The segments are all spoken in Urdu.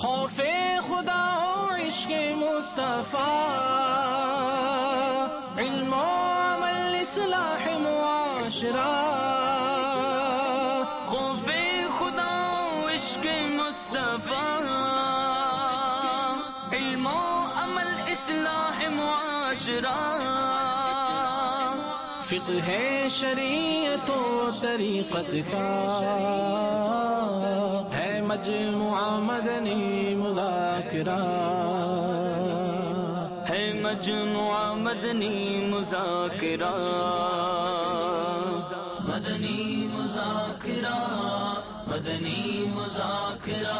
خوف خدا ہو عشق مصطفیٰ، علم و عمل اصلاح معاشرہ، خوف خدا ہو عشق مصطفیٰ، علم و عمل اصلاح معاشرہ، فقہ شریعت و طریقت کا ہے مجموعہ مدنی مذاکرہ، ہے مجموعہ مدنی مذاکرہ، مدنی مذاکرہ، مدنی مذاکرہ۔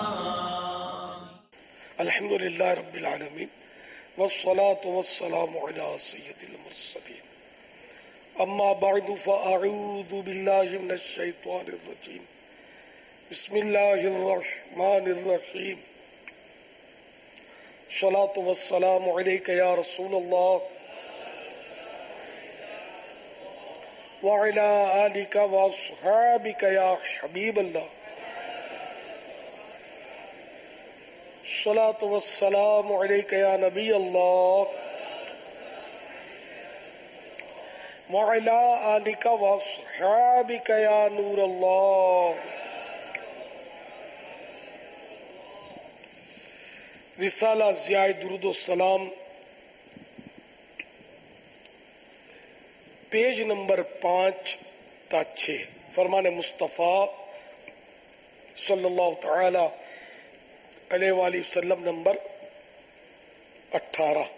الحمدللہ رب العالمین والصلاة والسلام علی سید المرسلین، اما بعد فاعوذ باللہ من الشیطان الرجیم، بسم اللہ الرحمن الرحیم، الصلاة والسلام علیک یا رسول اللہ وعلی آلک واصحابک یا حبیب اللہ، الصلاة والسلام علیک یا نبی اللہ وعلی آلک واصحابک یا نور اللہ۔ رسالہ ضیاء درود السلام، پیج نمبر 5 تا 6، فرمان مصطفیٰ صلی اللہ تعالی علیہ وآلہ وسلم نمبر 18۔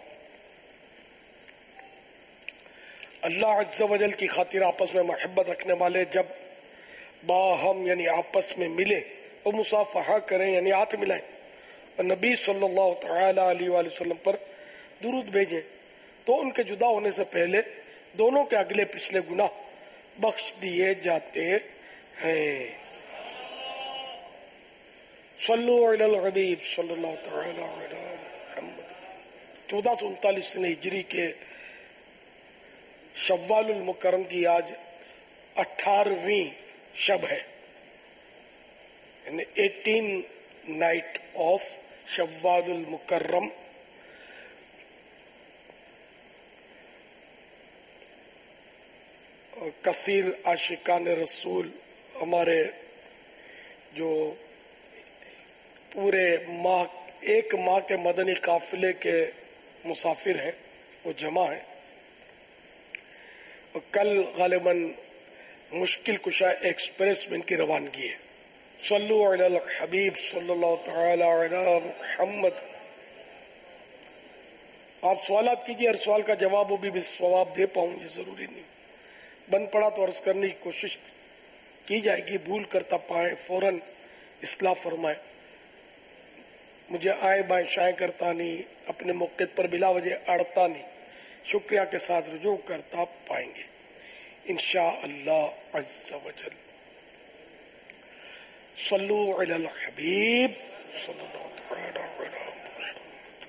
اللہ عز و جل کی خاطر آپس میں محبت رکھنے والے جب باہم یعنی آپس میں ملے اور مصافحہ کریں یعنی ہاتھ ملائیں اور نبی صلی اللہ تعالی علیہ وآلہ وسلم پر درود بھیجیں تو ان کے جدا ہونے سے پہلے دونوں کے اگلے پچھلے گناہ بخش دیے جاتے ہیں۔ صلو علی الحبیب صلی اللہ تعالی علی محمد۔ 1439 ہجری کے شوال المکرم کی آج 18ویں شب ہے، یعنی 18 نائٹ آف شوال المکرم۔ کثیر عاشقان رسول ہمارے جو پورے ماہ ایک ماہ کے مدنی قافلے کے مسافر ہیں وہ جمع ہیں، اور کل غالباً مشکل کشا ایکسپریس میں ان کی روانگی ہے۔ صلو علی الحبیب صلی اللہ تعالی علی محمد۔ آپ سوالات کیجیے، ہر سوال کا جواب وہ بھی ثواب دے پاؤں یہ ضروری نہیں، بن پڑا تو عرض کرنے کی کوشش کی جائے گی، بھول کرتا پائیں فوراً اصلاح فرمائیں، مجھے آئیں بائیں شائیں کرتا نہیں، اپنے موقع پر بلا وجہ اڑتا نہیں، شکریہ کے ساتھ رجوع کرتا پائیں گے انشاءاللہ عز و جل۔ صلو علی الحبیب صلی اللہ تعالی علی محمد۔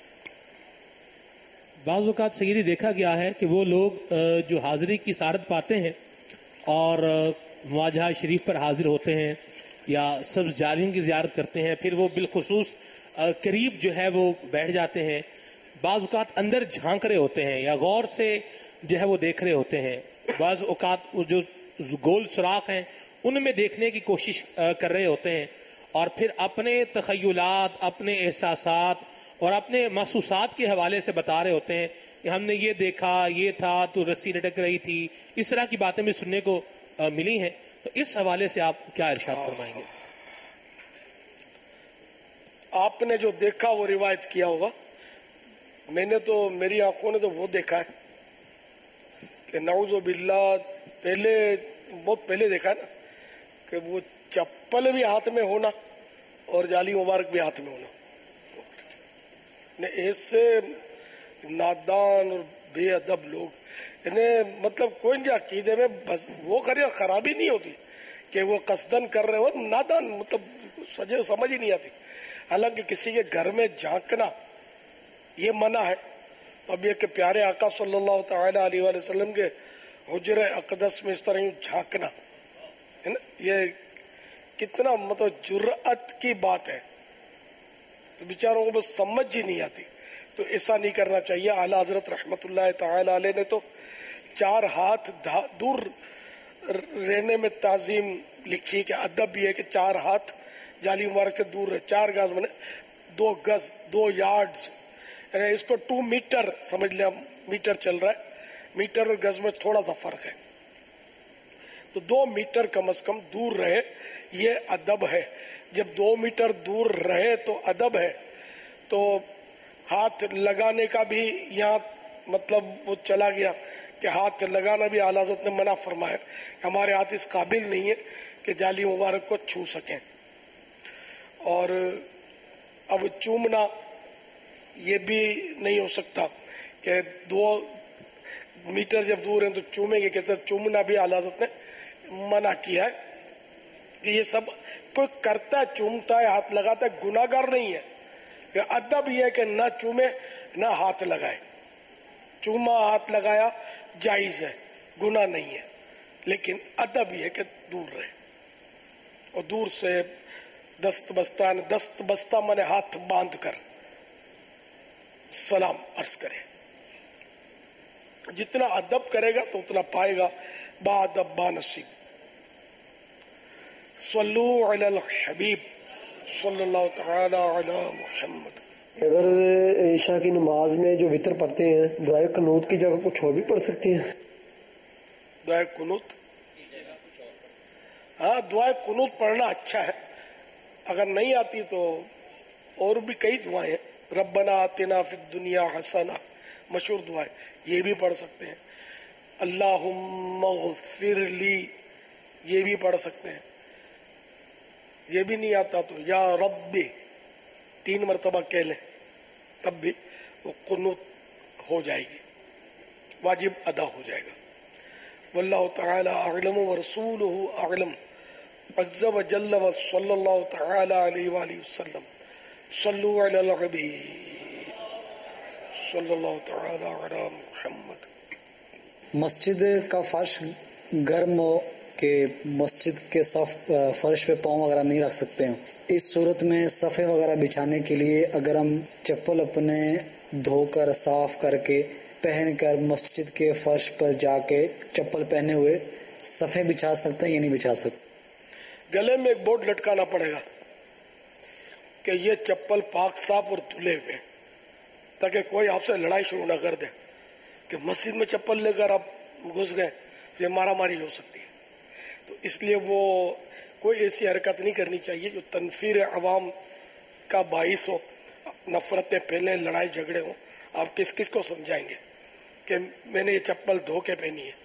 بعض اوقات سیدی دیکھا گیا ہے کہ وہ لوگ جو حاضری کی سعادت پاتے ہیں اور مواجہہ شریف پر حاضر ہوتے ہیں یا سبز جارین کی زیارت کرتے ہیں، پھر وہ بالخصوص قریب جو ہے وہ بیٹھ جاتے ہیں، بعض اوقات اندر جھانک رہے ہوتے ہیں یا غور سے جو ہے وہ دیکھ رہے ہوتے ہیں، بعض اوقات جو گول سوراخ ہیں ان میں دیکھنے کی کوشش کر رہے ہوتے ہیں، اور پھر اپنے تخیلات، اپنے احساسات اور اپنے محسوسات کے حوالے سے بتا رہے ہوتے ہیں کہ ہم نے یہ دیکھا، یہ تھا تو رسی لٹک رہی تھی، اس طرح کی باتیں بھی سننے کو ملی ہیں۔ تو اس حوالے سے آپ کیا ارشاد فرمائیں گے؟ آپ نے جو دیکھا وہ روایت کیا ہوگا، میں نے تو میری آنکھوں نے تو وہ دیکھا ہے کہ نعوذ باللہ بہت پہلے دیکھا ہے نا کہ وہ چپل بھی ہاتھ میں ہونا اور جالی مبارک بھی ہاتھ میں ہونا، ایسے نادان اور بے ادب لوگ، انہیں مطلب کوئی نہیں عقیدے میں بس وہ خرابی نہیں ہوتی کہ وہ قصدن کر رہے ہو، نادان مطلب سمجھ ہی نہیں آتی۔ حالانکہ کسی کے گھر میں جھانکنا یہ منع ہے، اب یہ کہ پیارے آقا صلی اللہ تعالی علیہ وآلہ وسلم کے حجر اقدس میں اس طرح یوں جھانکنا ہے نا، یہ کتنا مطلب جرأت کی بات ہے تو بیچاروں کو بس سمجھ ہی نہیں آتی. تو ایسا نہیں کرنا چاہیے. اعلیٰ حضرت رحمت اللہ تعالی علیہ نے تو 4 ہاتھ دور رہنے میں تعظیم لکھی کہ ادب بھی ہے کہ 4 ہاتھ جالی مبارک سے دور رہے. 4 گز میں 2 گز 2 یارڈز، یعنی اس کو 2 میٹر سمجھ لیں. میٹر چل رہا ہے، میٹر اور گز میں تھوڑا سا فرق ہے. تو 2 میٹر کم از کم دور رہے، یہ ادب ہے. جب 2 میٹر دور رہے تو ادب ہے. تو ہاتھ لگانے کا بھی یہاں مطلب وہ چلا گیا کہ ہاتھ لگانا بھی اعلیٰ حضرت نے منع فرمایا. ہمارے ہاتھ اس قابل نہیں ہے کہ جالی مبارک کو چھو سکیں. اور اب چومنا یہ بھی نہیں ہو سکتا کہ 2 میٹر جب دور ہیں تو چومیں گے. کہتے چومنا بھی اعلیٰ حضرت نے منع کیا ہے کہ یہ سب کوئی کرتا ہے، چومتا ہے، ہاتھ لگاتا ہے، گناہ گار نہیں ہے. کہ ادب یہ ہے کہ نہ چومے نہ ہاتھ لگائے. چوما ہاتھ لگایا جائز ہے، گناہ نہیں ہے، لیکن ادب یہ ہے کہ دور رہے. اور دور سے دست بستہ مانے ہاتھ باندھ کر سلام عرض کرے. جتنا ادب کرے گا تو اتنا پائے گا. با ادب با نصیب. صلو علی الحبیب صلی اللہ تعالی علی محمد. اگر عشاء کی نماز میں جو وتر پڑھتے ہیں دعائے قنوت کی جگہ کچھ اور بھی پڑھ سکتے ہیں؟ دعائے قنوت، ہاں دعائے قنوت پڑھنا اچھا ہے. اگر نہیں آتی تو اور بھی کئی دعائیں ہیں. ربنا آتنا فی الدنیا حسنہ مشہور دعائیں، یہ بھی پڑھ سکتے ہیں. اللہم اغفر لی یہ بھی پڑھ سکتے ہیں. یہ بھی نہیں آتا تو یا رب 3 مرتبہ کہہ لیں تب بھی وہ قنوت ہو جائے گی، واجب ادا ہو جائے گا. واللہ تعالی اعلم ورسولہ اعلم عز وجل وصلی اللہ تعالی علیہ وآلہ وسلم. صلو علی الحبیب صلی اللہ تعالی علی محمد. مسجد کا فرش گرم ہو کہ مسجد کے فرش پہ پاؤں وغیرہ نہیں رکھ سکتے ہیں، اس صورت میں صفحے وغیرہ بچھانے کے لیے اگر ہم چپل اپنے دھو کر صاف کر کے پہن کر مسجد کے فرش پر جا کے چپل پہنے ہوئے صفحے بچھا سکتے ہیں یا نہیں بچھا سکتے؟ گلے میں ایک بورڈ لٹکانا پڑے گا کہ یہ چپل پاک صاف اور دھلے ہوئے، تاکہ کوئی آپ سے لڑائی شروع نہ کر دے کہ مسجد میں چپل لے کر آپ گھس گئے، یہ مارا ماری ہو سکتی ہے. تو اس لیے وہ کوئی ایسی حرکت نہیں کرنی چاہیے جو تنفیر عوام کا باعث ہو، نفرتیں پھیلیں، لڑائی جھگڑے ہوں. آپ کس کس کو سمجھائیں گے کہ میں نے یہ چپل دھو کے پہنی ہے؟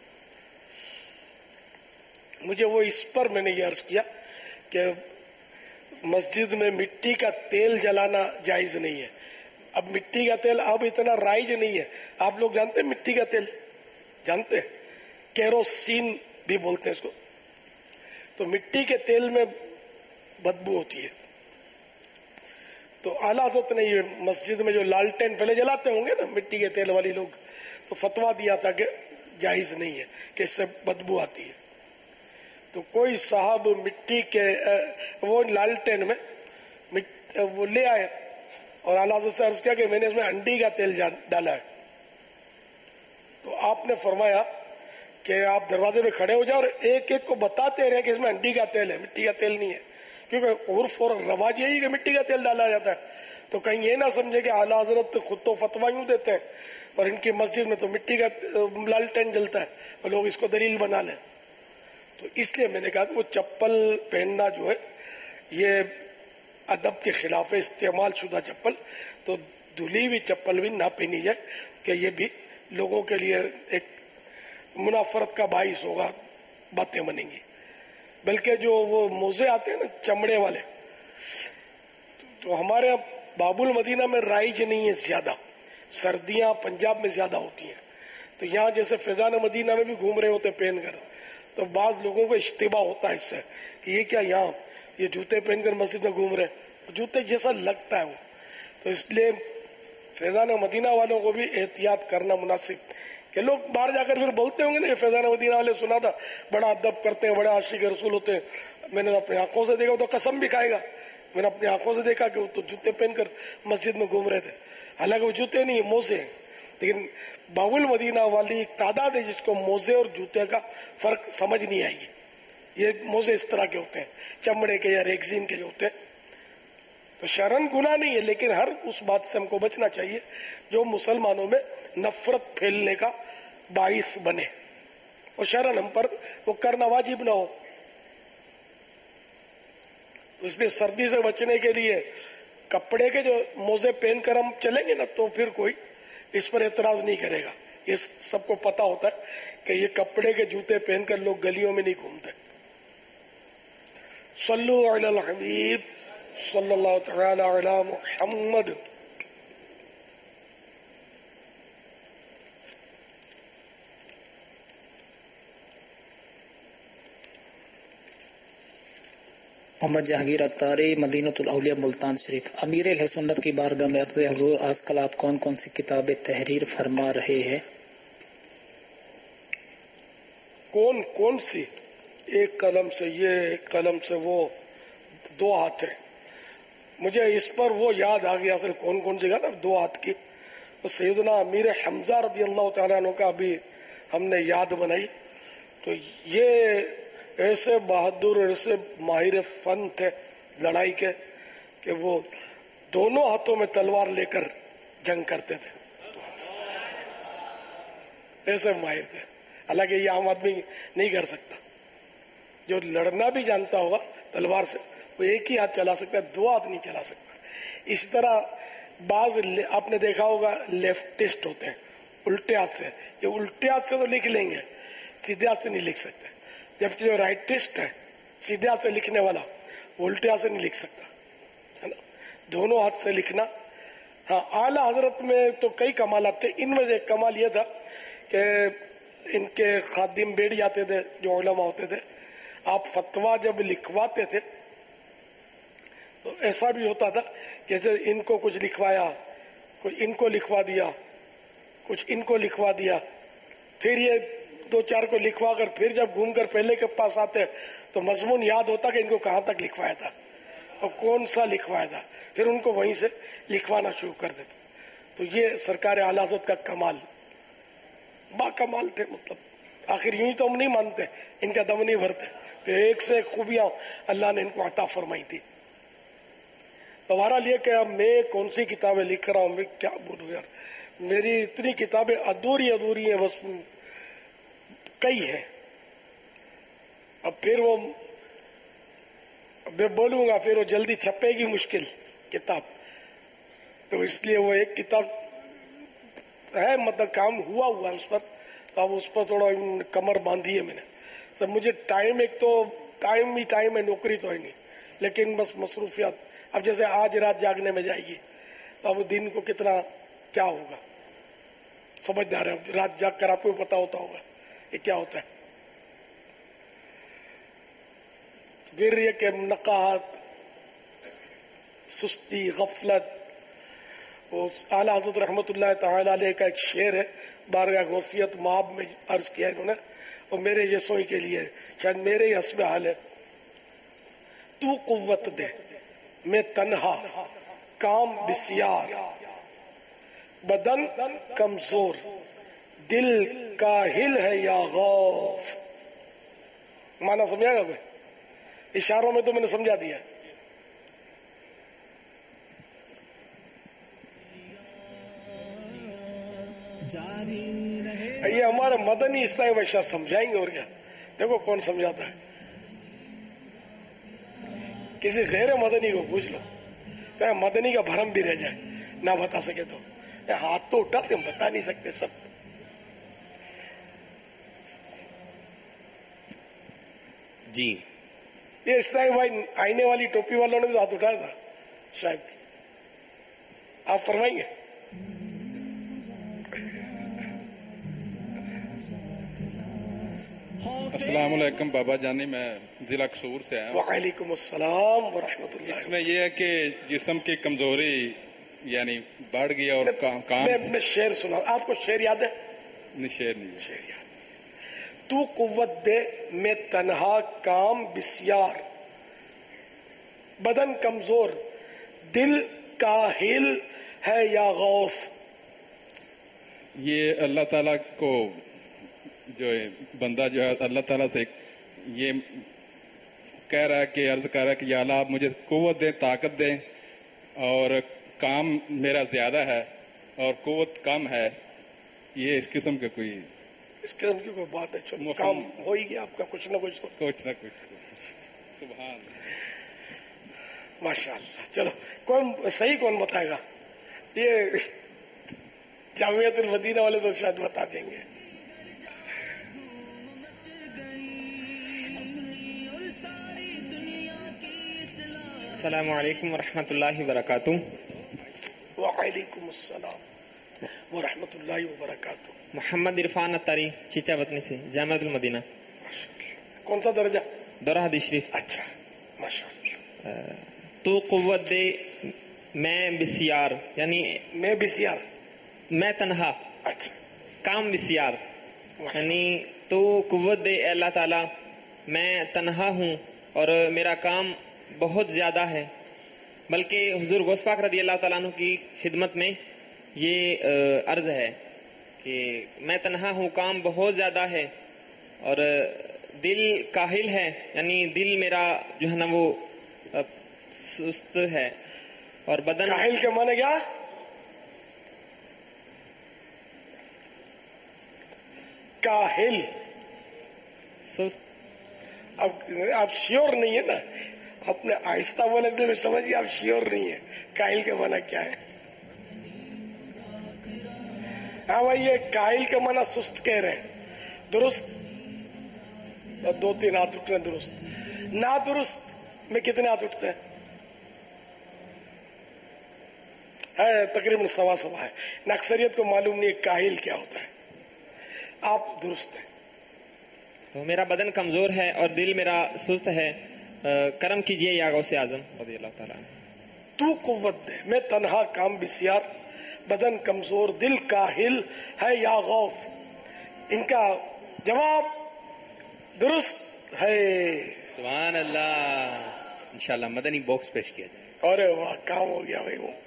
مجھے وہ اس پر میں نے یہ عرض کیا کہ مسجد میں مٹی کا تیل جلانا جائز نہیں ہے. اب مٹی کا تیل اب اتنا رائج نہیں ہے. آپ لوگ جانتے ہیں مٹی کا تیل؟ جانتے ہیں، کیروسین بھی بولتے ہیں اس کو. تو مٹی کے تیل میں بدبو ہوتی ہے. تو اعلیٰ حضرت نے یہ مسجد میں جو لالٹین پہلے جلاتے ہوں گے نا مٹی کے تیل والی لوگ، تو فتویٰ دیا تھا کہ جائز نہیں ہے، کہ اس سے بدبو آتی ہے. تو کوئی صاحب مٹی کے وہ لالٹین میں وہ لے آئے اور اعلیٰ حضرت سے عرض کیا کہ میں نے اس میں انڈی کا تیل ڈالا ہے. تو آپ نے فرمایا کہ آپ دروازے میں کھڑے ہو جاؤ اور ایک ایک کو بتاتے رہے کہ اس میں انڈی کا تیل ہے، مٹی کا تیل نہیں ہے. کیونکہ عرف اور رواج یہی کہ مٹی کا تیل ڈالا جاتا ہے. تو کہیں یہ نہ سمجھے کہ اعلیٰ حضرت خود تو فتویٰ یوں دیتے ہیں اور ان کی مسجد میں تو مٹی کا لالٹین جلتا ہے اور لوگ اس کو دلیل بنا لیں. تو اس لیے میں نے کہا کہ وہ چپل پہننا جو ہے یہ ادب کے خلاف ہے. استعمال شدہ چپل تو دھلی ہوئی چپل بھی نہ پہنی جائے کہ یہ بھی لوگوں کے لیے ایک منافرت کا باعث ہوگا، باتیں بنیں گی. بلکہ جو وہ موزے آتے ہیں نا چمڑے والے، تو ہمارے باب المدینہ میں رائج نہیں ہے زیادہ. سردیاں پنجاب میں زیادہ ہوتی ہیں. تو یہاں جیسے فیضان مدینہ میں بھی گھوم رہے ہوتے پہن کر، تو بعض لوگوں کو اشتباہ ہوتا ہے اس سے کہ یہ کیا یہاں یہ جوتے پہن کر مسجد میں گھوم رہے ہیں، جوتے جیسا لگتا ہے وہ. تو اس لیے فیضان مدینہ والوں کو بھی احتیاط کرنا مناسب کہ لوگ باہر جا کر پھر بولتے ہوں گے نا کہ فیضان مدینہ والے سنا تھا بڑا ادب کرتے ہیں، بڑے عاشق رسول ہوتے ہیں. میں نے اپنی آنکھوں سے دیکھا تو قسم بھی کھائے گا میں نے اپنی آنکھوں سے دیکھا کہ وہ تو جوتے پہن کر مسجد میں گھوم رہے تھے، حالانکہ وہ جوتے نہیں موزے ہیں، لیکن باب المدینہ والی ایک تعداد ہے جس کو موزے اور جوتے کا فرق سمجھ نہیں آئے گی. یہ موزے اس طرح کے ہوتے ہیں، چمڑے کے یا ریگزین کے جو ہوتے ہیں. تو شرن گناہ نہیں ہے، لیکن ہر اس بات سے ہم کو بچنا چاہیے جو مسلمانوں میں نفرت پھیلنے کا باعث بنے، اور شرن ہم پر وہ کرنا واجب نہ ہو. تو اس لیے سردی سے بچنے کے لیے کپڑے کے جو موزے پہن کر ہم چلیں گے نا تو پھر کوئی اس پر اعتراض نہیں کرے گا. یہ سب کو پتا ہوتا ہے کہ یہ کپڑے کے جوتے پہن کر لوگ گلیوں میں نہیں گھومتے. صلو علی الحبیب صلی اللہ تعالی علی محمد. محمد جہانگیر اتاری، مدینۃ الاولیاء ملتان شریف. امیر اہل سنت کی بارگاہ میں عرض حضور، آج کل آپ کون کون سی کتابیں تحریر فرما رہے ہیں؟ کون سی؟ ایک قلم سے یہ، ایک قلم سے وہ، 2 ہاتھ ہیں. مجھے اس پر وہ یاد آ گیا اصل کون سی نا 2 ہاتھ کی. تو سیدنا امیر حمزہ رضی اللہ تعالیٰ عنہ کا بھی ہم نے یاد بنائی. تو یہ ایسے بہادر، ایسے ماہر فن تھے لڑائی کے کہ وہ دونوں ہاتھوں میں تلوار لے کر جنگ کرتے تھے، ایسے ماہر تھے. حالانکہ یہ عام آدمی نہیں کر سکتا. جو لڑنا بھی جانتا ہوگا تلوار سے وہ ایک ہی ہاتھ چلا سکتا ہے، 2 ہاتھ نہیں چلا سکتا. اسی طرح بعض آپ نے دیکھا ہوگا لیفٹسٹ ہوتے ہیں، الٹے ہاتھ سے. یہ الٹے ہاتھ سے تو لکھ لیں گے، سیدھے ہاتھ سے نہیں لکھ سکتے. جبکہ جو رائٹسٹ ہے، سیدھے ہاتھ سے لکھنے والا، وہ الٹے ہاتھ سے نہیں لکھ سکتا، ہے نا. دونوں ہاتھ سے لکھنا. ہاں، اعلیٰ حضرت میں تو کئی کمالات تھے. ان میں سے ایک کمال یہ تھا کہ ان کے خادم بیٹھ جاتے تھے جو علماء ہوتے تھے. آپ فتویٰ جب لکھواتے تھے تو ایسا بھی ہوتا تھا جیسے ان کو کچھ لکھوایا، کچھ ان کو لکھوا دیا، کچھ ان کو لکھوا دیا، پھر یہ 2-4 کو لکھوا کر پھر جب گھوم کر پہلے کے پاس آتے تو مضمون یاد ہوتا کہ ان کو کہاں تک لکھوایا تھا اور کون سا لکھوایا تھا. پھر ان کو وہیں سے لکھوانا شروع کر دیتے. تو یہ سرکار اعلیٰ حضرت کا کمال، با کمال تھے. مطلب آخر یوں ہی تو ہم نہیں مانتے، ان کا دم نہیں بھرتے کہ ایک سے ایک خوبیاں اللہ نے ان کو عطا فرمائی تھی. بہرحال یہ کہ اب میں کون سی کتابیں لکھ رہا ہوں، میں کیا بولوں یار. میری اتنی کتابیں ادھوری ہیں، بس کئی ہیں. اب پھر وہ میں بولوں گا پھر وہ جلدی چھپے گی مشکل کتاب. تو اس لیے وہ ایک کتاب ہے، مطلب کام ہوا اس پر. تو اب اس پر تھوڑا کمر باندھی ہے میں نے. سب مجھے ٹائم، ایک تو ٹائم ہے، نوکری تو ہے نہیں، لیکن بس مصروفیات. اب جیسے آج رات جاگنے میں جائے گی تو اب دن کو کتنا کیا ہوگا سمجھدار ہے. رات جاگ کر آپ کو پتا ہوتا ہوگا یہ کیا ہوتا ہے. پھر یہ کہ نقاہت، سستی، غفلت. وہ اعلیٰ حضرت رحمت اللہ تعالی علیہ کا ایک شعر ہے، بارگاہ غوثیت مآب میں عرض کیا انہوں نے، اور میرے یہ سوئی کے لیے شاید میرے ہی حسب حال ہے. تو قوت دے میں تنہا کام بسیار، بدن کمزور دل کاہل ہے یا غوف. مانا سمجھا گا؟ میں اشاروں میں تو میں نے سمجھا دیا. یہ ہمارے مدنی اسلامی بادشاہ سمجھائیں گے. اور کیا، دیکھو کون سمجھاتا ہے. کسی غیر مدنی کو پوچھ لو تو مدنی کا بھرم بھی رہ جائے نہ بتا سکے تو ہاتھ تو اٹھاتے ہم بتا نہیں سکتے سب. جی یہ اسلامی بھائی آئینے والی ٹوپی والوں نے بھی ہاتھ اٹھایا تھا شاید. آپ فرمائیں گے؟ السلام علیکم بابا جانی، میں ضلع قصور سے آیا ہوں. وعلیکم السلام ورحمۃ اللہ. اس میں یہ ہے کہ جسم کی کمزوری یعنی بڑھ گئی اور کام. میں شعر سنا، آپ کو شعر یاد ہے؟ نہیں، شعر نہیں. شعر یاد. تو قوت دے میں تنہا کام بسیار، بدن کمزور، دل کاہل ہے یا غوث؟ یہ اللہ تعالیٰ کو جو ہے بندہ جو ہے اللہ تعالیٰ سے یہ کہہ رہا ہے کہ عرض کر رہا ہے کہ یا اللہ آپ مجھے قوت دیں، طاقت دیں، اور کام میرا زیادہ ہے اور قوت کم ہے. یہ اس قسم کے کوئی اس قسم کی کوئی بات ہے؟ چلو کام ہو ہی گیا آپ کا کچھ نہ کچھ تو. کچھ نہ کچھ. سبحان ماشاء اللہ. چلو کون صحیح کون بتائے گا؟ یہ جامعۃ المدینہ والے تو شاید بتا دیں گے. السلام علیکم ورحمۃ اللہ وبرکاتہ. وعلیکم السلام ورحمۃ اللہ وبرکاتہ. محمد عرفان اتاری چیچا وطنی سے، جامعۃ المدینہ. کون سا درجہ؟ دورہ حدیث شریف. اچھا ماشاء اللہ. تو قوت دے میں بسیار، یعنی میں بسیار، میں تنہا. اچھا. کام بسیار، یعنی تو قوت دے اے اللہ تعالیٰ میں تنہا ہوں اور میرا کام بہت زیادہ ہے. بلکہ حضور غوث پاک رضی اللہ تعالیٰ عنہ کی خدمت میں یہ عرض ہے کہ میں تنہا ہوں، کام بہت زیادہ ہے اور دل کاہل ہے، یعنی دل میرا جو ہے نا وہ سست ہے اور بدن. کاہل کے معنی کیا؟ کاہل سست. اب آپ شیور نہیں ہے نا، اپنے آہستہ بولے سے سمجھیے آپ شیور نہیں ہے. کاہل کے معنی کیا ہے؟ ہاں بھائی یہ کاہل کے معنی سست کہہ رہے ہیں. درست 2-3 ہاتھ اٹھ رہے ہیں. درست. نادرست میں کتنے ہاتھ اٹھتے ہیں؟ تقریباً 1.25 ہے. اکثریت کو معلوم نہیں ہے کاہل کیا ہوتا ہے. آپ درست ہیں. تو میرا بدن کمزور ہے اور دل میرا سست ہے، کرم کیجئے یا غوث اعظم رضی اللہ تعالیٰ. تو قوت دے میں تنہا، کام بسیار، بدن کمزور، دل کاہل ہے یا غوث. ان کا جواب درست ہے. سبحان اللہ. انشاءاللہ مدنی باکس پیش کیا جائے. ارے واہ کام ہو گیا بھائی. وہ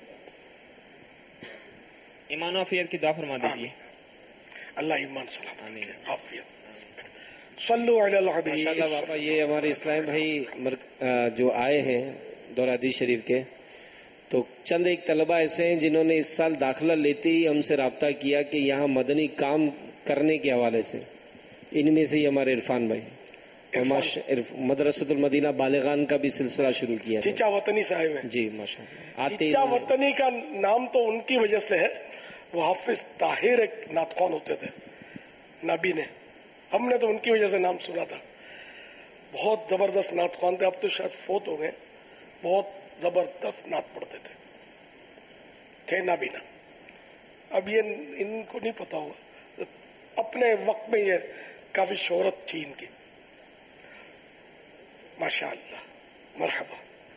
ایمان و عافیت کی دعا فرما دیجیے. اللہ ایمان سلامت عافیت. صلو علی الحبیب. ماشاءاللہ باپا یہ ہمارے اسلام بھائی جو آئے ہیں دورہ حدیث شریف کے، تو چند ایک طلبہ ایسے ہیں جنہوں نے اس سال داخلہ لیتے ہی ہم سے رابطہ کیا کہ یہاں مدنی کام کرنے کے حوالے سے. ان میں سے ہی ہمارے عرفان بھائی مدرسۃ المدینہ بالغان کا بھی سلسلہ شروع کیا. چیچا وطنی صاحب ہیں. جی ماشاءاللہ. چیچا وطنی کا نام تو ان کی وجہ سے ہے، وہ حافظ طاہر ایک نعت خوان ہوتے تھے نبی نے. ہم نے تو ان کی وجہ سے نام سنا تھا. بہت زبردست نعت خوان تھے. اب تو شاید فوت ہو گئے. بہت زبردست نعت پڑھتے تھے نابینا. اب یہ ان کو نہیں پتا ہوگا، اپنے وقت میں یہ کافی شہرت تھی ان کی. ماشاء اللہ. مرحبا.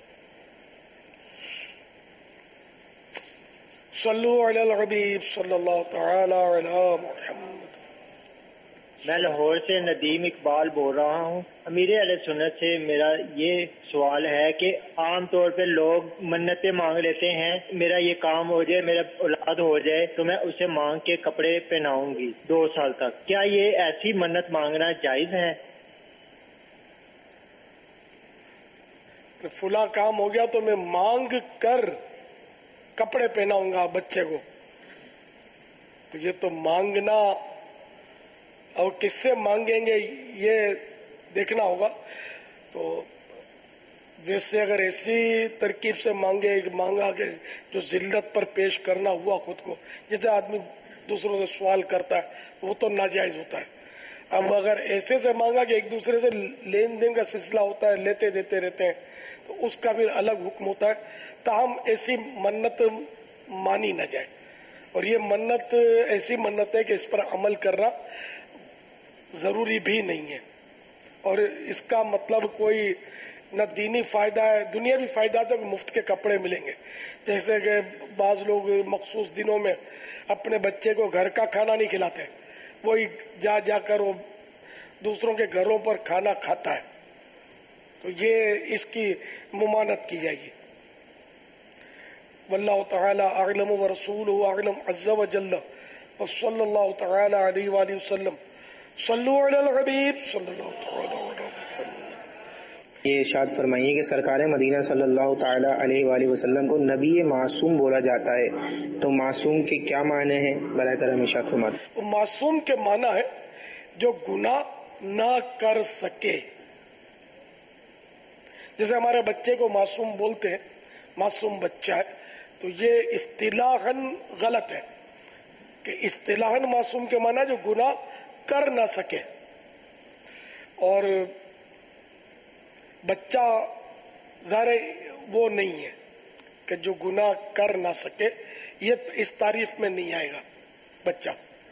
صلو علی الحبیب صلی اللہ تعالی علی محمد. میں لاہور سے ندیم اقبال بول رہا ہوں. امیر اہل سنت سے میرا یہ سوال ہے کہ عام طور پہ لوگ منتیں مانگ لیتے ہیں، میرا یہ کام ہو جائے، میرا اولاد ہو جائے تو میں اسے مانگ کے کپڑے پہناؤں گی 2 سال تک. کیا یہ ایسی منت مانگنا جائز ہے؟ فلاں کام ہو گیا تو میں مانگ کر کپڑے پہناؤں گا بچے کو، تو یہ تو مانگنا، اور کس سے مانگیں گے یہ دیکھنا ہوگا. تو ویسے اگر ایسی ترکیب سے مانگا کہ جو ذلت پر پیش کرنا ہوا خود کو، جیسے آدمی دوسروں سے سوال کرتا ہے، وہ تو ناجائز ہوتا ہے. اب اگر ایسے سے مانگا کہ ایک دوسرے سے لین دین کا سلسلہ ہوتا ہے، لیتے دیتے رہتے ہیں، تو اس کا بھی الگ حکم ہوتا ہے. تاہم ایسی منت مانی نہ جائے. اور یہ منت ایسی منت ہے کہ اس پر عمل کرنا ضروری بھی نہیں ہے. اور اس کا مطلب کوئی نہ دینی فائدہ ہے، دنیاوی فائدہ تو مفت کے کپڑے ملیں گے. جیسے کہ بعض لوگ مخصوص دنوں میں اپنے بچے کو گھر کا کھانا نہیں کھلاتے، وہی جا کر وہ دوسروں کے گھروں پر کھانا کھاتا ہے. تو یہ اس کی ممانت کی جائے گی. واللہ تعالی اعلم ورسولہ اعلم عز وجل وصلی اللہ تعالی علیہ وآلہ وسلم. صلو علی الحبیب صلی اللہ تعالی علیہ وسلم. یہ ارشاد فرمائیے کہ سرکار مدینہ صلی اللہ تعالی علیہ وآلہ وسلم کو نبی معصوم بولا جاتا ہے، تو معصوم کے کیا معنی ہیں برائے کرم ارشاد فرمائیے. معصوم کے معنی ہے جو گناہ نہ کر سکے. جیسے ہمارے بچے کو معصوم بولتے ہیں، معصوم بچہ ہے، تو یہ اصطلاحاً غلط ہے کہ اصطلاحاً معصوم کے معنی جو گناہ کر نہ سکے. اور بچہ ظاہر وہ نہیں ہے کہ جو گناہ کر نہ سکے، یہ اس تعریف میں نہیں آئے گا بچہ،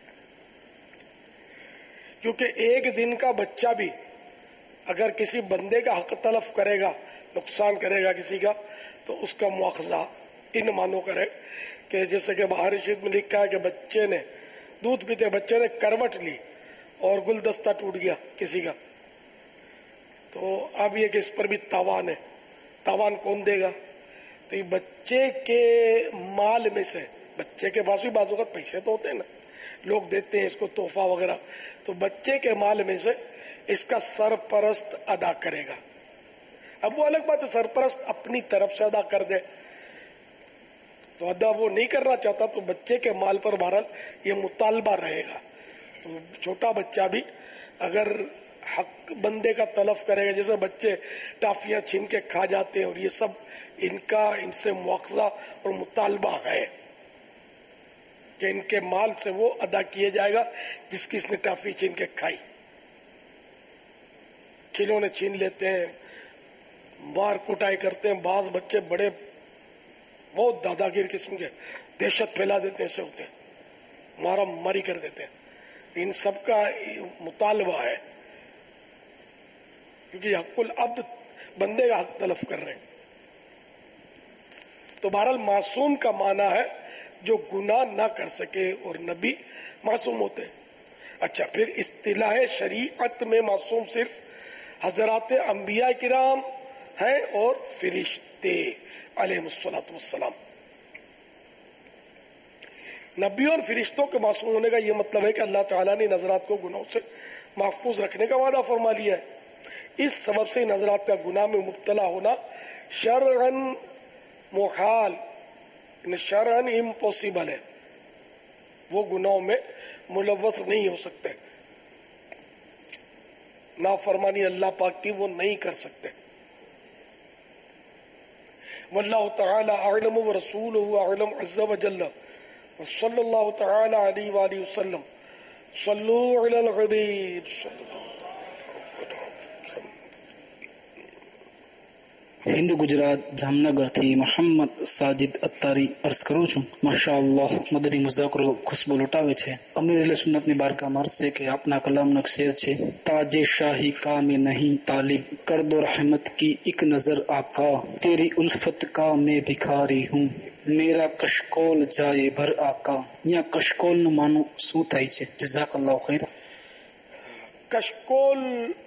کیونکہ ایک دن کا بچہ بھی اگر کسی بندے کا حق تلف کرے گا، نقصان کرے گا کسی کا، تو اس کا مواخذہ ان معنوں کرے کہ جیسے کہ بہاری شریف میں لکھا ہے کہ بچے نے دودھ پیتے بچے نے کروٹ لی اور گلدستہ ٹوٹ گیا کسی کا، تو اب یہ کہ اس پر بھی تاوان ہے. تاوان کون دے گا؟ تو یہ بچے کے مال میں سے، بچے کے پاس بھی بعض اوقات پیسے تو ہوتے ہیں نا، لوگ دیتے ہیں اس کو تحفہ وغیرہ، تو بچے کے مال میں سے اس کا سرپرست ادا کرے گا. اب وہ الگ بات ہے سرپرست اپنی طرف سے ادا کر دے، تو ادا وہ نہیں کرنا چاہتا تو بچے کے مال پر بہرحال یہ مطالبہ رہے گا. تو چھوٹا بچہ بھی اگر حق بندے کا تلف کرے گا، جیسے بچے ٹافیاں چھین کے کھا جاتے ہیں، اور یہ سب ان سے مواخذہ اور مطالبہ ہے کہ ان کے مال سے وہ ادا کیے جائے گا جس کی اس نے ٹافی چھین کے کھائی. کھلونے چھین لیتے ہیں، مار کٹائی کرتے ہیں، بعض بچے بڑے بہت داداگیر قسم کے دہشت پھیلا دیتے ہیں، ایسے ہوتے ہیں، مارا ماری کر دیتے ہیں. ان سب کا مطالبہ ہے کیونکہ حق العبد بندے کا حق تلف کر رہے ہیں. تو بہرحال معصوم کا معنی ہے جو گناہ نہ کر سکے، اور نبی معصوم ہوتے ہیں. اچھا، پھر اصطلاح شریعت میں معصوم صرف حضرات انبیاء کرام ہیں اور فرشتے علیہ الصلوۃ والسلام. نبیوں اور فرشتوں کے معصوم ہونے کا یہ مطلب ہے کہ اللہ تعالیٰ نے نظرات کو گناہوں سے محفوظ رکھنے کا وعدہ فرما لیا ہے. اس سبب سے نظرات کا گناہ میں مبتلا ہونا شرعاً محال، شرعاً امپوسیبل ہے. وہ گناہوں میں ملوث نہیں ہو سکتے، نافرمانی اللہ پاک کی وہ نہیں کر سکتے. واللہ تعالی اعلم ورسولہ اعلم عز وجل وصلی اللہ تعالی علیہ وآلہ وسلم. صلو علی الحبیب صلی اللہ. હિન્દ ગુજરાત જામનગર થી મોહમ્મદ સાજિદ અત્તારી અર્જ કરું છું. માશાઅલ્લાહ મદની મુઝાકરો ખુશ્બુ લૂટાવે છે. અમીર અહલે સુન્નતની બારગાહમાં અર્જ છે કે આપના કલામનો એક શેર છે, તાજે શાહી કા મેં નહીં તાલિબ કર દો રહેમત की एक नजर आका तेरी उल्फत का मैं भिखारी हूँ मेरा कशकोल जाए भर आका. यहाँ કશકોલનું માનું શું થાય છે? જઝાકલ્લાહ ખૈર. કશકોલ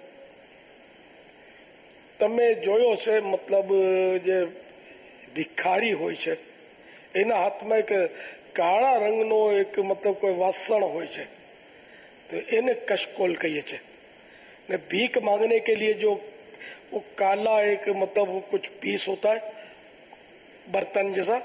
તમે જોયો છે, મતલબ જે ભિખારી હોય છે એના હાથમાં એક કાળા રંગનો એક મતલબ કોઈ વાસણ હોય છે, તો એને કશકોલ કહીએ છીએ. ને ભીખ मांगने के लिए जो वो काला एक मतलब कुछ पीस होता है बर्तन जैसा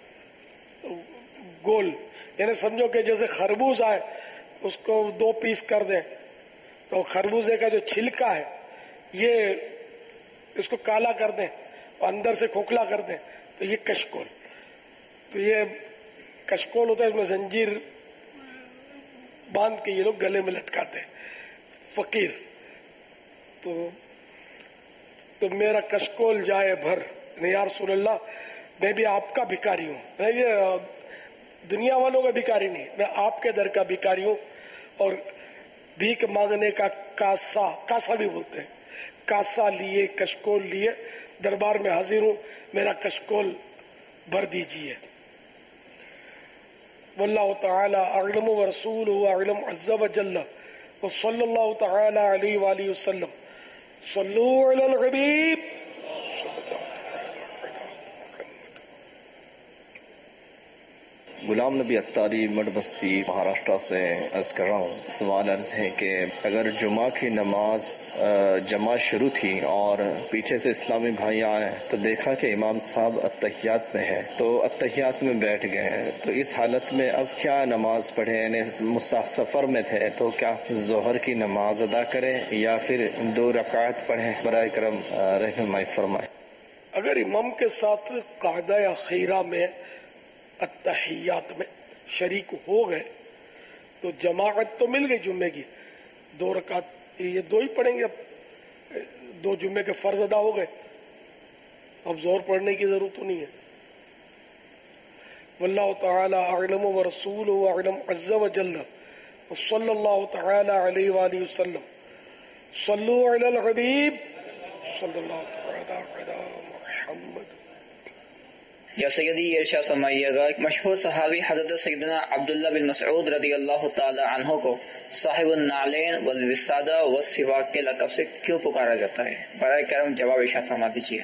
गोल, यानी समझो कि जैसे खरबूज है उसको 2 पीस कर दें तो खरबूजे का जो छिलका है ये इसको काला कर दें और अंदर से खोखला कर दें, तो ये कशकोल. तो ये कशकोल होता है, इसमें जंजीर बांध के ये लोग गले में लटकाते हैं फकीर. तो मेरा कशकोल जाए भर, या रसूल अल्लाह मैं भी आपका भिखारी हूँ, मैं ये दुनिया वालों का भिखारी नहीं, मैं आपके दर का भिखारी हूँ. और भीख मांगने का कासा भी बोलते हैं, कासा लिए कशकोल लिए दरबार में हाजिर हूँ, मेरा कशकोल भर दीजिए. वल्लाहु तआला अअलम व रसूलुहु अअलम अज़्ज़ व जल्ल व सल्लल्लाहु तआला अलैहि व आलिहि वसल्लम. सल्लू अलल हबीब। गुलाम नबी अत्तारी मडबस्ती महाराष्ट्र से अर्ज कर रहा हूँ। सवाल अर्ज है कि अगर जुमा की नमाज जमा शुरू थी और पीछे से इस्लामी भाई आए तो देखा कि इमाम साहब अत्तहियात में है तो अत्तहियात में बैठ गए हैं, तो इस हालत में अब क्या नमाज पढ़े? यानी सफर में थे तो क्या जोहर की नमाज अदा करें या फिर 2 रकात पढ़ें? बराए करम रहनुमाई फरमाए। अगर इमाम के साथ कायदा या खीरा में अत्तहियात में शरीक हो गए तो जमाअत तो मिल गई जुम्मे की, 2 रकात ये 2 ही पढ़ेंगे। अब 2 जुम्मे के फर्ज अदा हो गए, अब जोर पढ़ने की जरूरत तो नहीं है। वल्लाहु तआला अअलम व रसूलुहु अअलम अज़्ज़ा व जल्ल व सल्लल्लाहु तआला अलैहि व आलिहि वसल्लम। सल्लू अलल हबीब सल्लल्लाहु तआला अला मुहम्मद। या सैयदी इरशाद फरमाइएगा, एक मशहूर सहाबी हज़रत सैयदना अब्दुल्लाह बिन मसऊद रज़ियल्लाहु ताला अन्हु को साहिबुन नालैन वल विसादा व सिवाक के लक़ब से क्यों पुकारा जाता है? बराए करम जवाब इरशाद फरमा दीजिए।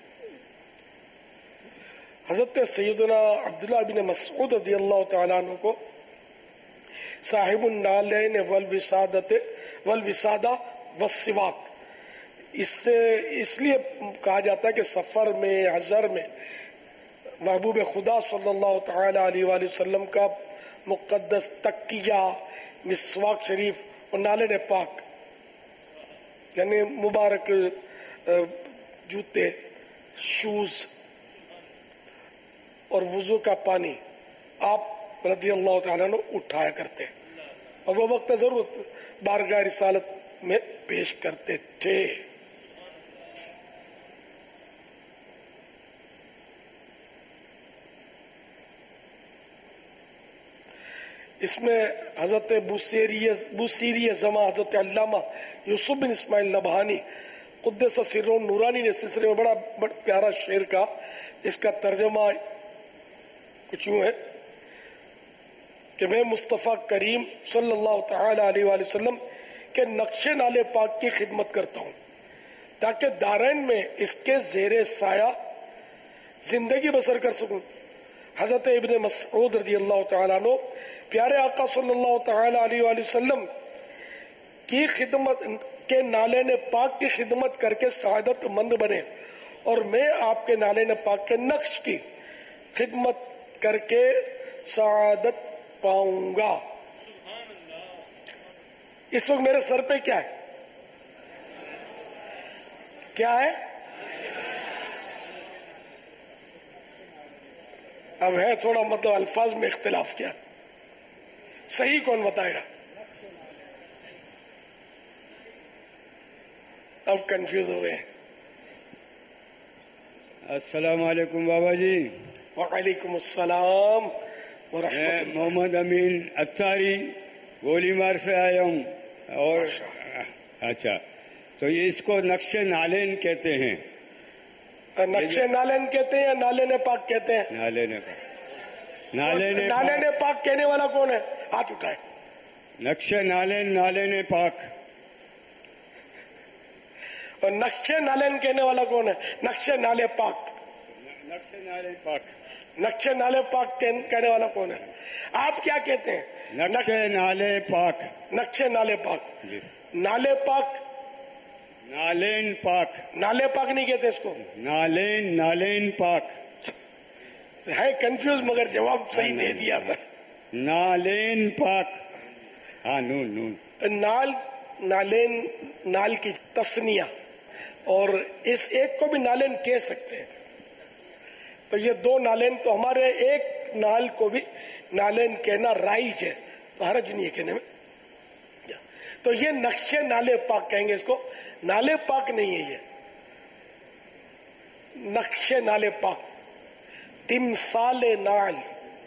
हज़रत सैयदना अब्दुल्लाह बिन मसऊद रज़ियल्लाहु ताला अन्हु को साहिबुन नालैन वल विसादा व सिवाक इससे इसलिए कहा जाता है कि सफर में हजर में महबूब खुदा सल्लल्लाहु तआला अलैहि वसल्लम का मुक़द्दस तकिया, मिसवाक शरीफ और नाले पाक यानी मुबारक जूते, शूज और वुजू का पानी आप रज़ियल्लाहु तआला अन्हु उठाया करते और वो वक्त जरूरत बारगाह रिसालत में पेश करते थे। इसमें हजरत बुसीरी जमा हजरत अल्लामा यूसुफ बिन इस्माइल नबहानी कुद्दस सिर्रुन नूरानी ने सिलसिले में बड़ा प्यारा शेर का, इसका तर्जमा कुछ यूं है कि मैं मुस्तफ़ा करीम सल्लल्लाहु तआला अलैहि वसल्लम के नक्शे नाले पाक की खिदमत करता हूं ताकि दारैन में इसके ज़ेरे साया जिंदगी बसर कर सकूं। हजरत इब्ने मसऊद रज़ियल्लाहु तआला अन्हु प्यारे आका सल्लल्लाहु तआला अलैहि वसल्लम की खिदमत के नाले ने पाक की खिदमत करके सआदत मंद बने और मैं आपके नाले ने पाक के नक्श की खिदमत करके सआदत पाऊंगा। इस वक्त मेरे सर पे क्या है? क्या है? अब है थोड़ा मतलब अल्फाज में इख्तिलाफ किया, सही कौन बताएगा? अब कंफ्यूज हो गए। अस्सलाम वालेकुम बाबा जी। वालेकुम अस्सलाम व मैं मोहम्मद अमीन अत्तारी गोलीमार से आया हूँ और अच्छा तो ये इसको नक्शे नालेन कहते हैं। नक्शे नालेन कहते हैं या नाले ने पाक कहते हैं? नाले ने पाक। नाले ने पाक कहने वाला कौन है? हाथ उठाए। नक्शे नालेन नाले ने पाक। और नक्शे नालेन कहने वाला कौन है? नक्शे नाले पाक। नक्शे नाले पाक। नक्शे नाले पाक कहने वाला कौन है? आप क्या कहते हैं? नक्शे नाले पाक। नक्शे नाले पाक। नाले पाक। नालेन पाक। नाले पाक नहीं कहते इसको, नालेन पाक है। कंफ्यूज मगर जवाब सही दे दिया था। नालेन पाक। हाँ नून नालेन नाल की तस्निया और इस एक को भी नालेन कह सकते हैं। तो ये 2 नालेन तो हमारे एक नाल को भी नालेन कहना राइज है, तो हरज नहीं है कहने में। तो ये नक्शे नाले पाक कहेंगे इसको, नाले पाक नहीं है ये, नक्शे नाले पाक, तिमसाले नाल।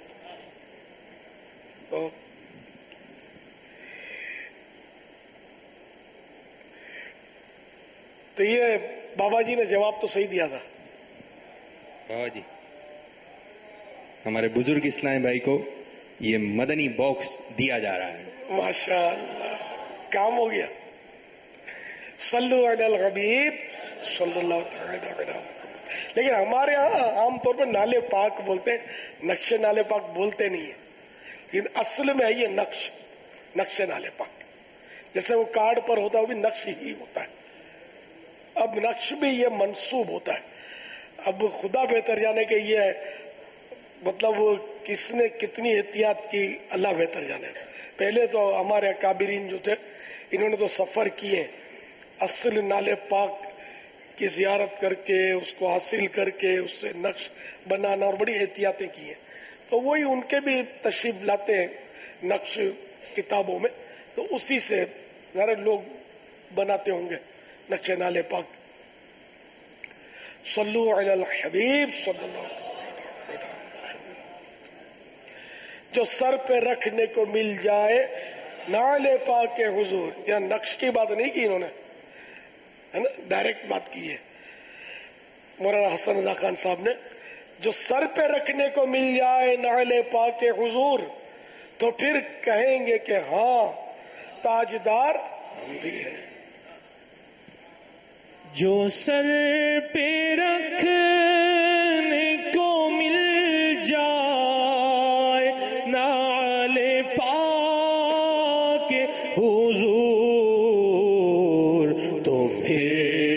तो ये बाबा जी ने जवाब तो सही दिया था। बाबा जी हमारे बुजुर्ग इस्लामी भाई को ये मदनी बॉक्स दिया जा रहा है। माशाअल्लाह, काम हो गया। सल्लु अलल हबीब सल्लल्लाहु अलैहि वसल्लम। लेकिन हमारे यहाँ आमतौर पर नाले पाक बोलते हैं, नक्शे नाले पाक बोलते नहीं है, लेकिन असल में है ये नक्शे नाले पाक। जैसे वो कार्ड पर होता है वो भी नक्श ही होता है। अब नक्श भी ये मंसूब होता है। अब खुदा बेहतर जाने के ये मतलब वो किसने कितनी एहतियात की, अल्लाह बेहतर जाने। पहले तो हमारे काबिरीन जो थे इन्होंने तो सफर किए असल नाले पाक की जियारत करके उसको हासिल करके उससे नक्श बनाना और बड़ी एहतियातें की हैं। तो वही उनके भी तशरीफ लाते हैं नक्श किताबों में, तो उसी से सारे लोग बनाते होंगे नक्शे नाले पाक। सल्लु अलल हबीब सल्लल्लाहु अलैहि वसल्लम। जो सर पे रखने को मिल जाए नाले पाक के हुजूर, या नक्श की बात नहीं की इन्होंने, है ना, डायरेक्ट बात की है मौलाना हसन रजा खान साहब ने। जो सर पे रखने को मिल जाए नाले पाक के हुजूर, तो फिर कहेंगे कि हाँ ताजदार हम भी हैं। जो सर पे रखने को मिल जाए नाले पाक के हुजूर, तो फिर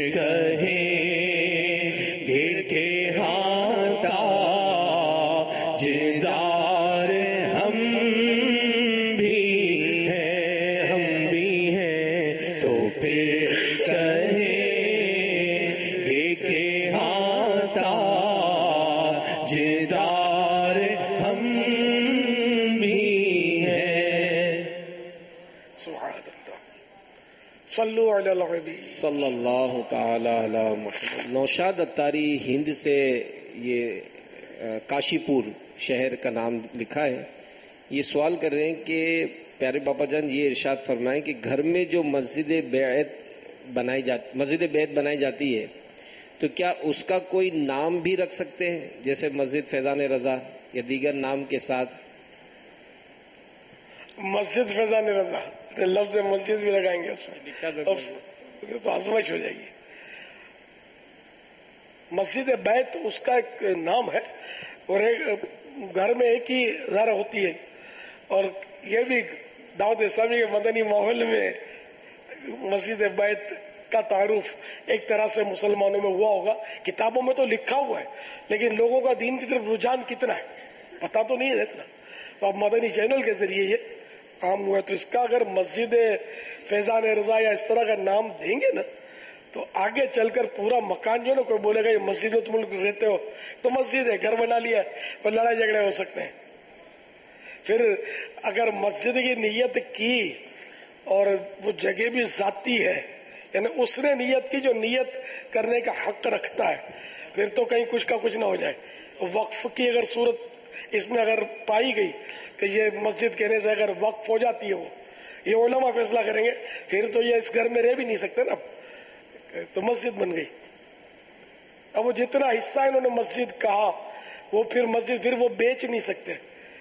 صلی اللہ تعالی علی محمد۔ نوشاد اتاری ہند سے یہ کاشی پور شہر کا نام لکھا ہے۔ یہ سوال کر رہے ہیں کہ پیارے باپا جان یہ ارشاد فرمائیں کہ گھر میں جو مسجد بیت بنائی جاتی ہے تو کیا اس کا کوئی نام بھی رکھ سکتے ہیں، جیسے مسجد فیضان رضا یا دیگر نام کے ساتھ؟ مسجد فیضان رضا لفظ مسجد بھی لگائیں گے اس میں تو آزمائش ہو جائے گی۔ مسجد بیت اس کا ایک نام ہے، اور ایک گھر میں ایک ہی زر ہوتی ہے، اور یہ بھی دعوت اسلامی کے مدنی ماحول میں مسجد بیت کا تعارف ایک طرح سے مسلمانوں میں ہوا ہوگا۔ کتابوں میں تو لکھا ہوا ہے، لیکن لوگوں کا دین کی طرف رجحان کتنا ہے پتا تو نہیں ہے اتنا۔ تو اب مدنی چینل کے ذریعے یہ عام ہوا ہے، تو اس کا اگر مسجد فیضان رضا یا اس طرح کا نام دیں گے نا، تو آگے چل کر پورا مکان جو ہے نا، کوئی بولے گا یہ مسجد میں تم لوگ رہتے ہو تو مسجد ہے، گھر بنا لیا اور لڑائی جھگڑے ہو سکتے ہیں۔ پھر اگر مسجد کی نیت کی اور وہ جگہ بھی ذاتی ہے، یعنی اس نے نیت کی جو نیت کرنے کا حق رکھتا ہے، پھر تو کہیں کچھ کا کچھ نہ ہو جائے۔ وقف کی اگر صورت اس میں اگر پائی گئی کہ یہ مسجد کہنے سے اگر وقف ہو جاتی ہے، وہ یہ علماء فیصلہ کریں گے، پھر تو یہ اس گھر میں رہ بھی نہیں سکتے نا، تو مسجد بن گئی۔ اب وہ جتنا حصہ انہوں نے مسجد کہا وہ پھر مسجد پھر وہ بیچ نہیں سکتے۔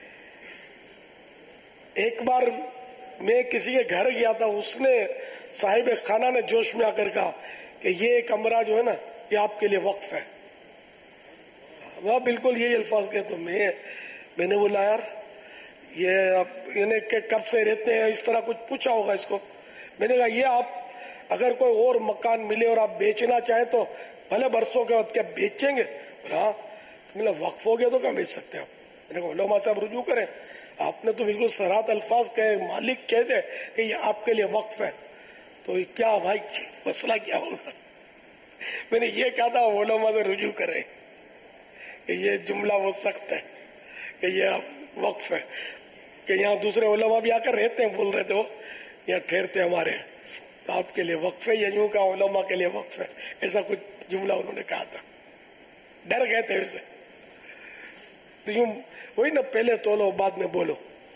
ایک بار میں کسی کے گھر گیا تھا، اس نے صاحب خانہ نے جوش میں آ کر کہا کہ یہ کمرہ جو ہے نا یہ آپ کے لیے وقف ہے۔ وہ بالکل یہی الفاظ کہے تو میں نے بولا یار یہ کب سے رہتے ہیں، اس طرح کچھ پوچھا ہوگا اس کو۔ میں نے کہا یہ آپ اگر کوئی اور مکان ملے اور آپ بیچنا چاہیں تو بھلے برسوں کے بعد کیا بیچیں گے؟ ہاں، وقف ہو گیا تو کیا بیچ سکتے ہیں آپ؟ میں نے کہا علماء صاحب رجوع کریں، آپ نے تو بالکل سرات الفاظ کہے، مالک کہتے کہ یہ آپ کے لیے وقف ہے، تو کیا بھائی مسئلہ کیا ہوگا؟ میں نے یہ کہا تھا علماء سے رجوع کریں کہ یہ جملہ وہ سخت ہے کہ یہ وقف ہے، کہ یہاں دوسرے علماء بھی آ کر رہتے ہیں، بول رہے تھے وہ یہاں ٹھہرتے ہمارے، تو آپ کے لیے وقف ہے، یا یوں کہا علماء کے لیے وقف ہے، ایسا کچھ جملہ انہوں نے کہا تھا، ڈر گئے تھے اسے۔ تو یوں وہی نا، پہلے تولو بعد میں بولو۔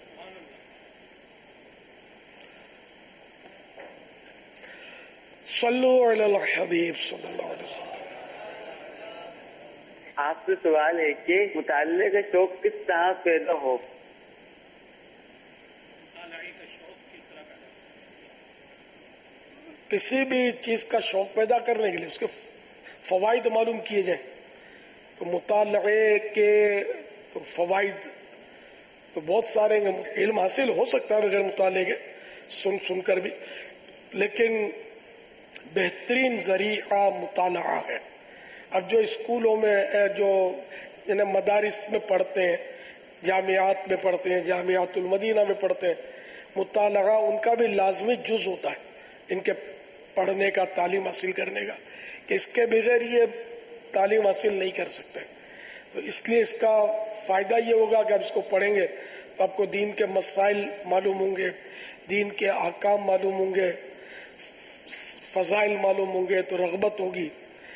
صلو علی الحبیب صلی اللہ علیہ وسلم۔ آپ سے سوال ہے کہ مطالعے کا شوق کس طرح پیدا ہو؟ किसी भी चीज का शौक पैदा करने के लिए उसके फवाइद मालूम किए जाए, तो मुताले के तो फवाइद तो बहुत सारे हैं। इल्म हासिल हो सकता है बगैर मुताले के, सुनकर भी, लेकिन बेहतरीन जरिया मुताला है। अब जो स्कूलों में जो जिन्हें मदारिस में पढ़ते हैं, जामियात में पढ़ते हैं, जामियातुल मदीना में पढ़ते हैं, मुताला उनका भी लाजमी जुज होता है इनके पढ़ने का, तालीम हासिल करने का, कि इसके बगैर ये तालीम हासिल नहीं कर सकते। तो इसलिए इसका फायदा ये होगा कि आप इसको पढ़ेंगे तो आपको दीन के मसाइल मालूम होंगे, दीन के अहकाम मालूम होंगे, फजाइल मालूम होंगे, तो रग़बत होगी,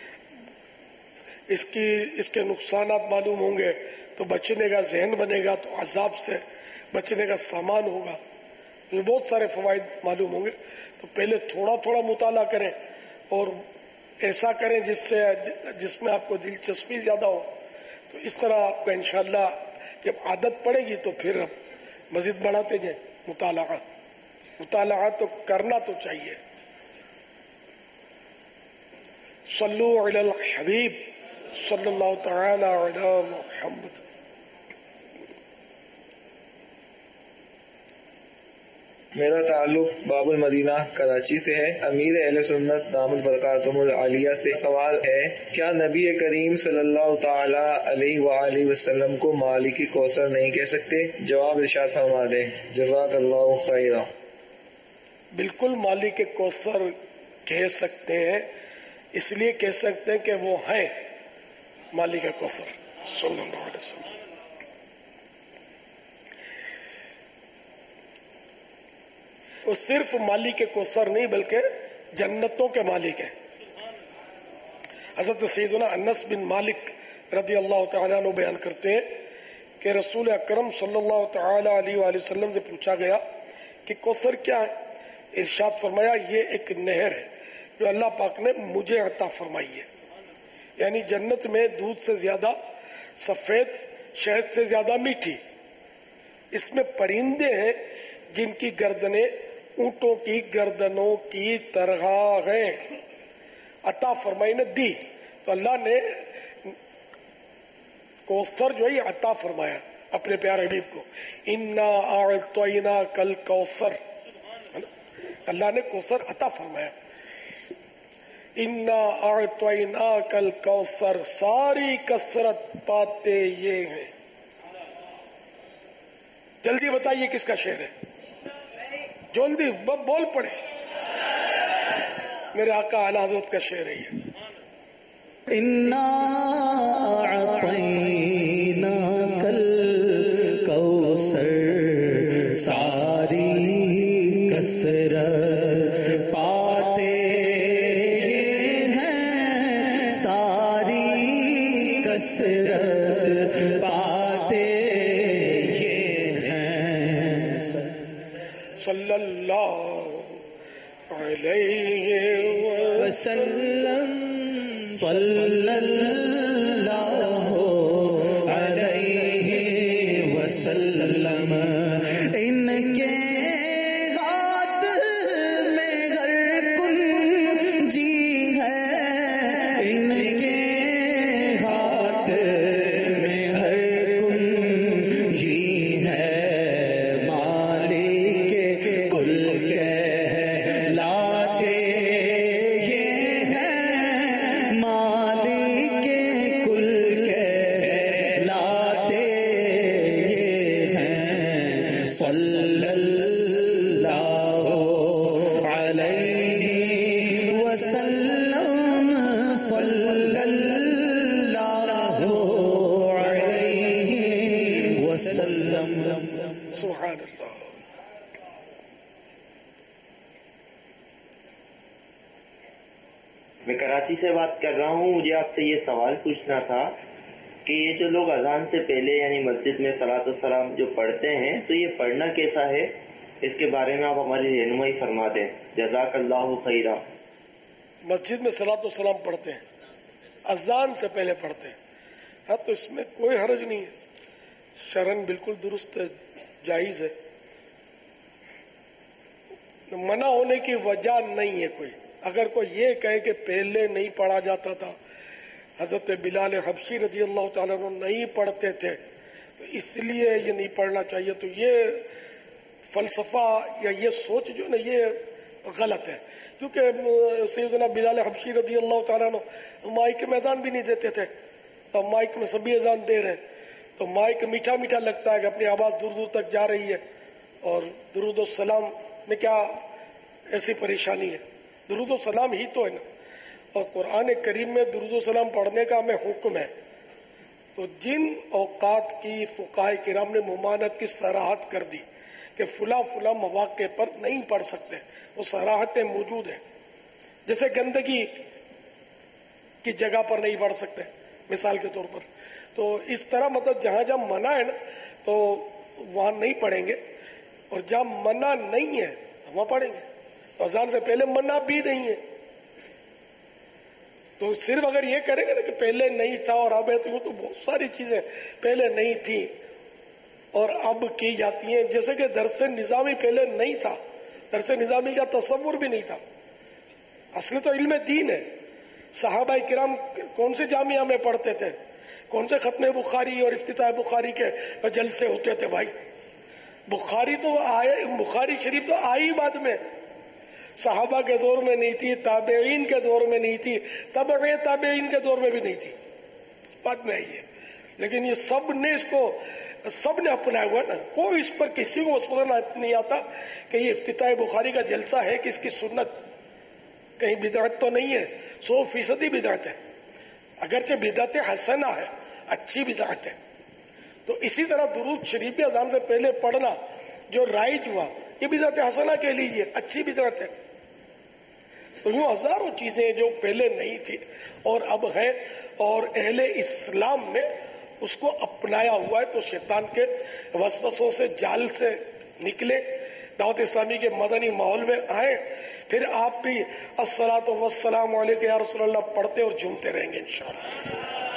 इसके नुकसानात मालूम होंगे तो बचने का जहन बनेगा, तो अजाब से बचने का सामान होगा। ये बहुत सारे फवाइद मालूम होंगे। तो पहले थोड़ा थोड़ा मुताला करें और ऐसा करें जिसमें आपको दिलचस्पी ज्यादा हो। तो इस तरह आपका इंशाअल्लाह जब आदत पड़ेगी तो फिर मजीद बढ़ाते जाए मुताला तो करना तो चाहिए। सल्लु अलल हबीब सल्लल्लाहु तआला अला मुहम्मद। मेरा ताल्लुक बाबुल मदीना कराची से है। अमीर अहले सुन्नत दामद बरकातुहुल आलिया से सवाल है, क्या नबी करीम सल्लल्लाहु ताला अलैहि वसल्लम को मालिक कौसर नहीं कह सकते? जवाब इरशाद फरमा दें, जज़ाकल्लाहु खैरा। बिल्कुल मालिक कौसर कह सकते हैं, इसलिए कह सकते हैं कि वो हैं मालिक कौसर सल्लल्लाहु अलैहि वसल्लम। वो सिर्फ मालिक कौसर नहीं बल्कि जन्नतों के मालिक हैं। हज़रत सैयदना अनस बिन मालिक रज़ी अल्लाह तआला अन्हु बयान करते हैं कि रसूल अकरम सल्लल्लाहु तआला अलैहि वसल्लम से पूछा गया कि कौसर क्या है? इरशाद फरमाया, ये एक नहर है जो अल्लाह पाक ने मुझे अता फरमाई है। यानी जन्नत में दूध से ज्यादा सफेद, शहद से ज्यादा मीठी। इसमें परिंदे हैं जिनकी गर्दनें ऊंटों की गर्दनों की तरह हैं। अता फरमाई ने दी, तो अल्लाह ने कौसर जो है अता फरमाया अपने प्यारे हबीब को। इन्ना आअतैना कल कौसर, अल्लाह ने कौसर अता फरमाया। इन्ना आअतैना कल कौसर, सारी कसरत पाते ये हैं। जल्दी बताइए किसका शेर है? जल्दी बोल पड़े। मेरे आका आला हज़रत का शेर है ये। इन्ना अअतैना कल कौसर, सारी कसरत पाते हैं, सारी कसरत पाते सल्लल्लाहु अलैहि वसल्लम, सल्लल्लाहु अलैहि वसल्लम। इनके हाथ में हर कुंजी है, इनके हाथ में हर कुंजी है। मैं कराची से बात कर रहा हूँ। मुझे आपसे ये सवाल पूछना था कि ये जो लोग अजान से पहले यानी मस्जिद में सलात व सलाम जो पढ़ते हैं, तो ये पढ़ना कैसा है? इसके बारे में आप हमारी रहनुमाई फरमा दें, जज़ाकल्लाहु खैरा। मस्जिद में सलात व सलाम पढ़ते हैं, अजान से पहले पढ़ते हैं, हाँ, तो इसमें कोई हर्ज नहीं है, शरन बिल्कुल दुरुस्त है, जायज है। منع ہونے کی وجہ نہیں ہے کوئی. اگر کوئی یہ کہے کہ پہلے نہیں پڑھا جاتا تھا، حضرت بلال حبشی رضی اللہ تعالیٰ عنہ نہیں پڑھتے تھے تو اس لیے یہ نہیں پڑھنا چاہیے، تو یہ فلسفہ یا یہ سوچ جو نا یہ غلط ہے. کیونکہ سیدنا بلال حبشی رضی اللہ تعالیٰ عنہ مائک میں اذان بھی نہیں دیتے تھے، تو مائک میں سبھی اذان دے رہے ہیں، تو مائک میٹھا میٹھا لگتا ہے کہ اپنی آواز دور دور تک جا رہی ہے، اور درود السلام میں کیا ایسی پریشانی ہے؟ درود السلام ہی تو ہے نا. اور قرآن کریم میں درود السلام پڑھنے کا ہمیں حکم ہے. تو جن اوقات کی فقہاء کرام نے ممانعت کی صراحت کر دی کہ فلاں فلاں مواقع پر نہیں پڑھ سکتے، وہ صراحتیں موجود ہیں. جیسے گندگی کی جگہ پر نہیں پڑھ سکتے مثال کے طور پر، تو اس طرح مطلب جہاں جہاں منع ہے نا تو وہاں نہیں پڑھیں گے، اور جہاں منع نہیں ہے وہاں پڑھیں گے. اذان سے پہلے منع بھی نہیں ہے، تو صرف اگر یہ کریں گے نا کہ پہلے نہیں تھا اور اب ہے، تو بہت ساری چیزیں پہلے نہیں تھی اور اب کی جاتی ہیں. جیسے کہ درس نظامی پہلے نہیں تھا، درس نظامی کا تصور بھی نہیں تھا. اصل تو علم دین ہے. صحابہ کرام کون سے جامعہ میں پڑھتے تھے، کون سے ختم بخاری اور افتتاح بخاری کے جلسے ہوتے تھے بھائی. بخاری تو آئے، بخاری شریف تو آئی بعد میں، صحابہ کے دور میں نہیں تھی، تابعین کے دور میں نہیں تھی، تبع تابعین کے دور میں بھی نہیں تھی، بعد میں آئی ہے. لیکن یہ سب نے اس کو سب نے اپنایا ہوا نا. کوئی اس پر کسی کو مسئلہ نہیں آتا کہ یہ افتتاح بخاری کا جلسہ ہے کہ اس کی سنت کہیں بدعت تو نہیں ہے. 100% بدعت ہے، اگرچہ بدعت حسنہ ہے، اچھی بدعت ہے. تو اسی طرح درود شریف اذان سے پہلے پڑھنا جو رائج ہوا یہ بدعت حسنہ کے لیجیے، اچھی بدعت ہے. تو یوں ہزاروں چیزیں جو پہلے نہیں تھی اور اب ہے، اور اہل اسلام نے اس کو اپنایا ہوا ہے. تو شیطان کے وسوسوں سے، جال سے نکلے، دعوت اسلامی کے مدنی ماحول میں آئے، پھر آپ بھی الصلاۃ والسلام علیک یا رسول اللہ پڑھتے اور جھومتے رہیں گے انشاءاللہ.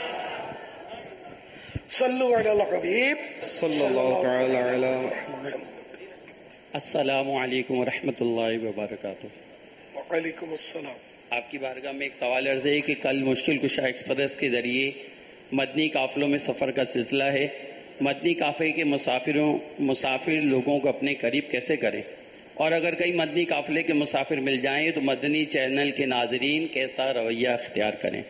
صلو علی الحبیب صلی اللہ تعالی علی محمد. السلام علیکم ورحمۃ اللہ وبرکاتہ. وعلیکم السلام. آپ کی بارگاہ میں ایک سوال عرض ہے کہ کل مشکل کشا ایکسپریس کے ذریعے مدنی قافلوں میں سفر کا سلسلہ ہے. مدنی قافلے کے مسافر لوگوں کو اپنے قریب کیسے کریں، اور اگر کئی مدنی قافلے کے مسافر مل جائیں تو مدنی چینل کے ناظرین کیسا رویہ اختیار کریں؟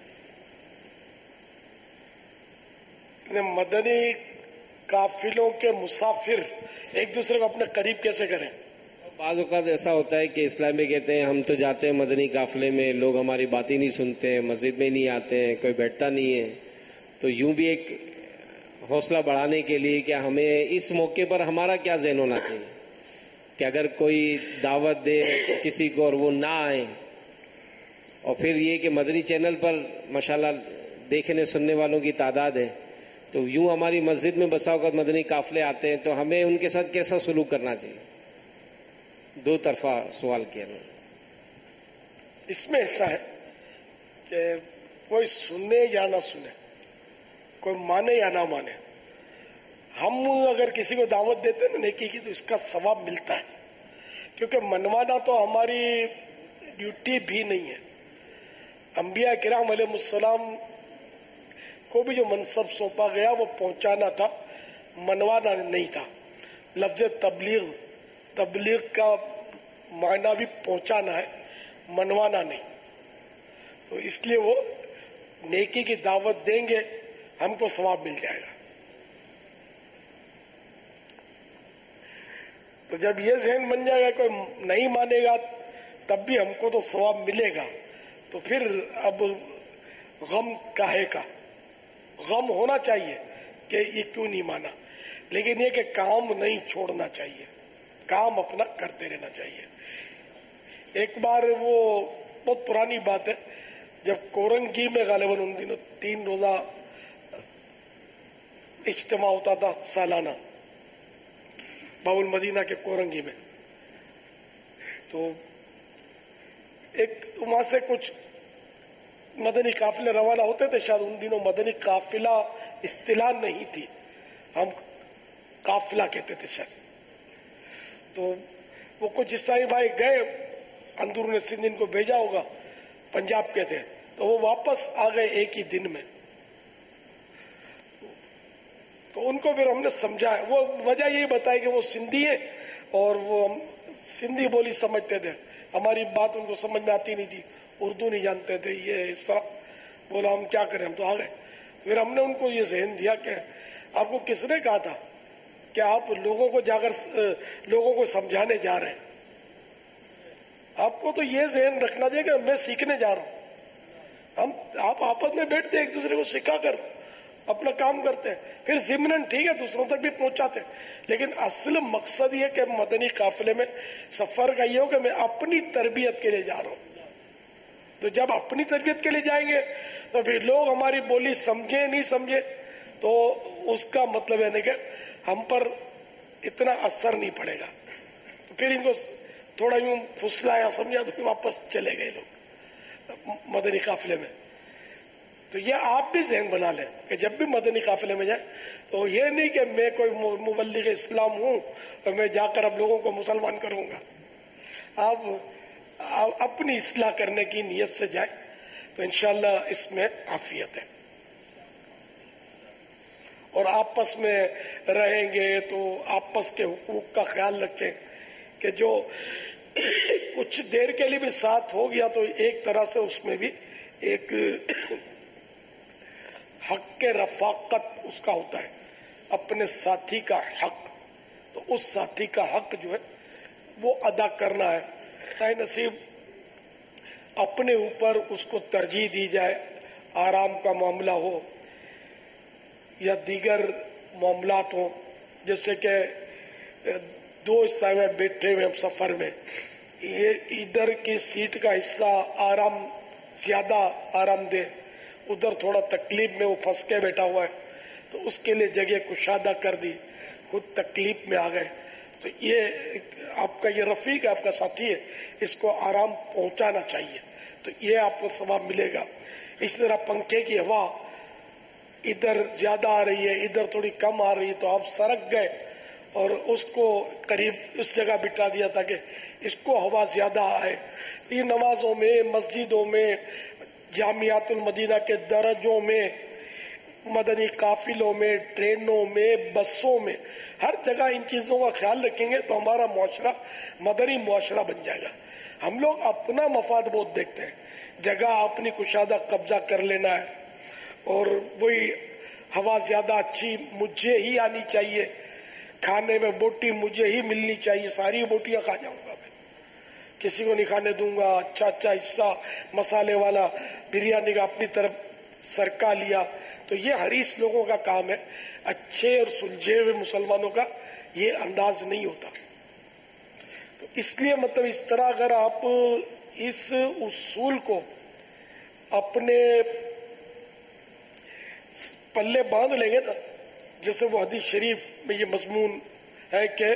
مدنی قافلوں کے مسافر ایک دوسرے کو اپنے قریب کیسے کریں؟ بعض اوقات ایسا ہوتا ہے کہ اسلام میں کہتے ہیں ہم تو جاتے ہیں مدنی قافلے میں، لوگ ہماری باتیں نہیں سنتے ہیں، مسجد میں نہیں آتے ہیں، کوئی بیٹھتا نہیں ہے. تو یوں بھی ایک حوصلہ بڑھانے کے لیے کہ ہمیں اس موقع پر ہمارا کیا ذہن ہونا چاہیے کہ اگر کوئی دعوت دے کسی کو اور وہ نہ آئے، اور پھر یہ کہ مدنی چینل پر ماشاءاللہ دیکھنے سننے والوں کی تعداد ہے، تو یوں ہماری مسجد میں بسا اوقات مدنی قافلے آتے ہیں، تو ہمیں ان کے ساتھ کیسا سلوک کرنا چاہیے؟ دو طرفہ سوال کیا میں. اس میں ایسا ہے کہ کوئی سنے یا نہ سنے، کوئی مانے یا نہ مانے، ہم اگر کسی کو دعوت دیتے ہیں نا نیکی کی تو اس کا ثواب ملتا ہے، کیونکہ منوانا تو ہماری ڈیوٹی بھی نہیں ہے. انبیاء کرام علیہ السلام کو بھی جو منصب سونپا گیا وہ پہنچانا تھا، منوانا نہیں تھا. لفظ تبلیغ کا معنی بھی پہنچانا ہے، منوانا نہیں. تو اس لیے وہ نیکی کی دعوت دیں گے، ہم کو ثواب مل جائے گا. تو جب یہ ذہن بن جائے گا کوئی نہیں مانے گا تب بھی ہم کو تو ثواب ملے گا، تو پھر اب غم کاہے کا؟ غم ہونا چاہیے کہ یہ کیوں نہیں مانا، لیکن یہ کہ کام نہیں چھوڑنا چاہیے، کام اپنا کرتے رہنا چاہیے. ایک بار وہ بہت پرانی بات ہے، جب کورنگی میں غالباً ان دنوں 3 روزہ اجتماع ہوتا تھا سالانہ باب المدینہ کے کورنگی میں، تو ایک وہاں سے کچھ مدنی قافلے روانہ ہوتے تھے. شاید ان دنوں مدنی قافلہ اصطلاح نہیں تھی، ہم قافلہ کہتے تھے شاید. تو وہ कुछ इस्लामी भाई गए अंदरून सिंध, इनको भेजा होगा, पंजाब के थे, तो वो वापस आ गए एक ही दिन में। तो उनको फिर हमने समझाया, वो वजह यही बताई कि वो सिंधी है और वो सिंधी बोली समझते थे, हमारी बात उनको समझ में आती नहीं थी, उर्दू नहीं जानते थे, ये इस तरह। बोला हम क्या करें, हम तो आ गए। फिर हमने उनको ये ज़हन दिया कि आपको किसने कहा था कि आप लोगों को जाकर लोगों को समझाने जा रहे हैं? आपको तो ये ज़हन रखना चाहिए कि मैं सीखने जा रहा हूं। आप आपस में बैठते एक दूसरे को सिखाकर अपना काम करते हैं, फिर ज़िम्नन ठीक है दूसरों तक भी पहुंचाते हैं, लेकिन असल मकसद ये कि मदनी काफिले में सफर का ये हो कि मैं अपनी तरबियत के लिए जा रहा हूं। तो जब अपनी तरबियत के लिए जाएंगे तो फिर लोग हमारी बोली समझे नहीं समझे तो उसका मतलब है कि हम पर इतना असर नहीं पड़ेगा। तो फिर इनको थोड़ा यूं फुसलाया समझा तो फिर वापस चले गए लोग मदनी काफिले में। तो ये आप भी ज़हन बना लें कि जब भी मदनी काफिले में जाए तो ये नहीं कि मैं कोई मुबल्लिग इस्लाम हूं और मैं जाकर अब लोगों को मुसलमान करूंगा। आप अपनी इस्लाह करने की नीयत से जाए तो इंशाअल्लाह इसमें आफियत है। और आपस में रहेंगे तो आपस के हुकूक का ख्याल रखें कि जो कुछ देर के लिए भी साथ हो गया तो एक तरह से उसमें भी एक हक के रफाकत उसका होता है, अपने साथी का हक। तो उस साथी का हक जो है वो अदा करना है। चाहे नसीब अपने ऊपर उसको तरजीह दी जाए, आराम का मामला हो या दीगर मामलात हो, जैसे कि दो हिस्सा में बैठे हुए हम सफर में, ये इधर की सीट का हिस्सा आराम ज्यादा आराम दे, उधर थोड़ा तकलीफ में वो फंस के बैठा हुआ है तो उसके लिए जगह कुशादा कर दी, खुद तकलीफ में आ गए। तो ये आपका ये रफीक है, आपका साथी है, इसको आराम पहुंचाना चाहिए, तो ये आपको सवाब मिलेगा। इस तरह पंखे की हवा इधर ज्यादा आ रही है, इधर थोड़ी कम आ रही है, तो आप सरक गए और उसको करीब उस जगह बिठा दिया ताकि इसको हवा ज्यादा आए। ये नमाजों में, मस्जिदों में, जामियातुल मदीना के दरजों में, मदनी काफिलों में, ट्रेनों में, बसों में, हर जगह इन चीजों का ख्याल रखेंगे तो हमारा मुआशरा मदनी मुआशरा बन जाएगा। हम लोग अपना मफाद बहुत देखते हैं, जगह अपनी कुशादा कब्जा कर लेना है और वही हवा ज्यादा अच्छी मुझे ही आनी चाहिए, खाने में बोटी मुझे ही मिलनी चाहिए, सारी बोटियां खा जाऊंगा मैं, किसी को नहीं खाने दूंगा, अच्छा अच्छा हिस्सा मसाले वाला बिरयानी का अपनी तरफ सरका लिया। तो ये हरीस लोगों का काम है, अच्छे और सुलझे हुए मुसलमानों का ये अंदाज नहीं होता। तो इसलिए मतलब इस तरह अगर आप इस उसूल को अपने पल्ले बांध लेंगे ना, जैसे वो हदीस शरीफ में ये मजमून है कि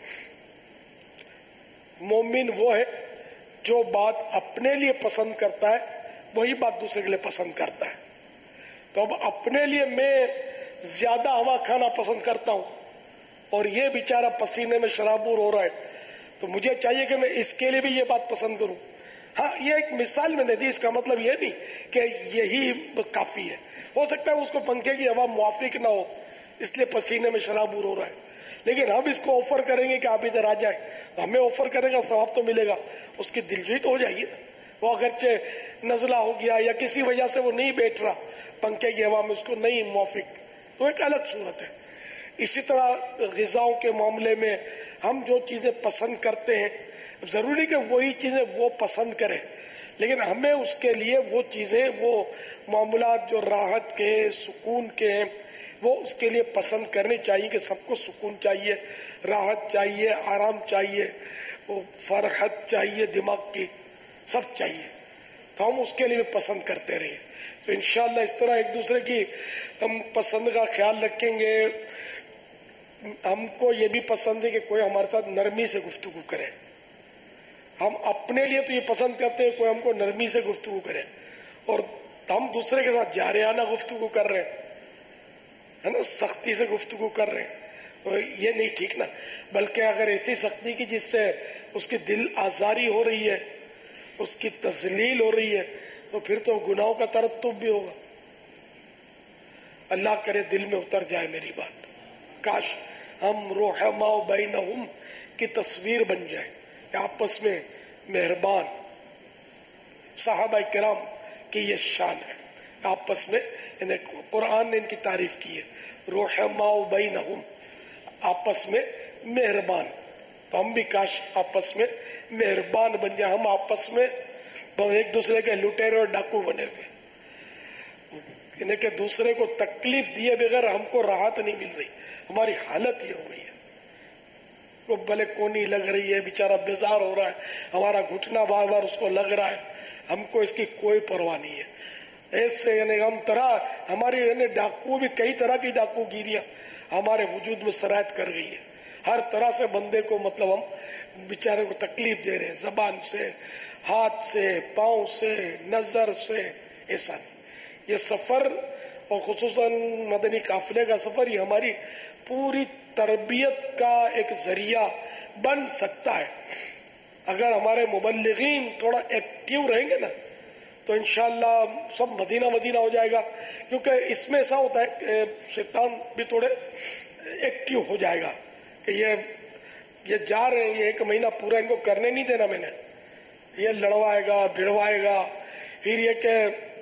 मोमिन वो है जो बात अपने लिए पसंद करता है वही बात दूसरे के लिए पसंद करता है। तो अब अपने लिए मैं ज्यादा हवा खाना पसंद करता हूं और ये बेचारा पसीने में शराबूर हो रहा है, तो मुझे चाहिए कि मैं इसके लिए भी ये बात पसंद करूं। हाँ, ये एक मिसाल मैंने दी, इसका मतलब ये नहीं कि यही काफी है। हो सकता है उसको पंखे की हवा मुआफिक ना हो इसलिए पसीने में शराबूर हो रहा है, लेकिन हम इसको ऑफर करेंगे कि आप इधर आ जाए, तो हमें ऑफर करेगा, सवाब तो मिलेगा, उसकी दिलजोई तो हो जाएगी ना। वो अगरचे नजला हो गया या किसी वजह से वो नहीं बैठ रहा पंखे की हवा में, उसको नहीं मुआफिक, तो एक अलग सूरत है। इसी तरह ग़िज़ाओं के मामले में हम जो चीजें पसंद करते हैं, जरूरी कि वही चीजें वो पसंद करें, लेकिन हमें उसके लिए वो चीजें, वो मामलात जो राहत के, सुकून के हैं, वो उसके लिए पसंद करनी चाहिए कि सबको सुकून चाहिए, राहत चाहिए, आराम चाहिए, वो फरहत चाहिए, दिमाग की सब चाहिए, तो हम उसके लिए पसंद करते रहिए। तो इंशाअल्लाह इस तरह एक दूसरे की हम पसंद का ख्याल रखेंगे। हमको ये भी पसंद है कि कोई हमारे साथ नरमी से गुफ्तगू करे। हम अपने लिए तो ये पसंद करते हैं कोई हमको नरमी से गुफ्तगू करे, और हम दूसरे के साथ जारियाना गुफ्तगू कर रहे हैं, है ना, सख्ती से गुफ्तगू कर रहे हैं, تو یہ نہیں ٹھیک نا، بلکہ اگر ایسی سختی کی جس سے اس کی دل آزاری ہو رہی ہے، اس کی تذلیل ہو رہی ہے، تو پھر تو گناہوں کا ترتب بھی ہوگا. اللہ کرے دل میں اتر جائے میری بات. کاش ہم رحماء بینہم کی تصویر بن جائے کہ آپس میں مہربان. صحابہ کرام کی یہ شان ہے، آپس میں قرآن نے ان کی تعریف کی ہے، رحماء بینہم، آپس میں مہربان. تو ہم بھی کاش آپس میں مہربان بن جائیں. ہم آپس میں ایک دوسرے کے لٹیرے اور ڈاکو بنے ہوئے، یعنی کہ دوسرے کو تکلیف دیے بغیر ہم کو راحت نہیں مل رہی. ہماری حالت یہ ہو گئی ہے. وہ بھلے کونی لگ رہی ہے، بیچارہ بیزار ہو رہا ہے، ہمارا گھٹنا بار بار اس کو لگ رہا ہے، ہم کو اس کی کوئی پرواہ نہیں ہے. ایسے یعنی ہم طرح ہماری یعنی ڈاکو بھی کئی طرح کی ڈاکو گیریاں ہمارے وجود میں سرایت کر گئی ہے. ہر طرح سے بندے کو مطلب ہم بیچارے کو تکلیف دے رہے ہیں، زبان سے، ہاتھ سے، پاؤں سے، نظر سے. ایسا نہیں. یہ سفر اور خصوصاً مدنی قافلے کا سفر یہ ہماری پوری تربیت کا ایک ذریعہ بن سکتا ہے. اگر ہمارے مبلغین تھوڑا ایکٹیو رہیں گے نا تو انشاءاللہ سب مدینہ مدینہ ہو جائے گا. کیونکہ اس میں ایسا ہوتا ہے کہ شیطان بھی تھوڑے ایکٹیو ہو جائے گا کہ یہ جا رہے ہیں، یہ ایک مہینہ پورا ان کو کرنے نہیں دینا میں نے، یہ لڑوائے گا، بھڑوائے گا. پھر یہ کہ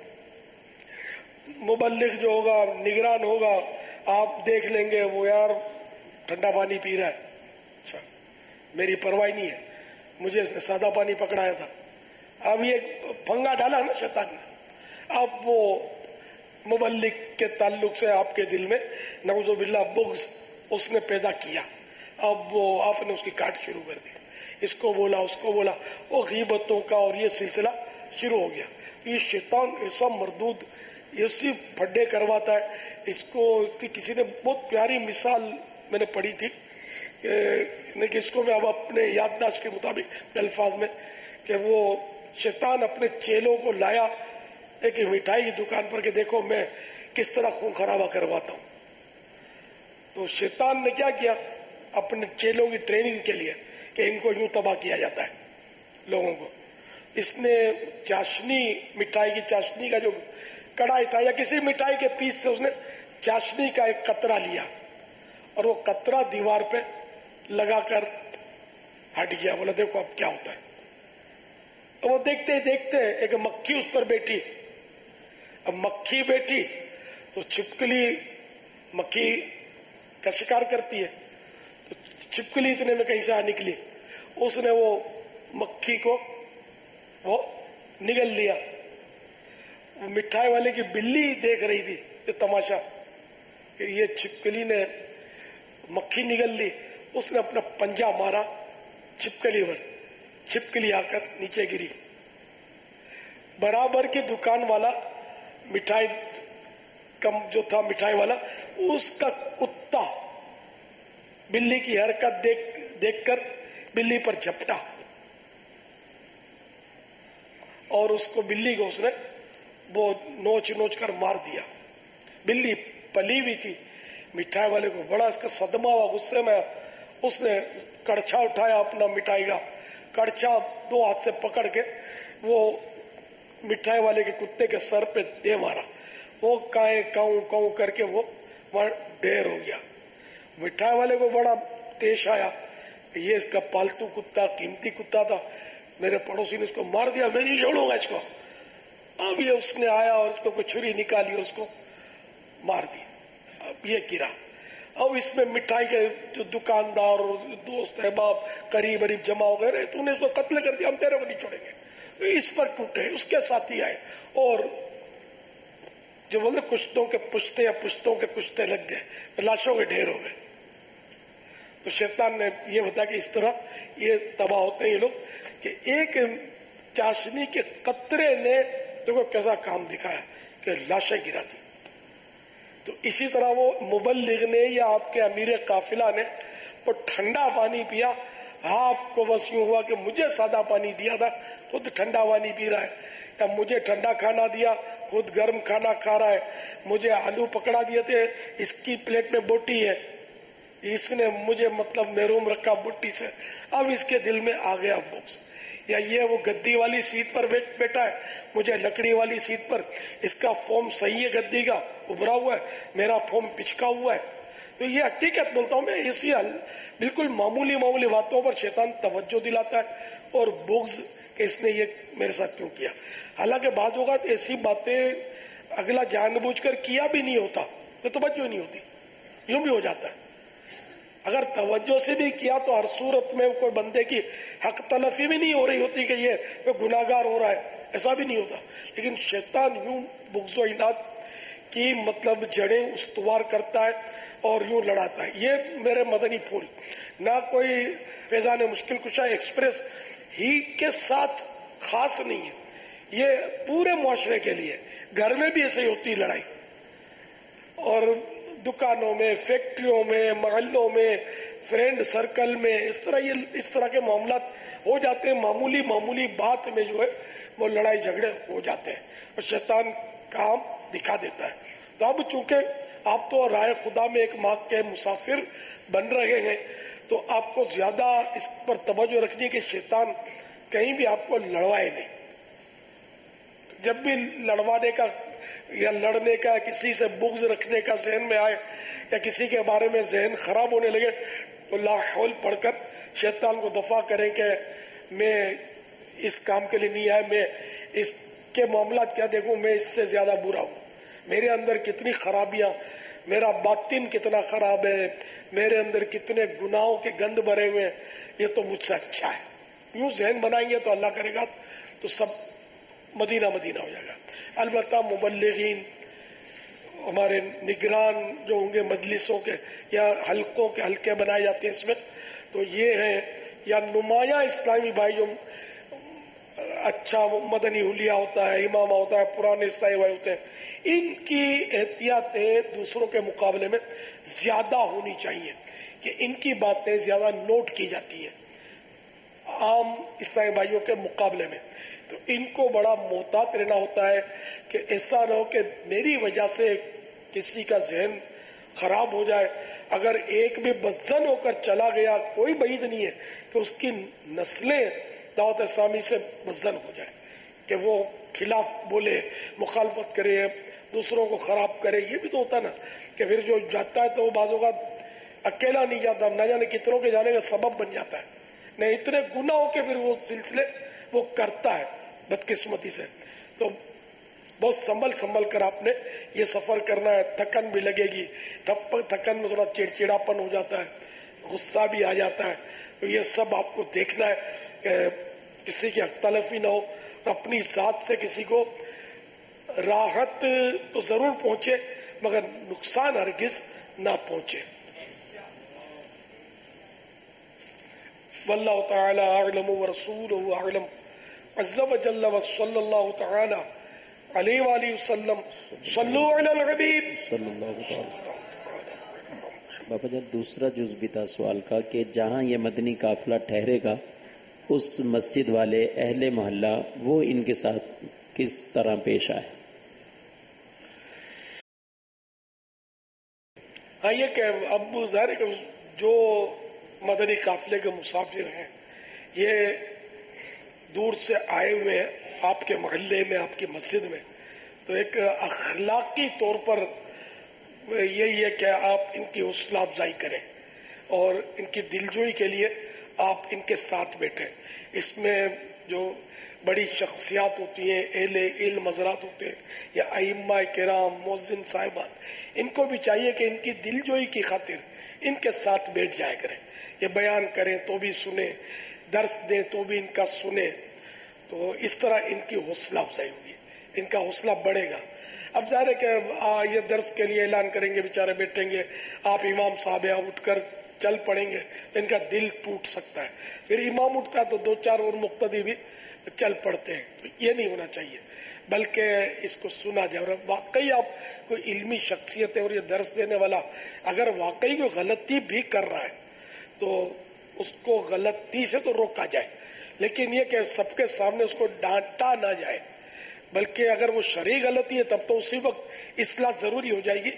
مبلغ جو ہوگا، نگران ہوگا، آپ دیکھ لیں گے وہ یار ٹھنڈا پانی پی رہا ہے، اچھا میری پرواہ نہیں ہے، مجھے اس نے سادہ پانی پکڑایا تھا. اب یہ پھنگا ڈالا نا شیطان نے. اب وہ مبلغ کے تعلق سے آپ کے دل میں نعوذ باللہ بغض اس نے پیدا کیا. اب وہ آپ نے اس کی کاٹ شروع کر دی، اس کو بولا اس کو بولا، وہ غیبتوں کا اور یہ سلسلہ شروع ہو گیا. یہ شیطان ایسا مردود ایسی پھڈے کرواتا ہے. اس کی کسی نے بہت پیاری مثال میں نے پڑھی تھی کہ اس کو میں اب اپنے یادداشت کے مطابق الفاظ میں کہ وہ شیطان اپنے چیلوں کو لایا ایک مٹھائی کی دکان پر کہ دیکھو میں کس طرح خون خرابہ کرواتا ہوں. تو شیطان نے کیا کیا اپنے چیلوں کی ٹریننگ کے لیے کہ ان کو یوں تباہ کیا جاتا ہے لوگوں کو. اس نے چاشنی، مٹھائی کی چاشنی کا جو کڑائی تھا یا کسی مٹھائی کے پیس سے اس نے چاشنی کا ایک قطرہ لیا اور وہ قطرہ دیوار پہ لگا کر ہٹ گیا. بولا دیکھو اب کیا ہوتا ہے. اور وہ دیکھتے دیکھتے ایک مکھی اس پر بیٹھی. اب مکھی بیٹھی تو چھپکلی مکھی کا شکار کرتی ہے، تو چھپکلی اتنے میں کہیں سے آ نکلی. اس نے وہ مکھی کو وہ نگل لیا. وہ مٹھائی والے کی بلی دیکھ رہی تھی یہ تماشا کہ یہ چھپکلی نے مکھی نگل لی. اس نے اپنا پنجہ مارا چھپکلی پر، چھپکلی آ کر نیچے گری. برابر کی دکان والا مٹھائی کم جو تھا مٹھائی والا، اس کا کتا بلی کی حرکت دیکھ کر بلی پر جھپٹا اور اس کو بلی کو اس نے وہ نوچ نوچ کر مار دیا. بلی پلی ہوئی تھی. مٹھائی والے کو بڑا اس کا صدمہ ہوا، غصے میں اس نے کڑچھا اٹھایا اپنا مٹھائی کا کڑچھا، دو ہاتھ سے پکڑ کے وہ مٹھائی والے کے کتے کے سر پہ دے مارا. وہ کائیں کاؤں کاؤں کر کے وہ وہاں ڈھیر ہو گیا. مٹھائی والے کو بڑا پیش آیا، یہ اس کا پالتو کتا قیمتی کتا تھا، میرے پڑوسی نے اس کو مار دیا، میں نہیں چھوڑوں گا اس کو. اب یہ اس نے آیا اور اس کو کوئی چھری نکالی اور اس کو مار دی. اب یہ گرا. اب اس میں مٹھائی کے جو دکاندار اور دوست احباب قریب قریب جمع ہو گئے، تو نے اس کو قتل کر دیا، ہم تیرے کو نہیں چھوڑیں گے. اس پر ٹوٹے. اس کے ساتھی آئے اور جو بولتے کشتوں کے پشتے یا پشتوں کے کشتے لگ گئے، لاشوں کے ڈھیر ہو گئے. تو شیطان نے یہ بتا کہ اس طرح یہ تباہ ہوتے ہیں یہ لوگ کہ ایک چاشنی کے قطرے نے دیکھو کیسا کام دکھایا کہ لاشیں گرا دی. تو اسی طرح وہ مبلغ نے یا آپ کے امیر قافلہ نے وہ ٹھنڈا پانی پیا، آپ کو بس یوں ہوا کہ مجھے سادہ پانی دیا تھا خود ٹھنڈا پانی پی رہا ہے، یا مجھے ٹھنڈا کھانا دیا خود گرم کھانا کھا رہا ہے، مجھے آلو پکڑا دیے تھے اس کی پلیٹ میں بوٹی ہے. اس نے مجھے مطلب محروم رکھا بٹی سے، اب اس کے دل میں آ گیا بغض، یا یہ وہ گدی والی سیٹ پر بیٹھا ہے، مجھے لکڑی والی سیٹ پر، اس کا فارم صحیح ہے گدی کا ابھرا ہوا ہے، میرا فارم پچکا ہوا ہے. تو یہ حقیقت بولتا ہوں میں، اسی بالکل معمولی باتوں پر شیطان توجہ دلاتا ہے اور بغض کہ اس نے یہ میرے ساتھ کیوں کیا. حالانکہ بعض اوقات ایسی باتیں اگلا جان بوجھ کر کیا بھی نہیں ہوتا تو توجہ نہیں ہوتی، یوں بھی ہو جاتا ہے. اگر توجہ سے بھی کیا تو ہر صورت میں کوئی بندے کی حق تلفی بھی نہیں ہو رہی ہوتی کہ یہ گناہگار ہو رہا ہے، ایسا بھی نہیں ہوتا. لیکن شیطان یوں بغض و عناد کی مطلب جڑیں استوار کرتا ہے اور یوں لڑاتا ہے. یہ میرے مدنی پھول نہ کوئی فیضان مشکل کشا ایکسپریس ہی کے ساتھ خاص نہیں ہے، یہ پورے معاشرے کے لیے. گھر میں بھی ایسے ہی ہوتی لڑائی، اور دکانوں میں، فیکٹریوں میں، محلوں میں، فرینڈ سرکل میں، اس طرح کے معاملات ہو جاتے ہیں. معمولی بات میں جو ہے وہ لڑائی جھگڑے ہو جاتے ہیں اور شیطان کام دکھا دیتا ہے. تو اب چونکہ آپ تو رائے خدا میں ایک ماہ کے مسافر بن رہے ہیں تو آپ کو زیادہ اس پر توجہ رکھنی کہ شیطان کہیں بھی آپ کو لڑوائے نہیں. جب بھی لڑوانے کا یا لڑنے کا، کسی سے بغض رکھنے کا ذہن میں آئے یا کسی کے بارے میں ذہن خراب ہونے لگے تو لا حول پڑھ کر شیطان کو دفع کریں کہ میں اس کام کے لیے نہیں آیا، میں اس کے معاملات کیا دیکھوں، میں اس سے زیادہ برا ہوں، میرے اندر کتنی خرابیاں، میرا باطن کتنا خراب ہے، میرے اندر کتنے گناہوں کے گند بھرے ہوئے، یہ تو مجھ سے اچھا ہے. یوں ذہن بنائیں گے تو اللہ کرے گا تو سب مدینہ ہو جائے گا. البتہ مبلغین، ہمارے نگران جو ہوں گے مجلسوں کے یا حلقوں کے حلقے بنائے جاتے ہیں اس میں، تو یہ ہیں یا نمایاں اسلامی بھائی جو اچھا مدنی حلیہ ہوتا ہے، امامہ ہوتا ہے، پرانے اسلامی بھائی ہوتے ہیں، ان کی احتیاطیں دوسروں کے مقابلے میں زیادہ ہونی چاہیے کہ ان کی باتیں زیادہ نوٹ کی جاتی ہیں عام اسلامی بھائیوں کے مقابلے میں. تو ان کو بڑا محتاط رہنا ہوتا ہے کہ ایسا نہ ہو کہ میری وجہ سے کسی کا ذہن خراب ہو جائے. اگر ایک بھی بدزن ہو کر چلا گیا کوئی بعید نہیں ہے کہ اس کی نسلیں دعوت اسلامی سے بدزن ہو جائے، کہ وہ خلاف بولے، مخالفت کرے، دوسروں کو خراب کرے. یہ بھی تو ہوتا نا کہ پھر جو جاتا ہے تو وہ بعض اوقات اکیلا نہیں جاتا، نہ جانے کتنوں کے جانے کا سبب بن جاتا ہے، نہ اتنے گناہ ہو کے پھر وہ سلسلے وہ کرتا ہے بدقسمتی سے. تو بہت سنبھل کر آپ نے یہ سفر کرنا ہے. تھکن بھی لگے گی، تھکن میں تھوڑا چڑچڑاپن ہو جاتا ہے، غصہ بھی آ جاتا ہے. تو یہ سب آپ کو دیکھنا ہے کہ کسی کی حق تلفی نہ ہو اور اپنی ذات سے کسی کو راحت تو ضرور پہنچے مگر نقصان ہرگز نہ پہنچے. واللہ تعالی اعلم ورسولہ اعلم عز وجل وصلی اللہ تعالی علیہ وآلہ وسلم. صلو علی الحبیب صلی اللہ تعالی. بابا جان دوسرا جز بھی تھا سوال کا کہ جہاں یہ مدنی قافلہ ٹھہرے گا اس مسجد والے اہل محلہ وہ ان کے ساتھ کس طرح پیش آئے؟ ہاں یہ کہ اب ظاہر ہے کہ جو مدنی قافلے کے مسافر ہیں یہ دور سے آئے ہوئے ہیں آپ کے محلے میں، آپ کی مسجد میں، تو ایک اخلاقی طور پر یہی ہے کہ آپ ان کی حوصلہ افزائی کریں اور ان کی دلجوئی کے لیے آپ ان کے ساتھ بیٹھیں. اس میں جو بڑی شخصیات ہوتی ہیں، اہل علم حضرات ہوتے ہیں یا ائمہ کرام، مؤذن صاحبان، ان کو بھی چاہیے کہ ان کی دلجوئی کی خاطر ان کے ساتھ بیٹھ جایا کریں. یہ بیان کریں تو بھی سنیں، درس دیں تو بھی ان کا سنیں. تو اس طرح ان کی حوصلہ افزائی ہوگی، ان کا حوصلہ بڑھے گا. اب ظاہر ہے کہ یہ درس کے لیے اعلان کریں گے، بیچارے بیٹھیں گے، آپ امام صاحب ہیں اٹھ کر چل پڑیں گے، ان کا دل ٹوٹ سکتا ہے. پھر امام اٹھتا ہے تو دو چار اور مقتدی بھی چل پڑتے ہیں. تو یہ نہیں ہونا چاہیے، بلکہ اس کو سنا جائے. اور واقعی آپ کوئی علمی شخصیت ہے اور یہ درس دینے والا اگر واقعی کوئی غلطی بھی کر رہا ہے تو اس کو غلطی سے تو روکا جائے، لیکن یہ کہ سب کے سامنے اس کو ڈانٹا نہ جائے، بلکہ اگر وہ شرعی غلطی ہے تب تو اسی وقت اصلاح ضروری ہو جائے گی.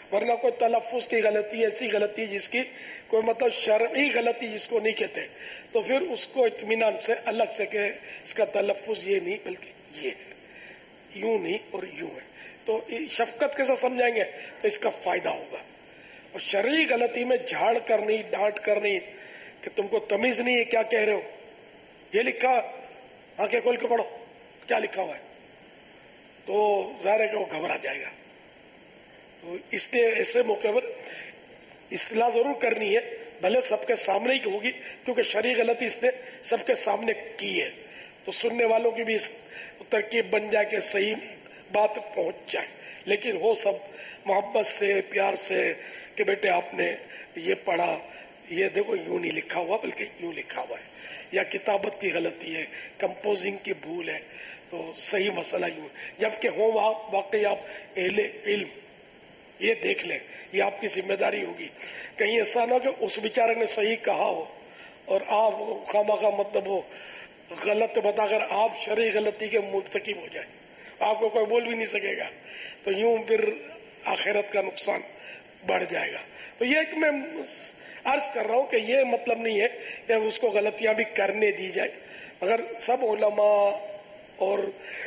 ورنہ کوئی تلفظ کی غلطی ایسی غلطی جس کی کوئی مطلب شرعی غلطی جس کو نہیں کہتے، تو پھر اس کو اطمینان سے الگ سے کہ اس کا تلفظ یہ نہیں بلکہ یہ ہے، یوں نہیں اور یوں ہے، تو شفقت کے ساتھ سمجھائیں گے تو اس کا فائدہ ہوگا۔ اور شرعی غلطی میں جھاڑ کرنی، ڈانٹ کرنی کہ تم کو تمیز نہیں ہے کیا کہہ رہے ہو، یہ لکھا، آنکھیں کھول کے پڑھو کیا لکھا ہوا ہے، تو ظاہر ہے کہ وہ گھبرا جائے گا۔ تو اس لیے ایسے موقع پر اصلاح ضرور کرنی ہے، بھلے سب کے سامنے ہی ہوگی، کیونکہ شرعی غلطی اس نے سب کے سامنے کی ہے، تو سننے والوں کی بھی اس ترکیب بن جائے کہ صحیح بات پہنچ جائے، لیکن وہ سب محبت سے، پیار سے کہ بیٹے آپ نے یہ پڑھا، یہ دیکھو یوں نہیں لکھا ہوا بلکہ یوں لکھا ہوا ہے، یا کتابت کی غلطی ہے، کمپوزنگ کی بھول ہے، تو صحیح مسئلہ یوں ہے، جبکہ ہو واقعی آپ اہل علم، یہ دیکھ لیں، یہ آپ کی ذمہ داری ہوگی، کہیں ایسا نہ کہ اس بیچارے نے صحیح کہا ہو اور آپ خواہ مطلب وہ غلط بتا کر آپ شرعی غلطی کے مرتکب ہو جائیں، آپ کو کوئی بول بھی نہیں سکے گا، تو یوں پھر آخرت کا نقصان بڑھ جائے گا۔ تو یہ ایک میں عرض کر رہا ہوں کہ یہ مطلب نہیں ہے کہ اس کو غلطیاں بھی کرنے دی جائے، مگر سب علماء اور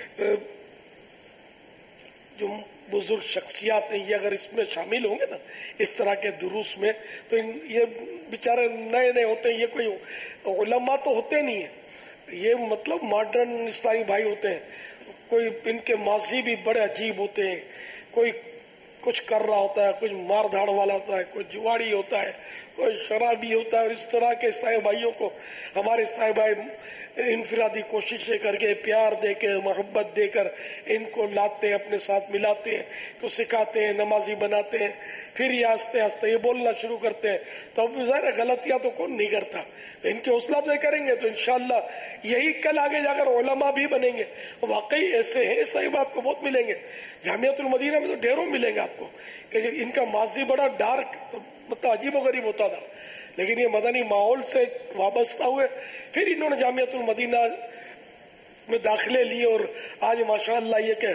جو بزرگ شخصیات ہیں یہ اگر اس میں شامل ہوں گے نا اس طرح کے دروس میں، تو یہ بیچارے نئے نئے ہوتے ہیں، یہ کوئی علماء تو ہوتے نہیں ہیں، یہ مطلب ماڈرن اسلامی بھائی ہوتے ہیں، کوئی ان کے ماضی بھی بڑے عجیب ہوتے ہیں، کوئی کچھ کر رہا ہوتا ہے، کچھ مار دھاڑ والا ہوتا ہے، کوئی جواڑی ہوتا ہے، کوئی شرابی ہوتا ہے، اور اس طرح کے عیسائی بھائیوں کو ہمارے عیسائی بھائی انفرادی کوششیں کر کے پیار دے کے محبت دے کر ان کو لاتے ہیں، اپنے ساتھ ملاتے ہیں، تو سکھاتے ہیں، نمازی بناتے ہیں، پھر یہ آہستہ آہستہ یہ بولنا شروع کرتے ہیں، تو اب ظاہر ہے غلطیاں تو کون نہیں کرتا، ان کی حوصلہ افزائی کریں گے تو انشاءاللہ یہی کل آگے جا کر علماء بھی بنیں گے۔ واقعی ایسے ہیں صحیح آپ کو بہت ملیں گے، جامعۃ المدینہ میں تو ڈھیروں ملیں گے آپ کو کہ ان کا ماضی بڑا ڈارک مطلب عجیب و غریب ہوتا تھا، لیکن یہ مدنی ماحول سے وابستہ ہوئے، پھر انہوں نے جامعۃ المدینہ میں داخلے لیے، اور آج ماشاءاللہ یہ کہ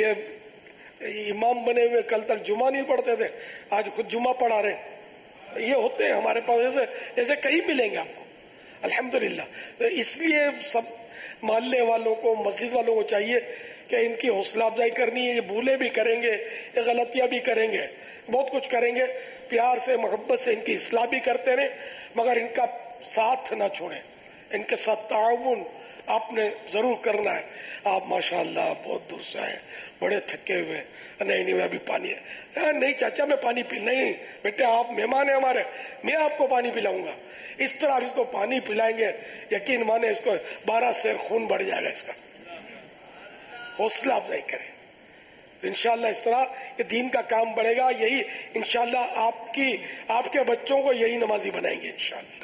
یہ امام بنے ہوئے، کل تک جمعہ نہیں پڑھتے تھے، آج خود جمعہ پڑھا رہے، یہ ہوتے ہیں ہمارے پاس، ایسے کئی ملیں گے آپ کو الحمدللہ۔ اس لیے سب محلے والوں کو، مسجد والوں کو چاہیے کہ ان کی حوصلہ افزائی کرنی ہے، یہ بھولے بھی کریں گے، یہ غلطیاں بھی کریں گے، بہت کچھ کریں گے، پیار سے محبت سے ان کی اصلاح بھی کرتے رہیں، مگر ان کا ساتھ نہ چھوڑیں، ان کے ساتھ تعاون آپ نے ضرور کرنا ہے۔ آپ ماشاءاللہ بہت دور سے آئے، بڑے تھکے ہوئے، نہیں میں ابھی پانی ہے، نہیں چاچا میں پانی پی، نہیں بیٹے آپ مہمان ہیں ہمارے، میں آپ کو پانی پلاؤں گا، اس طرح آپ اس کو پانی پلائیں گے، یقین مانے اس کو 12 سیر خون بڑھ جائے گا اس کا۔ حوصلہ افزائی کریں انشاءاللہ، اس طرح یہ دین کا کام بڑھے گا، یہی انشاءاللہ آپ کے بچوں کو یہی نمازی بنائیں گے انشاءاللہ۔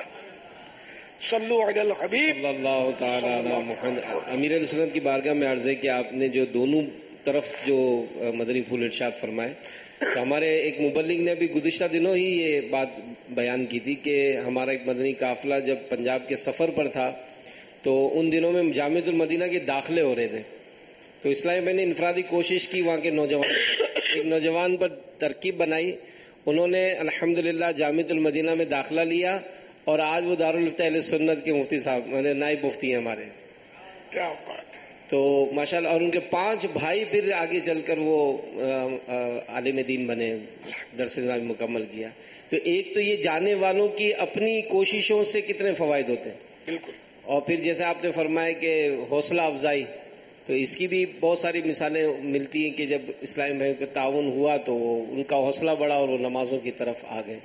صلو علی الحبیب صلی اللہ تعالی علی محمد۔ امیر علیہ السلام کی بارگاہ میں عرض ہے کہ آپ نے جو دونوں طرف جو مدنی پھول ارشاد فرمائے، تو ہمارے ایک مبلغ نے بھی گزشتہ دنوں ہی یہ بات بیان کی تھی کہ ہمارا ایک مدنی قافلہ جب پنجاب کے سفر پر تھا تو ان دنوں میں جامعۃ المدینہ کے داخلے ہو رہے تھے، تو اسلامی میں نے انفرادی کوشش کی، وہاں کے ایک نوجوان پر ترکیب بنائی، انہوں نے الحمدللہ جامعۃ المدینہ میں داخلہ لیا، اور آج وہ دارالفتہ اہل سنت کے مفتی صاحب نائب مفتی ہیں ہمارے، کیا بات ہے، تو ماشاءاللہ، اور ان کے 5 بھائی پھر آگے چل کر وہ عالم دین بنے، درس نظام مکمل کیا۔ تو ایک تو یہ جانے والوں کی اپنی کوششوں سے کتنے فوائد ہوتے ہیں، بالکل، اور پھر جیسے آپ نے فرمایا کہ حوصلہ افزائی، تو اس کی بھی بہت ساری مثالیں ملتی ہیں کہ جب اسلامی بھائیوں کا تعاون ہوا تو ان کا حوصلہ بڑھا اور وہ نمازوں کی طرف آ گئے۔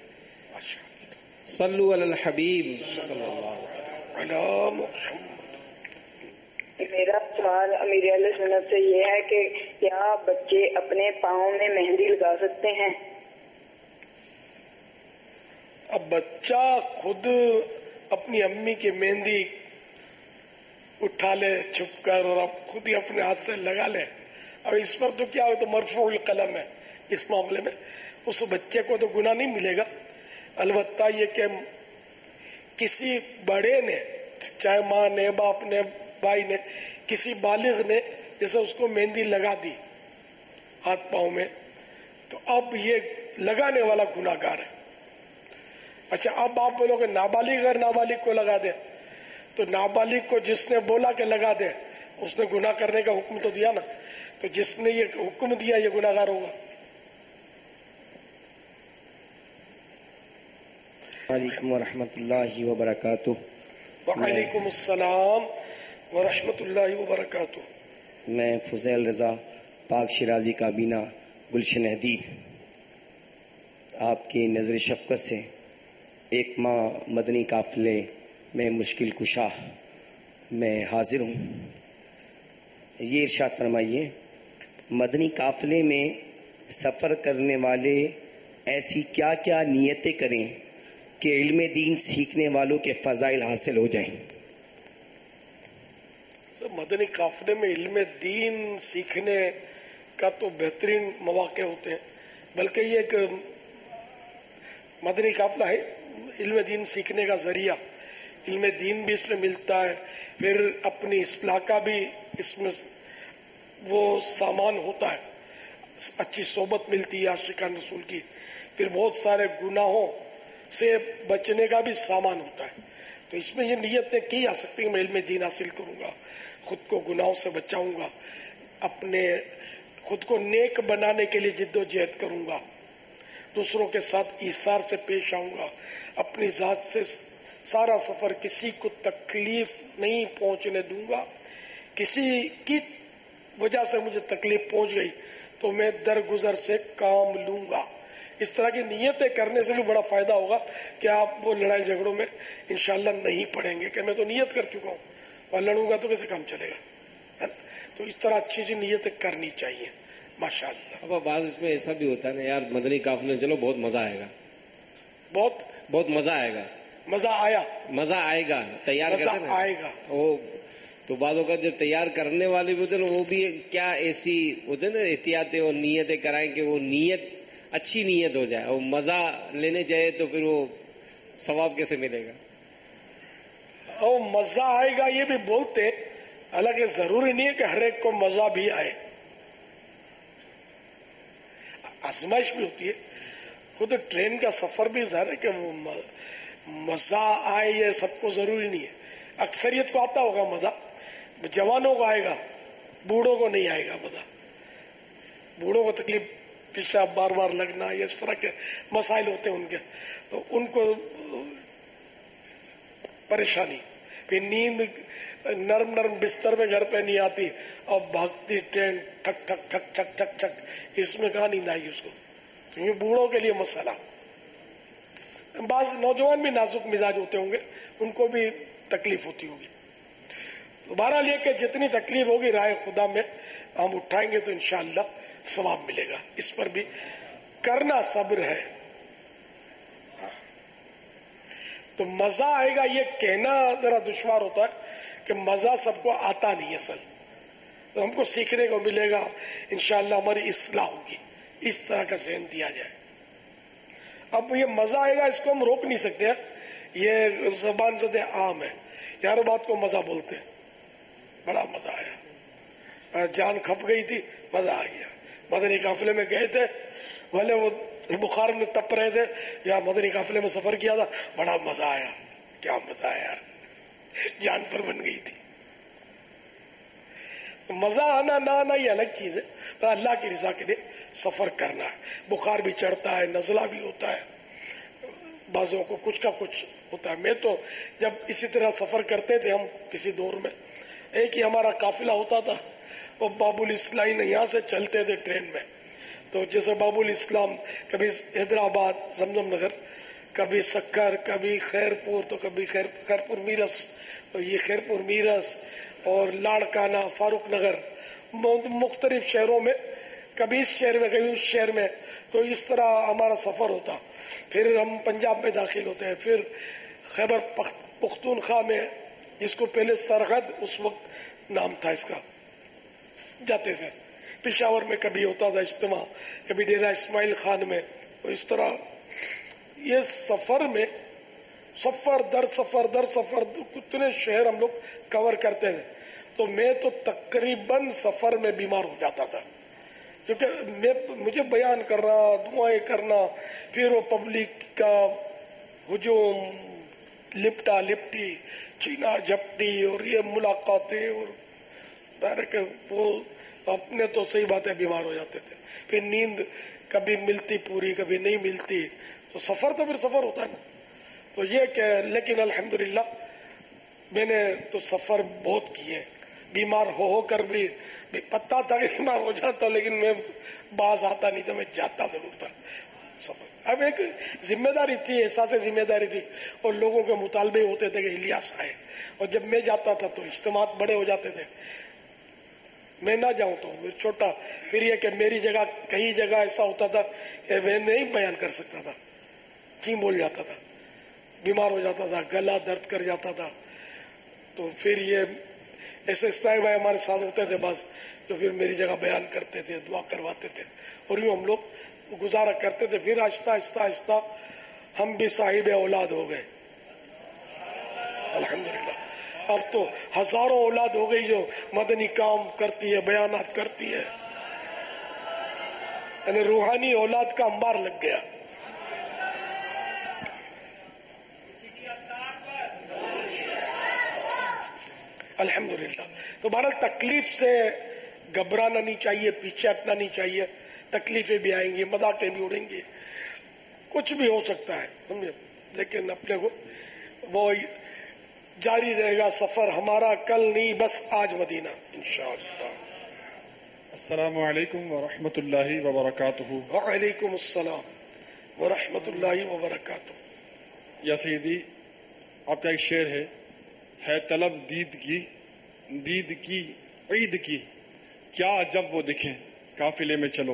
صلو علی الحبیب صلی اللہ علیہ وسلم۔ میرا سوال امیر اہل سنت سے یہ ہے کہ کیا بچے اپنے پاؤں میں مہندی لگا سکتے ہیں؟ اب بچہ خود اپنی امی کی مہندی اٹھا لے چھپ کر اور اب خود ہی اپنے ہاتھ سے لگا لے، اب اس پر تو کیا ہو، تو مرفوع القلم ہے اس معاملے میں، اس بچے کو تو گناہ نہیں ملے گا، البتہ یہ کہ کسی بڑے نے، چاہے ماں نے، باپ نے، بھائی نے، کسی بالغ نے جیسے اس کو مہندی لگا دی ہاتھ پاؤں میں، تو اب یہ लगाने वाला गुनाहगार है। अच्छा, अब आप बोलो कि नाबालिग अगर नाबालिग को लगा दे, तो नाबालिग को जिसने बोला कि लगा दे, उसने गुनाह करने का हुक्म तो दिया ना, तो जिसने ये हुक्म दिया ये गुनाहगार होगा। वालेकुम रहमतुल्लाहि व बरकातुहू। वालेकुम अस्सलाम व रहमतुल्लाहि व बरकातुहू। मैं फुजैल रजा पाक शिराजी काबीना गुलशन हदीद, आपकी नजर शफकत से एक माह मदनी काफिले में मुश्किल कुशा मैं हाजिर हूँ। ये इरशाद फरमाइए, मदनी काफिले में सफ़र करने वाले ऐसी क्या क्या नियतें करें कि इल्म दीन सीखने वालों के फ़ज़ाइल हासिल हो जाएं? मदनी काफिले में इल्म दीन सीखने का तो बेहतरीन मौके होते हैं, बल्कि ये एक मदनी काफिला है इल्म दीन सीखने का जरिया। इल्म दीन भी इसमें मिलता है, फिर अपनी इस्लाह का भी इसमें वो सामान होता है, अच्छी सोबत मिलती है आशिकान रसूल की, फिर बहुत सारे गुनाहों से बचने का भी सामान होता है। तो इसमें ये नियतें की जा सकती है, मैं इल्म दीन हासिल करूंगा, खुद को गुनाहों से बचाऊंगा, अपने खुद को नेक बनाने के लिए जिद्दोजहद करूंगा, दूसरों के साथ ईसार से पेश आऊंगा, अपनी जात से सारा सफर किसी को तकलीफ नहीं पहुंचने दूंगा, किसी की वजह से मुझे तकलीफ पहुंच गई तो मैं दरगुजर से काम लूंगा। इस तरह की नियतें करने से भी बड़ा फायदा होगा कि आप वो लड़ाई झगड़ों में इंशाअल्लाह नहीं पड़ेंगे कि मैं तो नियत कर चुका हूं और लड़ूंगा तो कैसे काम चलेगा, है ना? तो इस तरह अच्छी सी नियतें करनी चाहिए माशाअल्लाह। अब बात इसमें ऐसा भी होता है ना यार, मदनी काफिले चलो बहुत मजा आएगा, बहुत मजा आएगा, मजा आएगा तैयार करते ना आएगा वो, तो बातों का जब तैयार करने वाले भी होते ना वो भी क्या ऐसी होते ना एहतियातें और नियतें कराएं कि वो नियत अच्छी नियत हो जाए, और मजा लेने जाए तो फिर वो सवाब कैसे मिलेगा? और मजा आएगा ये भी बोलते, हालांकि जरूरी नहीं है कि हर एक को मजा भी आए, आजमाइश भी होती है। खुद ट्रेन का सफर भी ज़ाहिर है कि वो मजा आए ये सबको जरूरी नहीं है, अक्सरियत को आता होगा मजा, जवानों को आएगा, बूढ़ों को नहीं आएगा मजा। बूढ़ों को तकलीफ, पेशाब बार बार लगना, ये इस तरह के मसाइल होते हैं उनके, तो उनको परेशानी, फिर नींद नरम नरम बिस्तर में घर पे नहीं आती और भागती ट्रेन ठक ठक ठक ठक ठक ठक, इसमें कहाँ नींद आएगी उसको? तो ये बूढ़ों के लिए मसला। बाज नौजवान भी नाजुक मिजाज होते होंगे, उनको भी तकलीफ होती होगी। तो बहरहाल ये कि जितनी तकलीफ होगी राह खुदा में हम उठाएंगे तो इंशाअल्लाह सवाब मिलेगा। इस पर भी करना सब्र है। तो मजा आएगा ये कहना जरा दुश्वार होता है कि मजा सबको आता नहीं असल, तो हमको सीखने को मिलेगा, इंशाअल्लाह हमारी इस्लाह होगी, इस तरह का ज़हन दिया जाए। अब ये मजा आएगा इसको हम रोक नहीं सकते हैं, ये ज़बान से आम है, यार बात को मजा बोलते हैं, बड़ा मजा आया, जान खप गई थी, मजा आ गया। मदनी काफिले में गए थे, भले वो बुखार में तप रहे थे, या मदनी काफिले में सफर किया था, बड़ा मजा आया। क्या मजा आया यार, जान पर बन गई थी। मजा आना ना आना ये अलग चीज है, तो अल्लाह की रजा के लिए सफर करना है। बुखार भी चढ़ता है, नजला भी होता है, बाजों को कुछ का कुछ होता है। मैं तो जब इसी तरह सफर करते थे हम किसी दौर में, एक ही हमारा काफिला होता था, वो बाबुल इस्लाम यहाँ से चलते थे ट्रेन में, तो जैसे बाबुल इस्लाम कभी हैदराबाद जमजम नगर, कभी सक्कर, कभी खैरपुर, तो कभी खैरपुर मीरस, तो ये खैरपुर मीरस और लाड़काना, फारूक नगर, मुख्तलिफ शहरों में, कभी इस शहर में कभी उस शहर में, तो इस तरह हमारा सफर होता। फिर हम पंजाब में दाखिल होते हैं, फिर खैबर पख्तूनख्वा में, जिसको पहले सरहद उस वक्त नाम था इसका, जाते थे। पिशावर में कभी होता था इज्तिमा, कभी डेरा इस्माइल खान में, तो इस तरह ये सफर में सफर दर सफर कितने शहर हम लोग कवर करते थे। तो मैं तो तकरीबन सफर में बीमार हो जाता था, کیونکہ مجھے بیان کرنا، دعائیں کرنا، پھر وہ پبلک کا ہجوم، لپٹا لپٹی، چینا جھپٹی، اور یہ ملاقاتیں، اور کہ وہ اپنے تو صحیح بات ہے بیمار ہو جاتے تھے، پھر نیند کبھی ملتی پوری، کبھی نہیں ملتی، تو سفر تو پھر سفر ہوتا ہے نا. تو یہ کہ لیکن الحمدللہ میں نے تو سفر بہت کیے، بیمار ہو کر بھی پتہ تھا کہ بیمار ہو جاتا، لیکن میں باز آتا نہیں تھا، میں جاتا ضرور تھا سفر. اب ایک ذمہ داری تھی، احساس ذمہ داری تھی، اور لوگوں کے مطالبے ہوتے تھے کہ الیاس آئے، اور جب میں جاتا تھا تو اجتماعات بڑے ہو جاتے تھے، میں نہ جاؤں تو چھوٹا. پھر یہ کہ میری جگہ کئی جگہ ایسا ہوتا تھا کہ میں نہیں بیان کر سکتا تھا، جی بول جاتا تھا، بیمار ہو جاتا تھا، گلا درد کر جاتا تھا. تو پھر یہ ایسے صاحب بھائی ہمارے ساتھ ہوتے تھے بس، جو پھر میری جگہ بیان کرتے تھے، دعا کرواتے تھے، اور یوں ہم لوگ گزارا کرتے تھے. پھر آہستہ آہستہ آہستہ ہم بھی صاحب اولاد ہو گئے الحمدللہ. اب تو ہزاروں اولاد ہو گئی جو مدنی کام کرتی ہے، بیانات کرتی ہے، یعنی روحانی اولاد کا انبار لگ گیا. الحمدللہ. تو بہرحال تکلیف سے گھبرانا نہیں چاہیے، پیچھے ہٹنا نہیں چاہیے. تکلیفیں بھی آئیں گی، مذاقیں بھی اڑیں گی، کچھ بھی ہو سکتا ہے، سمجھے، لیکن اپنے کو وہ جاری رہے گا سفر ہمارا، کل نہیں بس آج مدینہ انشاءاللہ. السلام علیکم ورحمۃ اللہ وبرکاتہ. وعلیکم السلام ورحمۃ اللہ وبرکاتہ. یا سیدی، آپ کا ایک شعر ہے طلب دید کی عید کی، کیا جب وہ دکھیں قافلے میں چلو.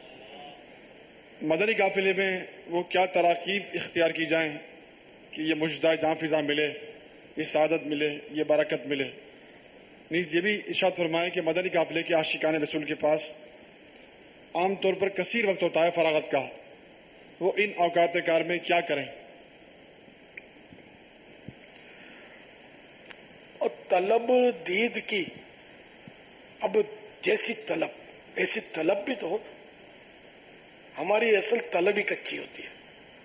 مدنی قافلے میں وہ کیا تراکیب اختیار کی جائیں کہ یہ مجدہ جاں فضا ملے، یہ سعادت ملے، یہ برکت ملے. نیز یہ بھی ارشاد فرمائیں کہ مدنی قافلے کے عاشقان رسول کے پاس عام طور پر کثیر وقت ہوتا ہے فراغت کا، وہ ان اوقات کار میں کیا کریں؟ اور طلب دید کی، اب جیسی طلب ایسی طلب بھی تو ہو. ہماری اصل طلب ہی کچی ہوتی ہے.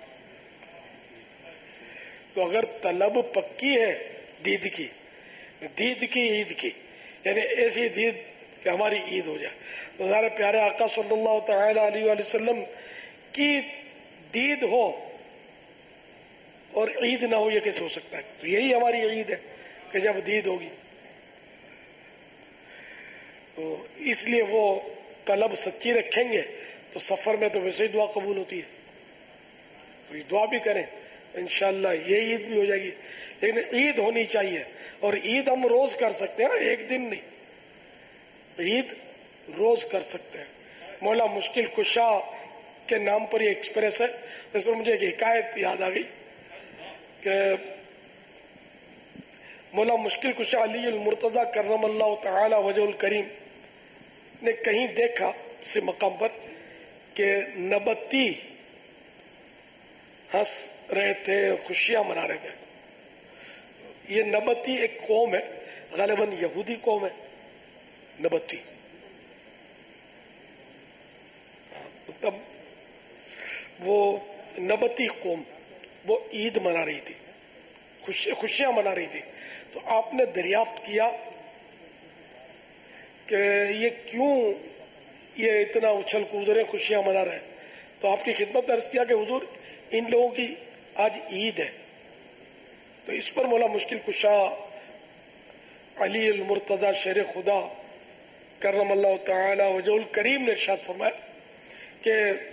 تو اگر طلب پکی ہے دید کی عید کی، یعنی ایسی دید کہ ہماری عید ہو جائے، تو ہمارے پیارے آقا صلی اللہ تعالی علیہ وآلہ وسلم کی دید ہو اور عید نہ ہو، یہ کیسے ہو سکتا ہے؟ تو یہی ہماری عید ہے کہ جب دید ہوگی. تو اس لیے وہ طلب سچی رکھیں گے تو سفر میں تو ویسے ہی دعا قبول ہوتی ہے. تو یہ دعا بھی کریں انشاءاللہ یہ عید بھی ہو جائے گی. لیکن عید ہونی چاہیے، اور عید ہم روز کر سکتے ہیں، ایک دن نہیں، عید روز کر سکتے ہیں. مولا مشکل کشا کے نام پر یہ ایکسپریس ہے. ویسے مجھے ایک حکایت یاد آ گئی کہ مولا مشکل کشا علی المرتضی کرم اللہ تعالی وجہ الکریم نے کہیں دیکھا سے مقام پر کہ نبتی ہنس رہے تھے، خوشیاں منا رہے تھے. یہ نبتی ایک قوم ہے، غالباً یہودی قوم ہے نبتی. تب وہ نبتی قوم وہ عید منا رہی تھی، خوشیاں منا رہی تھی. تو آپ نے دریافت کیا کہ یہ کیوں یہ اتنا اچھل کود رہے، خوشیاں منا رہے ہیں. تو آپ کی خدمت میں عرض کیا کہ حضور ان لوگوں کی آج عید ہے. تو اس پر مولا مشکل کشا علی المرتضی شیر خدا کرم اللہ تعالی وجہ الکریم نے ارشاد فرمایا کہ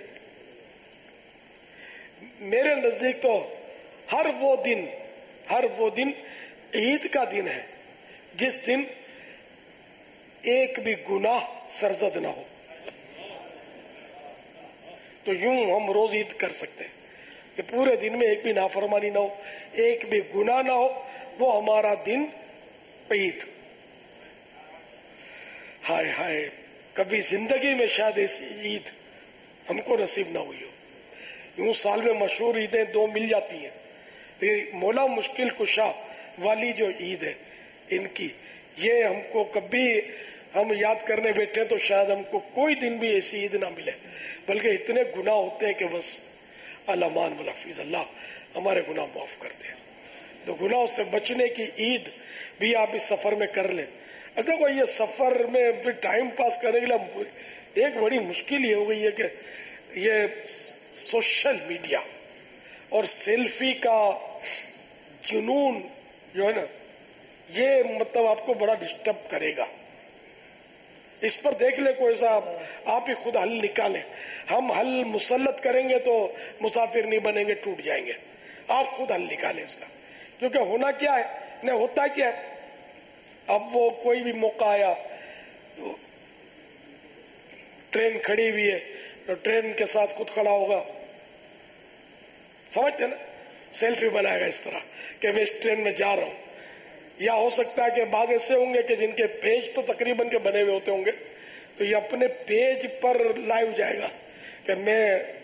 میرے نزدیک تو ہر وہ دن عید کا دن ہے جس دن ایک بھی گناہ سرزد نہ ہو. تو یوں ہم روز عید کر سکتے ہیں کہ پورے دن میں ایک بھی نافرمانی نہ ہو، ایک بھی گناہ نہ ہو، وہ ہمارا دن عید. ہائے ہائے، کبھی زندگی میں شاید ایسی عید ہم کو نصیب نہ ہوئی ہو. یوں سال میں مشہور عیدیں دو مل جاتی ہیں، تو مولا مشکل کشا والی جو عید ہے ان کی، یہ ہم کو کبھی ہم یاد کرنے بیٹھے تو شاید ہم کو کوئی دن بھی ایسی عید نہ ملے، بلکہ اتنے گناہ ہوتے ہیں کہ بس الامان والحفیظ، اللہ ہمارے گناہ معاف کر دے۔ تو گناہوں سے بچنے کی عید بھی آپ اس سفر میں کر لیں۔ دیکھو یہ سفر میں بھی ٹائم پاس کرنے کے لیے ایک بڑی مشکل یہ ہو گئی ہے کہ یہ سوشل میڈیا اور سیلفی کا جنون جو ہے نا، یہ مطلب آپ کو بڑا ڈسٹرب کرے گا۔ اس پر دیکھ لیں کوئی سا آپ ہی خود حل نکالیں۔ ہم حل مسلط کریں گے تو مسافر نہیں بنیں گے، ٹوٹ جائیں گے۔ آپ خود حل نکالیں اس کا، کیونکہ ہونا کیا ہے نہ ہوتا کیا ہے۔ اب وہ کوئی بھی موقع آیا تو ٹرین کھڑی ہوئی ہے تو ٹرین کے ساتھ خود کھڑا ہوگا، سمجھتے نا، سیلفی بنائے گا اس طرح کہ میں اس ٹرین میں جا رہا ہوں۔ یا ہو سکتا ہے کہ بعض ایسے ہوں گے کہ جن کے پیج تو تقریباً کے بنے ہوئے ہوتے ہوں گے، تو یہ اپنے پیج پر لائیو جائے گا کہ میں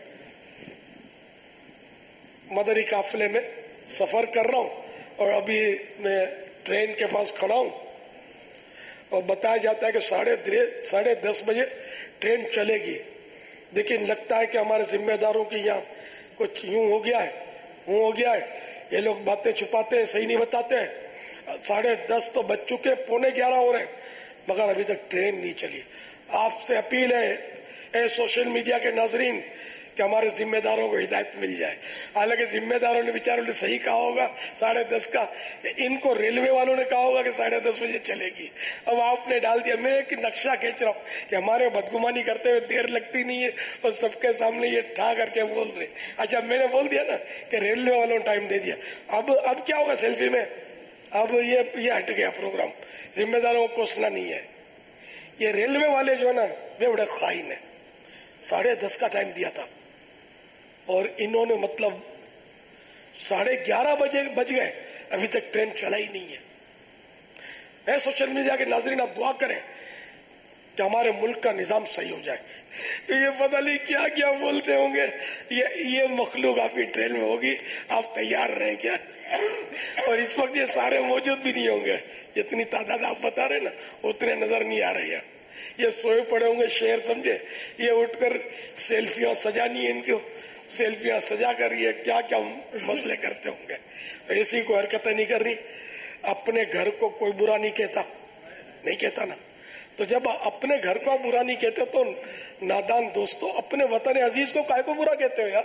مدنی قافلے میں سفر کر رہا ہوں اور ابھی میں ٹرین کے پاس کھڑا ہوں اور بتایا جاتا ہے کہ 10:30 بجے ٹرین چلے گی، لیکن لگتا ہے کہ ہمارے ذمہ داروں کی یہاں کچھ یوں ہو گیا ہے، یہ لوگ باتیں چھپاتے ہیں، صحیح نہیں بتاتے ہیں۔ 10:30 تو بج چکے، 11:15 ہو رہے ہیں، مگر ابھی تک ٹرین نہیں چلی۔ آپ سے اپیل ہے اے سوشل میڈیا کے ناظرین کہ ہمارے ذمہ داروں کو ہدایت مل جائے۔ حالانکہ ذمہ داروں نے بیچاروں نے صحیح کہا ہوگا 10:30 کا، ان کو ریلوے والوں نے کہا ہوگا کہ 10:30 بجے چلے گی۔ اب آپ نے ڈال دیا، میں ایک نقشہ کھینچ رہا ہوں کہ ہمارے بدگمانی کرتے ہوئے دیر لگتی نہیں ہے اور سب کے سامنے یہ ٹھا کر کے بول رہے۔ اچھا میں نے بول دیا نا کہ ریلوے والوں نے ٹائم دے دیا، اب کیا ہوگا سیلفی میں؟ اب یہ ہٹ گیا پروگرام، ذمہ داروں کو کوسنا نہیں ہے۔ یہ ریلوے والے جو ہے نا وہ بڑے خائن ہیں، 10:30 کا ٹائم دیا تھا اور انہوں نے مطلب 11:30 بج گئے، ابھی تک ٹرین چلا ہی نہیں ہے۔ سوشل میڈیا کے ناظرین آپ دعا کریں کہ ہمارے ملک کا نظام صحیح ہو جائے۔ یہ پتہ نہیں کیا کیا بولتے ہوں گے، یہ مخلوق آپ کی ٹرین میں ہوگی، آپ تیار رہیں کیا؟ اور اس وقت یہ سارے موجود بھی نہیں ہوں گے، جتنی تعداد آپ بتا رہے نا اتنے نظر نہیں آ رہے ہیں۔ یہ سوئے پڑے ہوں گے شہر سمجھے، یہ اٹھ کر سیلفیاں سجانی ان کو، سیلفیاں سجا کر یہ کیا کیا مسئلے کرتے ہوں گے۔ ایسی کوئی حرکتیں نہیں کر رہی۔ اپنے گھر کو کوئی برا نہیں کہتا نا، تو جب اپنے گھر کو برا نہیں کہتے تو نادان دوستو اپنے وطن عزیز کو کائے کو برا کہتے ہو یار؟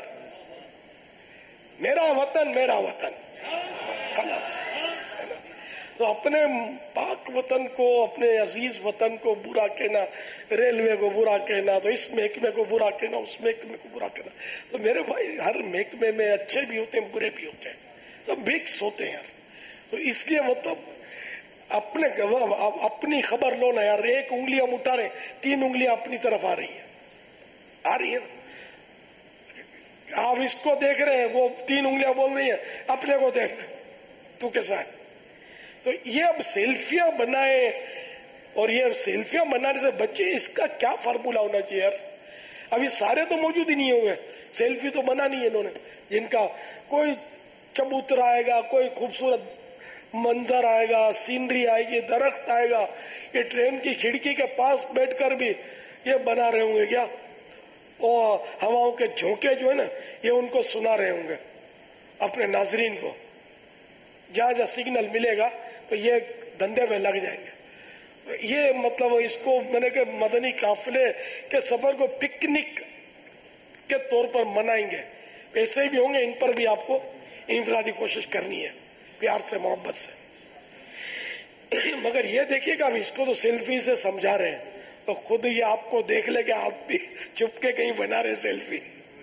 میرا وطن خلاص۔ تو اپنے پاک وطن کو، اپنے عزیز وطن کو برا کہنا، ریلوے کو برا کہنا، تو اس محکمے کو برا کہنا، اس محکمے کو برا کہنا، تو میرے بھائی ہر محکمے میں اچھے بھی ہوتے ہیں برے بھی ہوتے ہیں، تو مکس ہوتے ہیں یار۔ تو اس لیے مطلب اپنی خبر لو نا یار، ایک انگلی ہم اٹھا رہے، 3 انگلیاں اپنی طرف آ رہی ہیں۔ آپ اس کو دیکھ رہے ہیں، وہ 3 انگلیاں بول رہی ہیں، اپنے کو دیکھ تو کیسا ہے۔ تو یہ اب سیلفیاں بنائے، اور یہ سیلفیاں بنانے سے بچے، اس کا کیا فارمولا ہونا چاہیے یار؟ ابھی سارے تو موجود ہی نہیں ہوئے، سیلفی تو بنا نہیں ہے انہوں نے، جن کا کوئی چبوترا آئے گا، کوئی خوبصورت منظر آئے گا، سینری آئے گی، درخت آئے گا، یہ ٹرین کی کھڑکی کے پاس بیٹھ کر بھی یہ بنا رہے ہوں گے کیا؟ اور ہواؤں کے جھونکے جو ہے نا یہ ان کو سنا رہے ہوں گے اپنے ناظرین کو، جہاں جہاں سگنل ملے گا تو یہ دھندے میں لگ جائیں گے۔ یہ مطلب اس کو میں نے کہ مدنی قافلے کے سفر کو پکنک کے طور پر منائیں گے، ایسے بھی ہوں گے، ان پر بھی آپ کو انفرادی کوشش کرنی ہے، پیار سے، محبت سے۔ مگر یہ دیکھیے کہ ہم اس کو تو سیلفی سے سمجھا رہے ہیں، تو خود یہ آپ کو دیکھ لے کہ آپ بھی چپ کے کہیں بنا رہے سیلفی،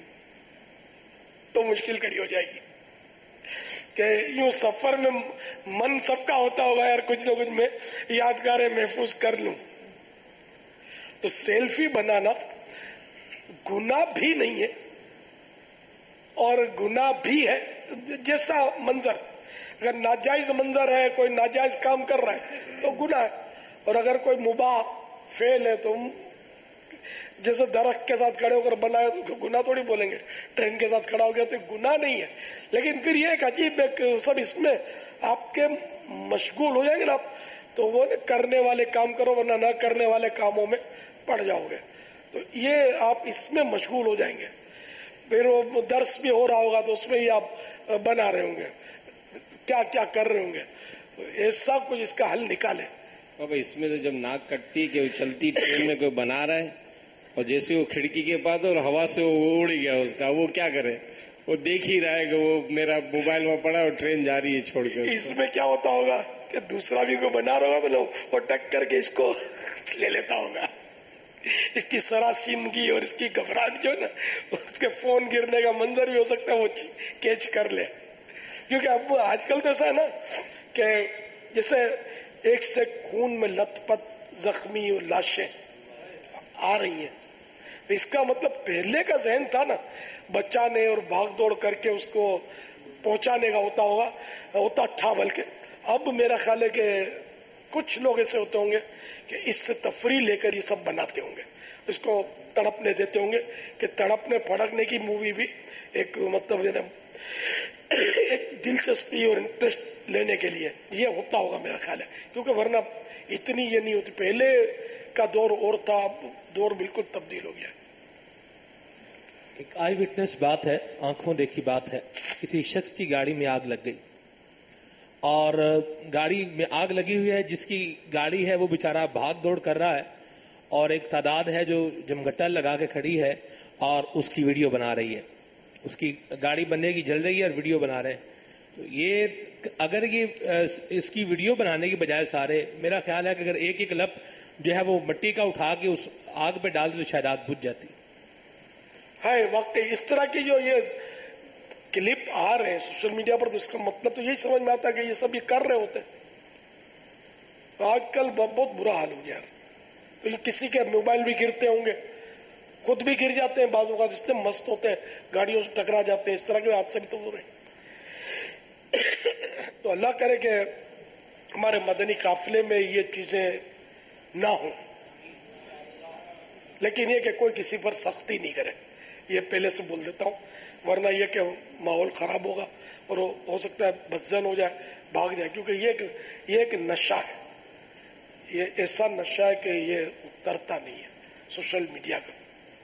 تو مشکل کھڑی ہو جائے گی کہ یوں سفر میں من سب کا ہوتا ہوگا یار، کچھ نہ کچھ میں یادگاریں محفوظ کر لوں۔ تو سیلفی بنانا گناہ بھی نہیں ہے اور گناہ بھی ہے، جیسا منظر، اگر ناجائز منظر ہے، کوئی ناجائز کام کر رہا ہے تو گناہ ہے، اور اگر کوئی مباح فعل ہے تو جیسے درخت کے ساتھ کھڑے ہو کر بنایا تو گناہ تھوڑی بولیں گے، ٹرین کے ساتھ کھڑا ہو گیا تو گناہ نہیں ہے۔ لیکن پھر یہ ایک عجیب ایک سب اس میں آپ کے مشغول ہو جائیں گے نا، تو وہ کرنے والے کام کرو ورنہ نہ کرنے والے کاموں میں پڑ جاؤ گے. تو یہ آپ اس میں مشغول ہو جائیں گے. پھر وہ درس بھی ہو رہا ہوگا تو اس میں ہی آپ بنا رہے ہوں گے, کیا کیا کر رہے ہوں گے. تو ایسا کچھ اس کا حل نکالے. بابا اس میں تو جب ناک کٹتی کہ چلتی ٹرین میں کوئی بنا رہا ہے اور جیسے وہ کھڑکی کے پاس اور ہوا سے وہ اڑ گیا اس کا, وہ کیا کرے؟ وہ دیکھ ہی رہا ہے کہ وہ میرا موبائل میں پڑا اور ٹرین جا رہی ہے چھوڑ کے. اس میں کیا ہوتا ہوگا کہ دوسرا بھی کوئی بنا رہا ہوگا تو وہ ٹک کر کے اس کو لے لیتا ہوگا. اس کی سراسیمگی اور اس کی گھبراہٹ جو ہے نا, اس کے فون گرنے کا منظر بھی ہو سکتا ہے وہ کیچ کر لے. کیونکہ اب آج کل تو ایسا ہے نا کہ جیسے ایک سے خون میں لت پت زخمی اور لاشیں آ رہی ہیں. اس کا مطلب پہلے کا ذہن تھا نا بچانے اور بھاگ دوڑ کر کے اس کو پہنچانے کا ہوتا تھا. بلکہ اب میرا خیال ہے کہ کچھ لوگ ایسے ہوتے ہوں گے کہ اس سے تفریح لے کر یہ سب بناتے ہوں گے, اس کو تڑپنے دیتے ہوں گے کہ تڑپنے پھڑکنے کی مووی بھی ایک مطلب ایک دلچسپی اور انٹرسٹ لینے کے لیے یہ ہوتا ہوگا میرا خیال ہے. کیونکہ ورنہ اتنی یہ نہیں ہوتی. پہلے کا دور اور تھا, اب دور بالکل تبدیل ہو گیا. ایک آئی وٹنس بات ہے, آنکھوں دیکھی بات ہے. کسی شخص کی گاڑی میں آگ لگ گئی اور گاڑی میں آگ لگی ہوئی ہے, جس کی گاڑی ہے وہ بیچارہ بھاگ دوڑ کر رہا ہے اور ایک تعداد ہے جو جمگٹا لگا کے کھڑی ہے اور اس کی ویڈیو بنا رہی ہے. اس کی گاڑی بننے کی جل رہی ہے اور ویڈیو بنا رہے ہیں. تو یہ اگر یہ اس کی ویڈیو بنانے کی بجائے سارے, میرا خیال ہے کہ اگر ایک ایک لپ جو ہے وہ مٹی کا اٹھا کے اس آگ پہ ڈال تو شاید آگ بجھ جاتی. ہے واقعی اس طرح کی جو یہ کلپ آ رہے ہیں سوشل میڈیا پر, تو اس کا مطلب تو یہی سمجھ میں آتا ہے کہ یہ سب یہ کر رہے ہوتے ہیں. آج کل بہت برا حال ہو گیا. تو یہ کسی کے موبائل بھی گرتے ہوں گے, خود بھی گر جاتے ہیں, بعض اوقات اس سے مست ہوتے ہیں گاڑیوں سے ٹکرا جاتے ہیں. اس طرح کے حادثے بھی تو ہو رہے ہیں. تو اللہ کرے کہ ہمارے مدنی قافلے میں یہ چیزیں نہ ہوں, لیکن یہ کہ کوئی کسی پر سختی نہیں کرے, یہ پہلے سے بول دیتا ہوں. ورنہ یہ کہ ماحول خراب ہوگا اور ہو سکتا ہے بدزن ہو جائے, بھاگ جائے. کیونکہ یہ ایک نشہ ہے, یہ ایسا نشہ ہے کہ یہ اترتا نہیں ہے سوشل میڈیا کا.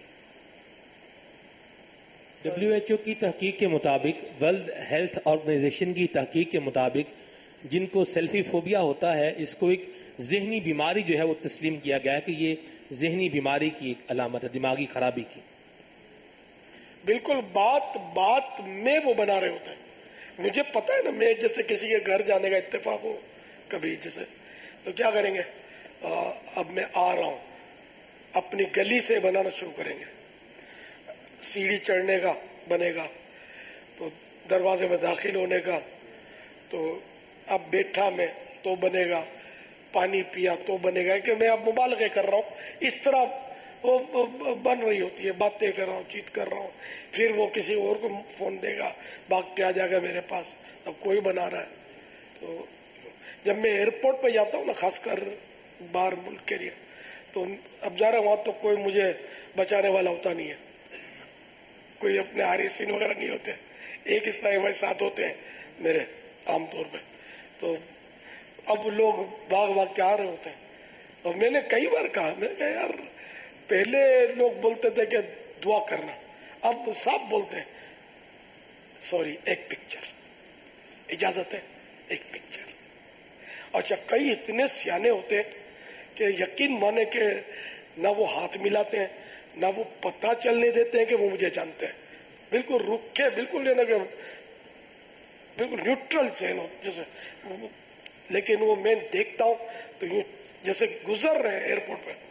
WHO کی تحقیق کے مطابق, ورلڈ ہیلتھ آرگنائزیشن کی تحقیق کے مطابق, جن کو سیلفی فوبیا ہوتا ہے اس کو ایک ذہنی بیماری جو ہے وہ تسلیم کیا گیا ہے کہ یہ ذہنی بیماری کی ایک علامت ہے, دماغی خرابی کی. بالکل بات میں وہ بنا رہے ہوتے ہیں. مجھے پتا ہے نا, میں جیسے کسی کے گھر جانے کا اتفاق ہو کبھی جیسے, تو کیا کریں گے, اب میں آ رہا ہوں, اپنی گلی سے بنانا شروع کریں گے. سیڑھی چڑھنے کا بنے گا, تو دروازے میں داخل ہونے کا, تو اب بیٹھا میں تو بنے گا, پانی پیا تو بنے گا. کہ میں اب مبالغے کر رہا ہوں, اس طرح وہ بن رہی ہوتی ہے. باتیں کر رہا ہوں, چیت کر رہا ہوں, پھر وہ کسی اور کو فون دے گا, بھاگ کے آ جائے گا میرے پاس, اب کوئی بنا رہا ہے. تو جب میں ایئرپورٹ پہ جاتا ہوں نا, خاص کر باہر ملک کے لیے, تو اب جا رہا ہوں وہاں تو کوئی مجھے بچانے والا ہوتا نہیں ہے, کوئی اپنے حارثین وغیرہ نہیں ہوتے. ایک اسلائی ساتھ ہوتے ہیں میرے عام طور پہ. تو اب لوگ بھاگ کے آ رہے ہوتے ہیں. اور میں نے کئی بار کہا, میں نے کہا یار پہلے لوگ بولتے تھے کہ دعا کرنا, اب صاحب بولتے ہیں سوری ایک پکچر, اجازت ہے ایک پکچر. اچھا, کئی اتنے سیانے ہوتے ہیں کہ یقین مانے کہ نہ وہ ہاتھ ملاتے ہیں, نہ وہ پتہ چلنے دیتے ہیں کہ وہ مجھے جانتے ہیں. بالکل رکھے, بالکل لینا کہ بالکل نیوٹرل چین ہو جیسے. لیکن وہ میں دیکھتا ہوں تو یوں جیسے گزر رہے ہیں ایئرپورٹ پہ,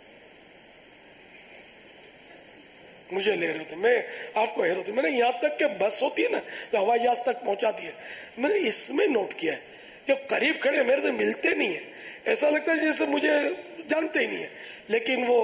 مجھے لے رہے ہوتے. میں آپ کو حیرت, میں نے یہاں تک کہ بس ہوتی ہے نا جو ہوائی جہاز تک پہنچاتی ہے, میں نے اس میں نوٹ کیا ہے کہ قریب کھڑے میرے سے ملتے نہیں ہیں, ایسا لگتا ہے جیسے مجھے جانتے ہی نہیں ہیں, لیکن وہ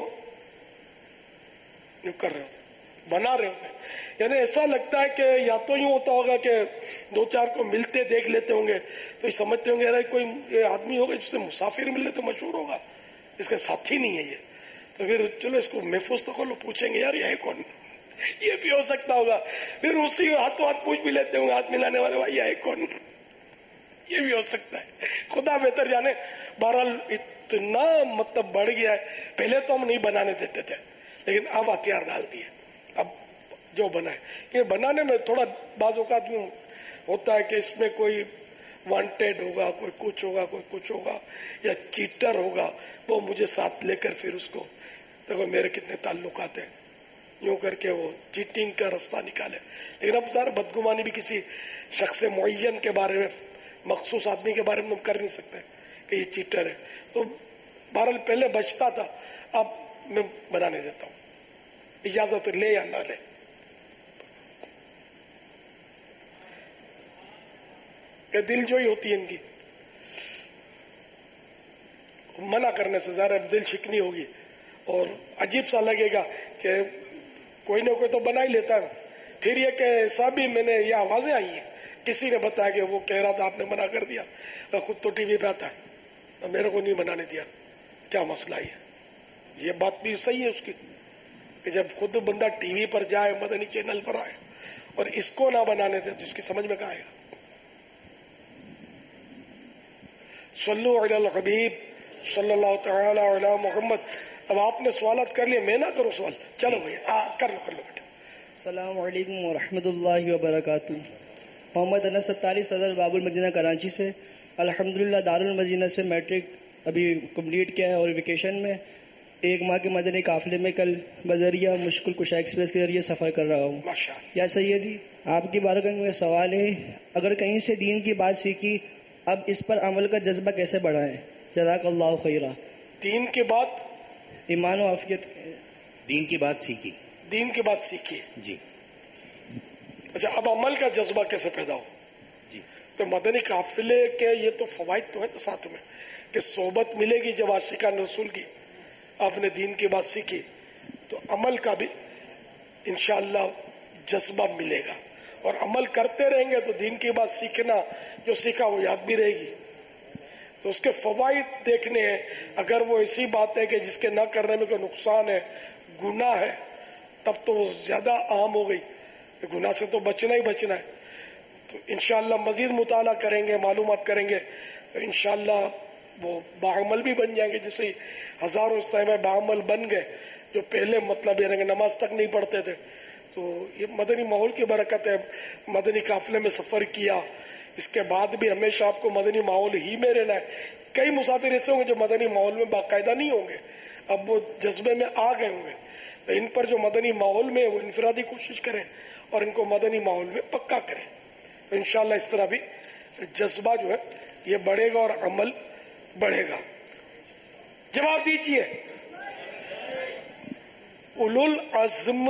کر رہے ہوتے, بنا رہے ہوتے. یعنی ایسا لگتا ہے کہ یا تو یوں ہوتا ہوگا کہ دو چار کو ملتے دیکھ لیتے ہوں گے تو یہ سمجھتے ہوں گے ارے کوئی آدمی ہوگا جس سے مسافر ملے تو مشہور ہوگا, اس کا ساتھی نہیں ہے یہ. تو پھر چلو اس کو محفوظ تو کر لو, پوچھیں گے یار یہ ہے کون, یہ بھی ہو سکتا ہوگا. پھر اسی ہاتھوں ہاتھ پوچھ بھی لیتے ہوں گے ہاتھ ملانے والے, بھائی یہ ہے کون. یہ بھی ہو سکتا ہے، خدا بہتر جانے. بہرحال اتنا مطلب بڑھ گیا ہے، پہلے تو ہم نہیں بنانے دیتے تھے، لیکن اب ہتھیار ڈال دیے. اب جو بنا ہے، یہ بنانے میں تھوڑا بعض اوقات یوں ہوتا ہے کہ اس میں کوئی وانٹیڈ ہوگا، کوئی کچھ ہوگا، کوئی کچھ ہوگا، یا چیٹر ہوگا، وہ مجھے ساتھ لے کر پھر اس کو دیکھو میرے کتنے تعلقات ہیں، یوں کر کے وہ چیٹنگ کا رستہ نکالے. لیکن اب سارا بدگمانی بھی کسی شخص معین کے بارے میں، مخصوص آدمی کے بارے میں ہم کر نہیں سکتے کہ یہ چیٹر ہے. تو بہرحال پہلے بچتا تھا، اب میں بنانے دیتا ہوں، اجازت لے یا نہ لے. کہ دل جوئی ہوتی ہے ان کی، منع کرنے سے ظاہر دل شکنی ہوگی اور عجیب سا لگے گا کہ کوئی نہ کوئی تو بنا ہی لیتا ہے. پھر یہ کہ ایسا بھی میں نے یہ آوازیں آئی ہیں، کسی نے بتایا کہ وہ کہہ رہا تھا آپ نے منع کر دیا، خود تو ٹی وی پہ آتا ہے، میرے کو نہیں بنانے دیا. کیا مسئلہ ہے؟ یہ بات بھی صحیح ہے اس کی کہ جب خود بندہ ٹی وی پر جائے، مدنی چینل پر آئے اور اس کو نہ بنانے دے تو اس کی سمجھ میں کہاں آئے گا. صلو علی الحبیب صلی اللہ تعالی علی محمد. اب آپ نے سوالات کر لیے، میں نہ کروں سوال؟ چلو بھیا کر لو بیٹا. السلام علیکم ورحمۃ اللہ وبرکاتہ. محمد انس ستاری، صدر باب المدینہ کراچی سے. الحمدللہ دارالمدینہ سے میٹرک ابھی کمپلیٹ کیا ہے اور ویکیشن میں 1 ماہ کے مدنی قافلے میں کل بذریعہ مشکل کشا ایکسپریس کے ذریعے سفر کر رہا ہوں. یا سیدی آپ کی بارگاہ میں سوال ہے، اگر کہیں سے دین کی بات سیکھی، اب اس پر عمل کا جذبہ کیسے بڑھائیں؟ جزاک اللہ خیرہ. دین کی بات، ایمان و عافیت. دین کی بات سیکھی، دین کی بات سیکھی جی. اچھا، اب عمل کا جذبہ کیسے پیدا ہو؟ جی. تو مدنی قافلے کے یہ تو فوائد تو ہیں ساتھ میں کہ صحبت ملے گی جب عاشقان رسول کی، آپ نے دین کی بات سیکھی تو عمل کا بھی انشاءاللہ جذبہ ملے گا، اور عمل کرتے رہیں گے تو دین کی بات سیکھنا جو سیکھا وہ یاد بھی رہے گی. تو اس کے فوائد دیکھنے ہیں. اگر وہ ایسی بات ہے کہ جس کے نہ کرنے میں کوئی نقصان ہے، گناہ ہے، تب تو وہ زیادہ عام ہو گئی. گناہ سے تو بچنا ہی بچنا ہے. تو انشاءاللہ مزید مطالعہ کریں گے، معلومات کریں گے تو انشاءاللہ وہ باعمل بھی بن جائیں گے. جیسے ہزاروں اس طرح باعمل بن گئے جو پہلے مطلب یہ نماز تک نہیں پڑھتے تھے. تو یہ مدنی ماحول کی برکت ہے. مدنی قافلے میں سفر کیا، اس کے بعد بھی ہمیشہ آپ کو مدنی ماحول ہی میں رہنا ہے. کئی مسافر ایسے ہوں گے جو مدنی ماحول میں باقاعدہ نہیں ہوں گے، اب وہ جذبے میں آ گئے ہوں گے. تو ان پر جو مدنی ماحول میں وہ انفرادی کوشش کریں اور ان کو مدنی ماحول میں پکا کریں تو انشاءاللہ اس طرح بھی جذبہ جو ہے یہ بڑھے گا اور عمل بڑھے گا. جواب دیجیے، اولو العزم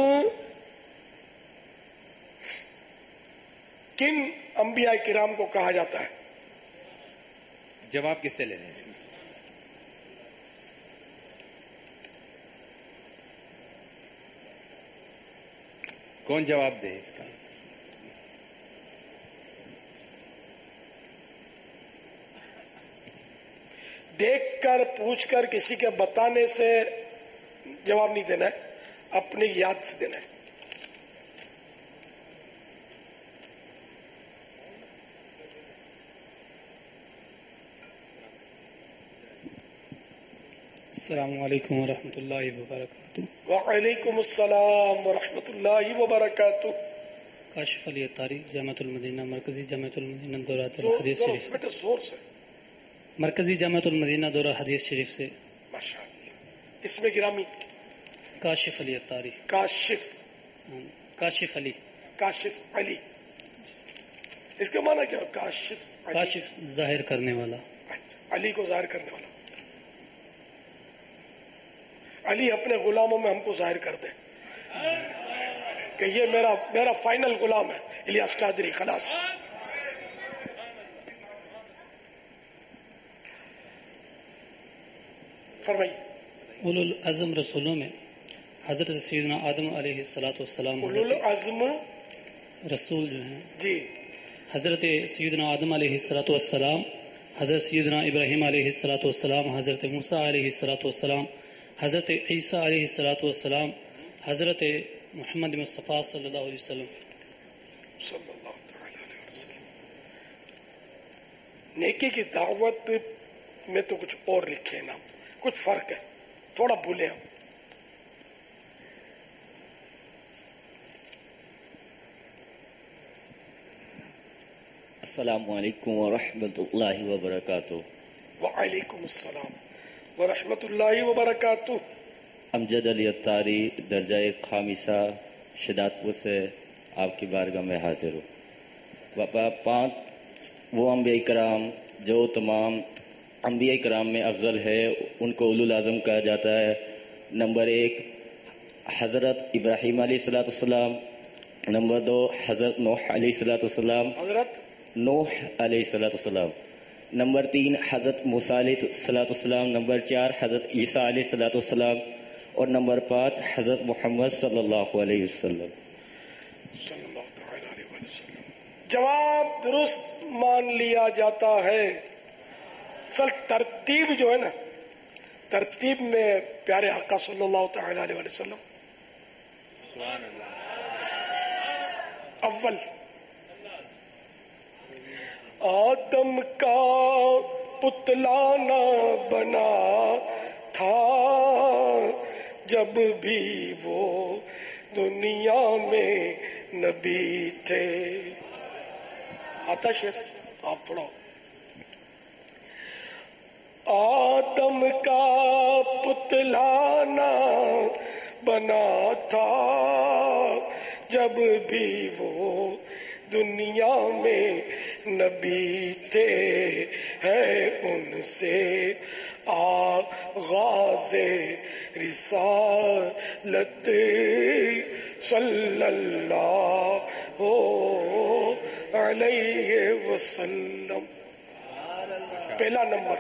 کن انبیاء کرام کو کہا جاتا ہے؟ جواب کس سے لے لیں اس میں؟ کون جواب دے اس کا؟ دیکھ کر پوچھ کر کسی کے بتانے سے جواب نہیں دینا ہے، اپنی یاد سے دینا ہے. السلام علیکم ورحمۃ اللہ وبرکاتہ. وعلیکم السلام ورحمۃ اللہ وبرکاتہ. کاشف علی اتاری، جامعۃ المدینہ، مرکزی جامعۃ المدینہ دورہ حدیث شریف سے. زور سے. مرکزی جامعۃ المدینہ دورہ حدیث شریف سے. ماشاءاللہ. اس میں گرامی کاشف علی اتاری. کاشف علی. کاشف علی، اس کا معنی کیا؟ کاشف علی. کاشف ظاہر کرنے والا. اچھا، علی کو ظاہر کرنے والا. علی اپنے غلاموں میں ہم کو ظاہر کر دے کہ یہ میرا فائنل غلام ہے الیاس قادری. خلاص. فرمائیے. اولو العزم رسولوں میں حضرت سیدنا آدم علیہ السلام اولو العزم رسول جو ہیں جی، حضرت سیدنا آدم علیہ السلام، حضرت سیدنا ابراہیم علیہ السلام، حضرت موسیٰ علیہ السلام، حضرت عیسیٰ علیہ السلام، حضرت محمد مصطفیٰ صلی اللہ علیہ وسلم. नेकी की दावत में तो कुछ और लिखे ना, कुछ फर्क है, थोड़ा भूले हम। अस्सलामु अलैकुम व रहमतुल्लाहि व बरकातुहू। वालेकुम अस्सलाम व रहमतुल्लाहि व बरकातुहू। अमजद अली अत्तारी दर्जा खामिसा शिदातपुर से आपकी बारगाह में हाजिर हूँ। बाबा, 5 वो अम्बिया कराम जो तमाम अम्बिया कराम में अफजल है, उनको उलुल आज़म कहा जाता है। नंबर 1 हज़रत इब्राहीम अलैहिस्सलाम, नंबर 2 हज़रत नूह अलैहिस्सलाम, नूह अलैहिस्सलाम, नंबर 3 हज़रत मूसा अलैहिस्सलाम, नंबर 4 हज़रत ईसा अलैहिस्सलाम और नंबर 5 हज़रत मोहम्मद सल्लल्लाहु अलैहि वसल्लम। जवाब दुरुस्त मान लिया जाता है। असल तरतीब जो है ना, तरतीब में प्यारे आका सल्लल्लाहु तआला अलैहि वसल्लम अव्वल आदम का पुतला न बना था जब भी वो दुनिया में नबी थे। आता शेर आप पढ़ो। आदम का पुतला न बना था जब भी वो दुनिया में नबी थे, है उनसे आगाज़े रिसालत सल्लल्लाहु अलैहि वसल्लम। पहला नंबर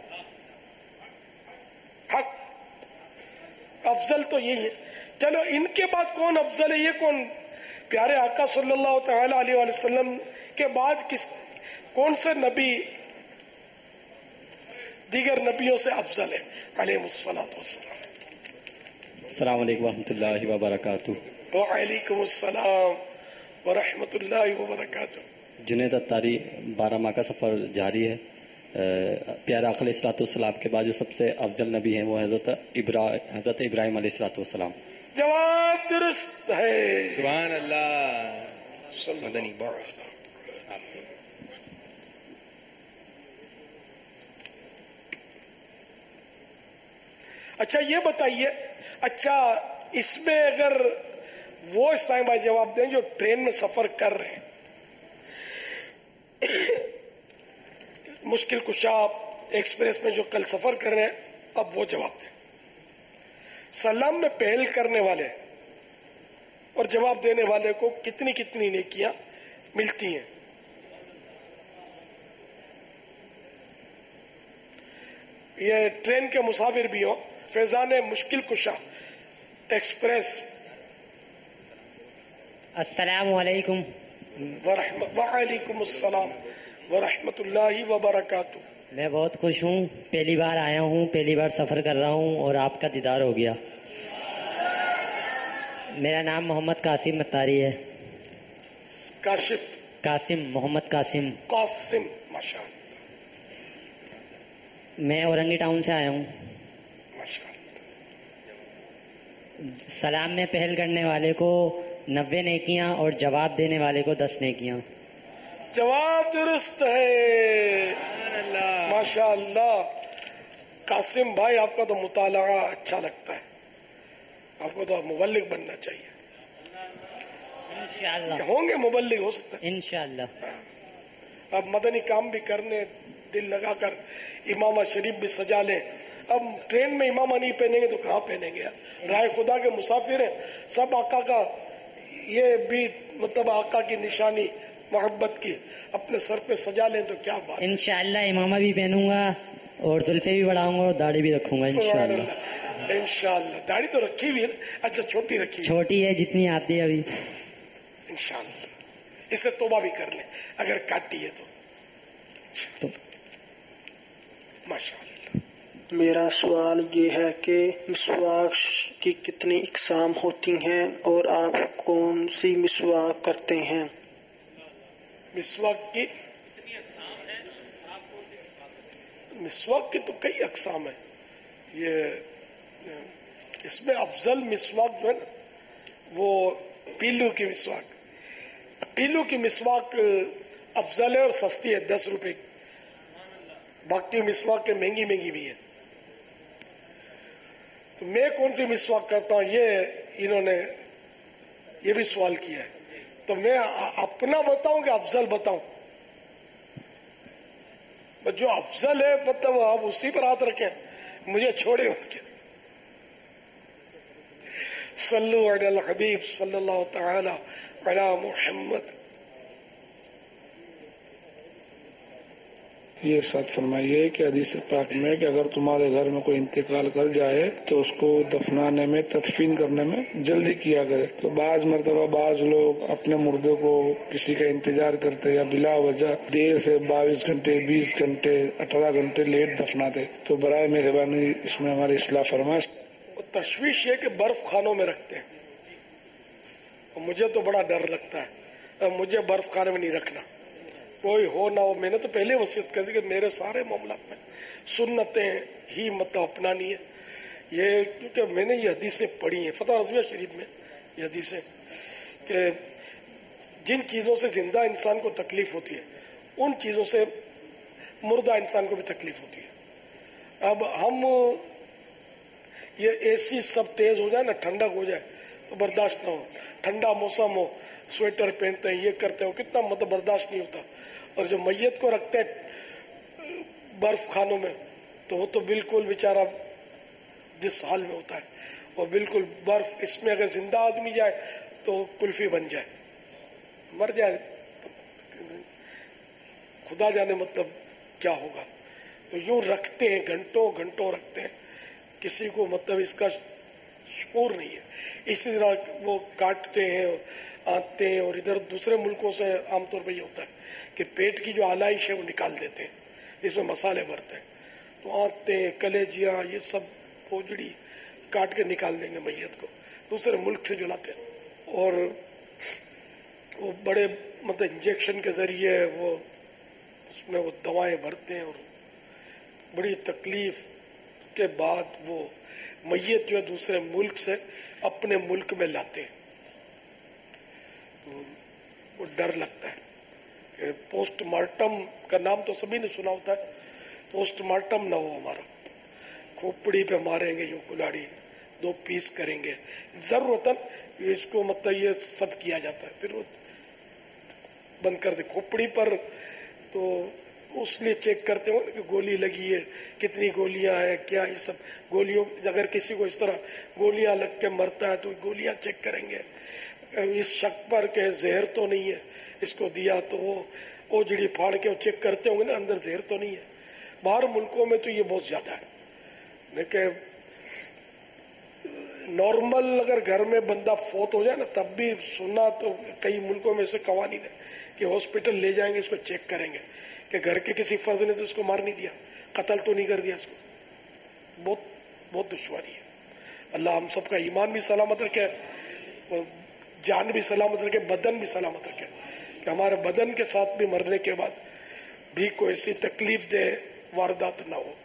हक अफजल तो यही है। चलो इनके बाद कौन अफजल है, ये कौन प्यारे आका सल्लल्लाहु तआला अलैहि वसल्लम के बाद कौन से नबी दीगर नबियों से अफजल है अलैहिस्सलातु वस्सलाम। अस्सलामु अलैकुम व रहमतुल्लाहि व बरकातुहू। वालेकुम अस्सलाम व रहमतुल्लाहि व बरकातुहू। जुनैद अत्तारी 12 माह का सफर जारी है। प्यारे आका अलैहिस्सलाम के बाद जो सबसे अफजल नबी हैं वो हजरत इब्राहीम अलैहिस्सलाम। जवाब दुरुस्त है। सुभान अल्लाह। मदनी बॉक्स अच्छा ये बताइए, अच्छा इसमें अगर वो साईं भाई जवाब दें जो ट्रेन में सफर कर रहे हैं, मुश्किल कुशा एक्सप्रेस में जो कल सफर कर रहे हैं, अब वो जवाब दें। सलाम में पहल करने वाले और जवाब देने वाले को कितनी कितनी नेकियां मिलती हैं? ये ट्रेन के मुसाफिर भी हो, फैजान मुश्किल कुशा एक्सप्रेस। अस्सलामु अलैकुम। वालेकुम अस्सलाम व रहमतुल्लाहि व बरकातुहू। मैं बहुत खुश हूँ, पहली बार आया हूँ, पहली बार सफर कर रहा हूँ और आपका दीदार हो गया। मेरा नाम मोहम्मद कासिम अत्तारी है। कासिम मोहम्मद कासिम। माशाअल्लाह। मैं औरंगी टाउन से आया हूँ। सलाम में पहल करने वाले को 90 नेकियां और जवाब देने वाले को 10 नेकियां। जवाब दुरुस्त है। माशाअल्लाह। कासिम भाई आपका तो मुताला अच्छा लगता है, आपको तो मुबल्लिग बनना चाहिए। इंशाअल्लाह होंगे मुबल्लिग, हो सकता है इंशाअल्लाह। अब मदनी काम भी करने दिल लगाकर इमामा शरीफ भी सजा लें। अब ट्रेन में इमामा नहीं पहनेंगे तो कहाँ पहनेंगे यार? राय खुदा के मुसाफिर हैं सब, आका का ये भी मतलब आका की निशानी मोहब्बत की अपने सर पे सजा लें तो क्या बात। इंशाअल्लाह इमामा भी पहनूंगा और जुल्फे भी बढ़ाऊंगा और दाढ़ी भी रखूंगा इंशाअल्लाह। इंशाअल्लाह। दाढ़ी तो रखी हुई है? अच्छा छोटी रखी है? छोटी है जितनी आती है अभी। इंशाअल्लाह इससे तौबा भी कर ले अगर काटी है तो। माशाअल्लाह। मेरा सवाल ये है कि मिसवाक की कितनी इकसाम होती हैं और आप कौन सी मिसवाक करते हैं? मिसवाक की मिसवाक की तो कई अकसाम है। ये इसमें अफजल मिसवाक जो है ना वो पीलू की मिसवाक, पीलू की मिसवाक अफजल है और सस्ती है, 10 रुपए। बाकी मिसवाक के महंगी महंगी भी है। तो मैं कौन सी मिसवाक करता हूं, ये इन्होंने ये भी सवाल किया है। तो मैं अपना बताऊं कि अफजल बताऊं? जो अफजल है मतलब आप उसी पर हाथ रखें, मुझे छोड़े उनके। सल्लु अला हबीब सल्लल्लाहु तआला अला मुहम्मद। ये इरशाद फरमाइए कि हदीस पाक में कि अगर तुम्हारे घर में कोई इंतकाल कर जाए तो उसको दफनाने में, तदफीन करने में जल्दी किया करे। तो बाज मरतबा बाज लोग अपने मुर्दे को किसी का इंतजार करते या बिला वजह देर से 22 घंटे, 20 घंटे, 18 घंटे लेट दफनाते। तो बराए मेहरबानी इसमें हमारी इस्लाह फरमाए। तशवीश है कि बर्फ खानों में रखते हैं, और मुझे तो बड़ा डर लगता है। मुझे बर्फ खाने में नहीं रखना, कोई हो ना हो। मैंने तो पहले वसीयत कर दी कि मेरे सारे मामलात में सुन्नतें ही मतलब अपनानी है। ये क्योंकि मैंने ये हदीसें पढ़ी हैं फतह रज़विया शरीफ में, ये हदीसें कि जिन चीज़ों से जिंदा इंसान को तकलीफ होती है उन चीज़ों से मुर्दा इंसान को भी तकलीफ होती है। अब हम ये एसी सब तेज हो जाए ना, ठंडक हो जाए तो बर्दाश्त ना हो, ठंडा मौसम हो स्वेटर पहनते हैं, ये करते हो, कितना मतलब बर्दाश्त नहीं होता। और जो मैयत को रखते हैं बर्फ खानों में तो वो तो बिल्कुल बेचारा जिस हाल में होता है, और बिल्कुल बर्फ। इसमें अगर जिंदा आदमी जाए तो कुल्फी बन जाए, मर जाए तो खुदा जाने मतलब क्या होगा। तो यूं रखते हैं, घंटों घंटों रखते हैं, किसी को मतलब इसका शूर नहीं है। इसी तरह वो काटते हैं आते हैं, और इधर दूसरे मुल्कों से आमतौर पर ये होता है कि पेट की जो आलाइश है वो निकाल देते हैं, इसमें मसाले भरते हैं। तो आते हैं, कलेजिया, ये सब पोजड़ी काट के निकाल देंगे मैयत को, दूसरे मुल्क से जो लाते हैं। और वो बड़े मतलब इंजेक्शन के जरिए वो उसमें वो दवाएं भरते हैं, और बड़ी तकलीफ के बाद वो मैयत जो है दूसरे मुल्क से अपने मुल्क में लाते हैं। तो वो डर लगता है। पोस्टमार्टम का नाम तो सभी ने सुना होता है, पोस्टमार्टम ना हो हमारा। खोपड़ी पे मारेंगे यूं कुल्हाड़ी, 2 पीस करेंगे, जरूरतन इसको मतलब ये सब किया जाता है, फिर वो बंद कर दे खोपड़ी पर। तो उसलिए चेक करते हो कि गोली लगी है, कितनी गोलियां हैं, क्या ये सब गोलियों। अगर किसी को इस तरह गोलियां लग के मरता है तो गोलियां चेक करेंगे, इस शक पर के जहर तो नहीं है, इसको दिया तो वो ओजड़ी फाड़ के वो चेक करते होंगे ना अंदर जहर तो नहीं है। बाहर मुल्कों में तो ये बहुत ज्यादा है, लेकिन नॉर्मल अगर घर में बंदा फौत हो जाए ना तब भी सुना तो कई मुल्कों में से कवानीन है कि हॉस्पिटल ले जाएंगे, इसको चेक करेंगे कि घर के किसी फर्द ने तो उसको मार नहीं दिया, कत्ल तो नहीं कर दिया इसको। बहुत बहुत दुश्वारी है। अल्लाह हम सबका ईमान भी सलामत रखे, जान भी सलामत रखे, बदन भी सलामत रखे, कि हमारे बदन के साथ भी मरने के बाद भी कोई ऐसी तकलीफ दे वारदात ना हो।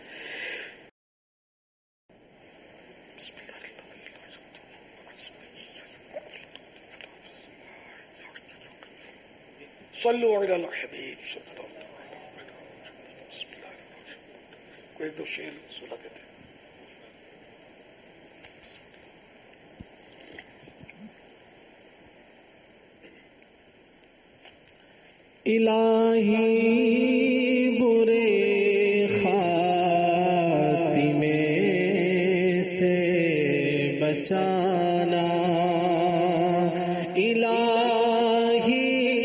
सल्लु अला हबीब सल्लल्लाहु अलैहि वसल्लम। कोई 2 शेर सुना देते। इलाही बुरे खातिमे से बचाना, इलाही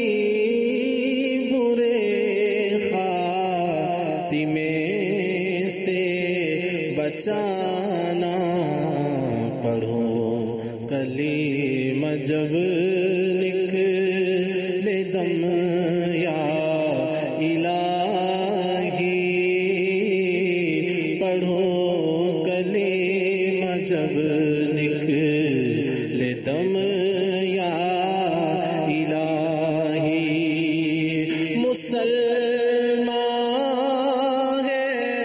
बुरे खातिमे से बचाना। पढ़ो कलीमा जब निकले दम या इलाही, पढ़ो कलीमा जब निकले दम या इलाही। मुसलमान है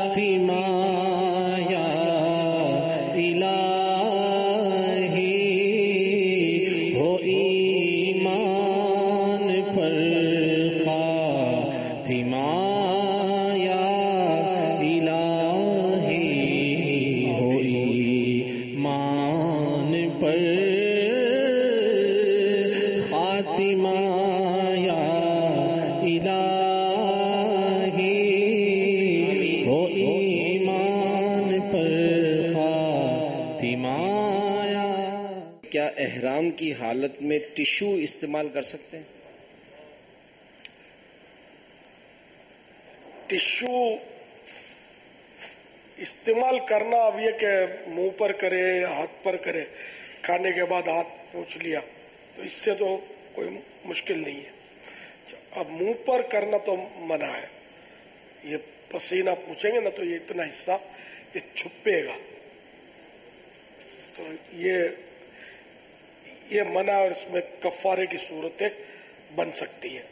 خاتمہ یا الہی ہو ایمان پر خاتمہ یا الہی ہو ایمان پر خاتمہ یا الہی ہو ایمان پر خاتمہ یا۔ کیا احرام کی حالت میں ٹشو استعمال کر سکتے ہیں؟ ٹشو استعمال کرنا اب یہ کہ منہ پر کرے ہاتھ پر کرے، کھانے کے بعد ہاتھ پوچھ لیا تو اس سے تو کوئی مشکل نہیں ہے۔ اب منہ پر کرنا تو منع ہے، یہ پسینہ پوچھیں گے نا تو یہ اتنا حصہ یہ چھپے گا، تو یہ منع اور اس میں کفارے کی صورتیں بن سکتی ہیں۔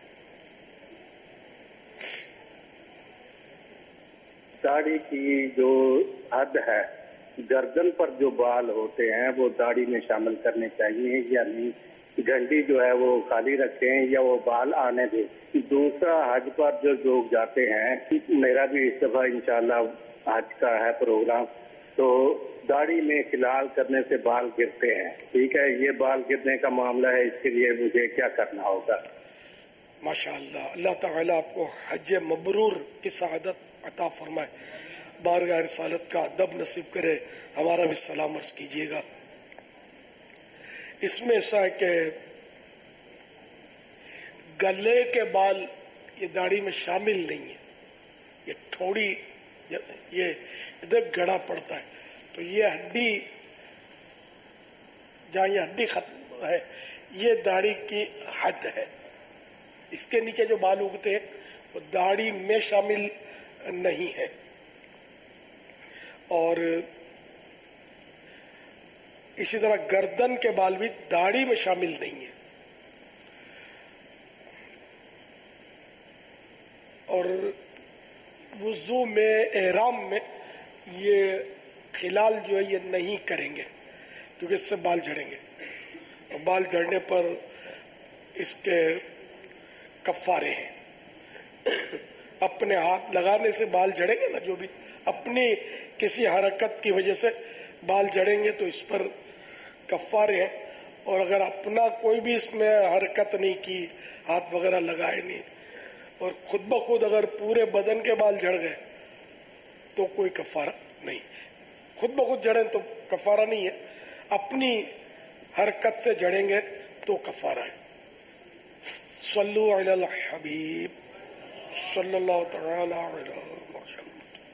داڑھی کی جو حد ہے، گردن پر جو بال ہوتے ہیں وہ داڑھی میں شامل کرنے چاہیے یا نہیں؟ گھنٹی جو ہے وہ خالی رکھیں یا وہ بال آنے دیں؟ دوسرا، حج پر جو لوگ جاتے ہیں، میرا بھی اس دفعہ انشاءاللہ حج کا ہے پروگرام، تو داڑھی میں خلال کرنے سے بال گرتے ہیں، ٹھیک ہے، یہ بال گرنے کا معاملہ ہے، اس کے لیے مجھے کیا کرنا ہوگا؟ ماشاءاللہ، اللہ تعالیٰ آپ کو حج مبرور کی سعادت عطا فرمائے، بارگاہ رسالت کا ادب نصیب کرے، ہمارا بھی سلام عرض کیجیے گا۔ اس میں ایسا ہے کہ گلے کے بال یہ داڑھی میں شامل نہیں ہے، یہ تھوڑی یہ ادھر گڑا پڑتا ہے، تو یہ ہڈی جہاں یہ ہڈی ختم ہے یہ داڑھی کی حد ہے، اس کے نیچے جو بال اگتے ہیں وہ داڑھی میں شامل نہیں ہے۔ اور اسی طرح گردن کے بال بھی داڑھی میں شامل نہیں ہے، اور وضو میں احرام میں یہ خلال جو ہے یہ نہیں کریں گے کیونکہ اس سے بال جھڑیں گے، اور بال جھڑنے پر اس کے کفارے ہیں۔ اپنے ہاتھ لگانے سے بال جھڑیں گے نا، جو بھی اپنی کسی حرکت کی وجہ سے بال جھڑیں گے تو اس پر کفارے ہیں، اور اگر اپنا کوئی بھی اس میں حرکت نہیں کی، ہاتھ وغیرہ لگائے نہیں، اور خود بخود اگر پورے بدن کے بال جھڑ گئے تو کوئی کفارہ نہیں، خود بخود جھڑیں تو کفارہ نہیں ہے، اپنی حرکت سے جھڑیں گے تو کفارہ ہے۔ صلو علی الحبیب صلی اللہ تعالی علیہ وسلم۔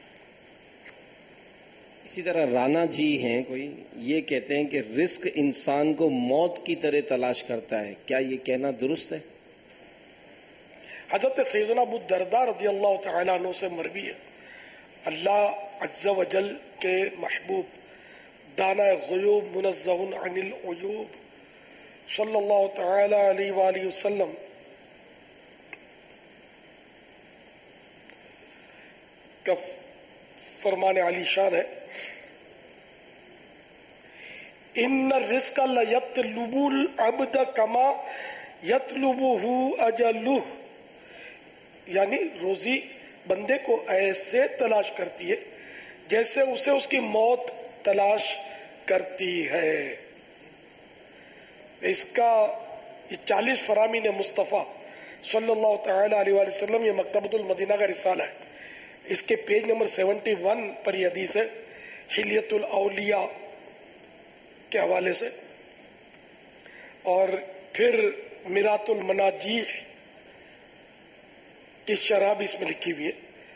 اسی طرح رانا جی ہیں کوئی، یہ کہتے ہیں کہ رزق انسان کو موت کی طرح تلاش کرتا ہے، کیا یہ کہنا درست ہے؟ حضرت سیدنا ابو الدرداء رضی اللہ تعالیٰ عنہ سے مروی ہے، اللہ عز و جل کے محبوب دانا غیوب منزہ عن العیوب صلی اللہ تعالی علیہ وآلہ وسلم کا فرمان علی شان ہے، ان الرزق لیطلب العبد کما یطلبہ اجلہ، یعنی روزی بندے کو ایسے تلاش کرتی ہے جیسے اسے اس کی موت تلاش کرتی ہے۔ اس کا یہ 40 فرامین مصطفیٰ صلی اللہ تعالی علیہ وآلہ وسلم، یہ مکتبۃ المدینہ کا رسالہ ہے، اس کے پیج نمبر 71 پر یہ حدیث ہے، حلیۃ الاولیاء کے حوالے سے، اور پھر میرات المناجیح کی شرح بھی اس میں لکھی ہوئی ہے۔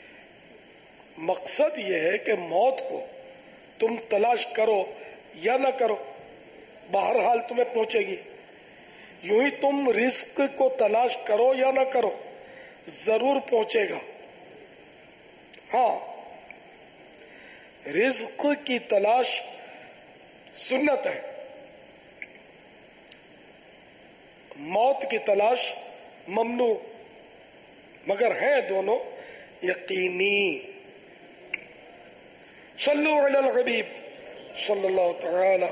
مقصد یہ ہے کہ موت کو تم تلاش کرو یا نہ کرو، بہرحال تمہیں پہنچے گی، یوں ہی تم رزق کو تلاش کرو یا نہ کرو ضرور پہنچے گا۔ ہاں، رزق کی تلاش سنت ہے، موت کی تلاش ممنوع، مگر ہیں دونوں یقینی۔ सल्लु अलल हबीब सल्लल्लाहु तआला।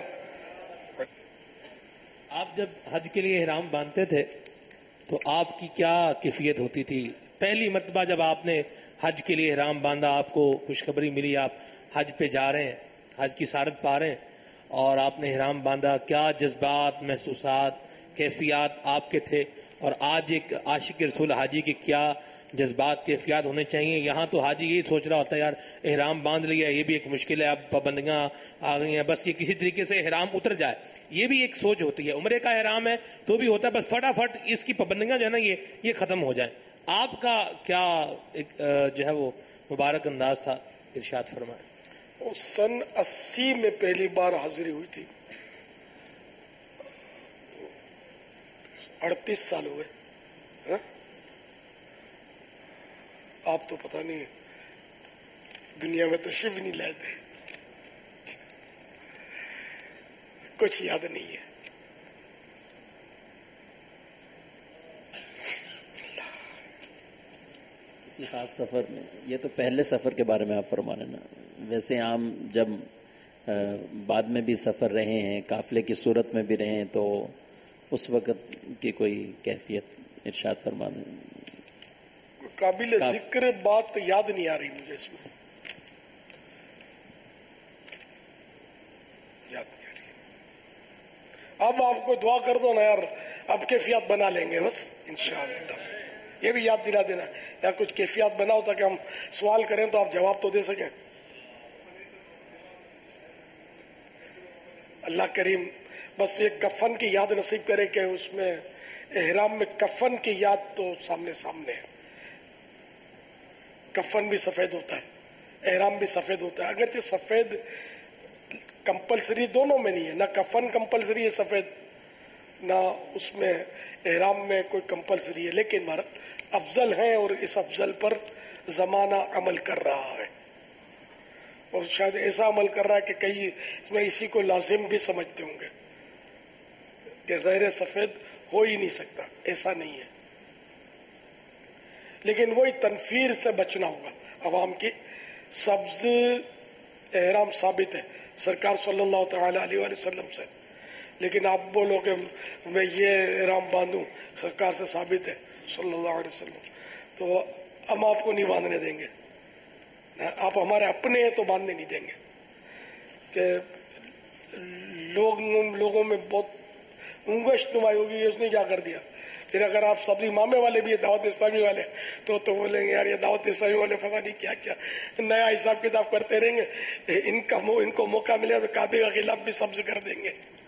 आप जब हज के लिए इहराम बांधते थे तो आपकी क्या कैफियत होती थी? पहली मर्तबा जब आपने हज के लिए इहराम बांधा, आपको खुशखबरी मिली आप हज पे जा रहे हैं, हज की सारत पा रहे हैं और आपने इहराम बांधा, क्या जज्बात, महसूसात, कैफियत आपके थे? और आज एक आशिक रसूल हाजी के क्या जज्बात, कैफियत होने चाहिए? यहाँ तो हाजी यही सोच रहा होता है यार इहराम बांध लिया, ये भी एक मुश्किल है, अब पाबंदियां आ गई हैं, बस ये किसी तरीके से इहराम उतर जाए, ये भी एक सोच होती है। उम्रे का इहराम है तो भी होता है बस फटाफट इसकी पाबंदियां जो है ना ये खत्म हो जाए। आपका क्या एक जो है वो मुबारक अंदाज था, इरशाद फरमाए। वो सन 80 में पहली बार हाजिरी हुई थी, 38 साल हुए है? आप तो पता नहीं दुनिया में तशरीफ नहीं लाए थे, कुछ याद नहीं है। किसी खास सफर में, ये तो पहले सफर के बारे में आप फरमा रहे ना, वैसे आम जब बाद में भी सफर रहे हैं, काफिले की सूरत में भी रहे हैं, तो उस वक्त की कोई कैफियत इरशाद फरमा दें। काबिल जिक्र बात याद नहीं आ रही मुझे, इसमें याद नहीं आ रही। अब आपको दुआ कर दो ना यार, अब कैफियत बना लेंगे बस इंशाअल्लाह। ये भी याद दिला देना यार, कुछ कैफियत बनाओ ताकि हम सवाल करें तो आप जवाब तो दे सकें। अल्लाह करीम बस एक कफन की याद नसीब करे कि उसमें एहराम में कफन की याद तो सामने सामने है। कफन भी सफेद होता है, एहराम भी सफेद होता है, अगरचे सफेद कंपलसरी दोनों में नहीं है, ना कफन कंपलसरी है सफेद, ना उसमें एहराम में कोई कंपलसरी है, लेकिन भारत अफजल है और इस अफजल पर जमाना अमल कर रहा है और शायद ऐसा अमल कर रहा है कि कई इसमें इसी को लाजिम भी समझते होंगे कि ज़ाहिर सफेद हो ही नहीं सकता, ऐसा नहीं है। लेकिन वही तनफीर से बचना होगा अवाम की। सब्ज एहराम साबित है सरकार सल्लल्लाहु तआला अलैहि वसल्लम से, लेकिन आप बोलो कि मैं ये एहराम बांधूं, सरकार से साबित है सल्लल्लाहु अलैहि वसल्लम, तो हम आपको नहीं बांधने देंगे। आप हमारे अपने हैं तो बांधने नहीं देंगे कि लोगों में बहुत उंगश तुमाई होगी, उसने क्या कर दिया। फिर अगर आप सभी मामे वाले भी दावत इस्लामी वाले तो बोलेंगे यार ये दावत इस्लामी वाले पता नहीं क्या क्या नया हिसाब किताब करते रहेंगे, इनको मौका मिले तो काबे के खिलाफ भी सब्ज कर देंगे।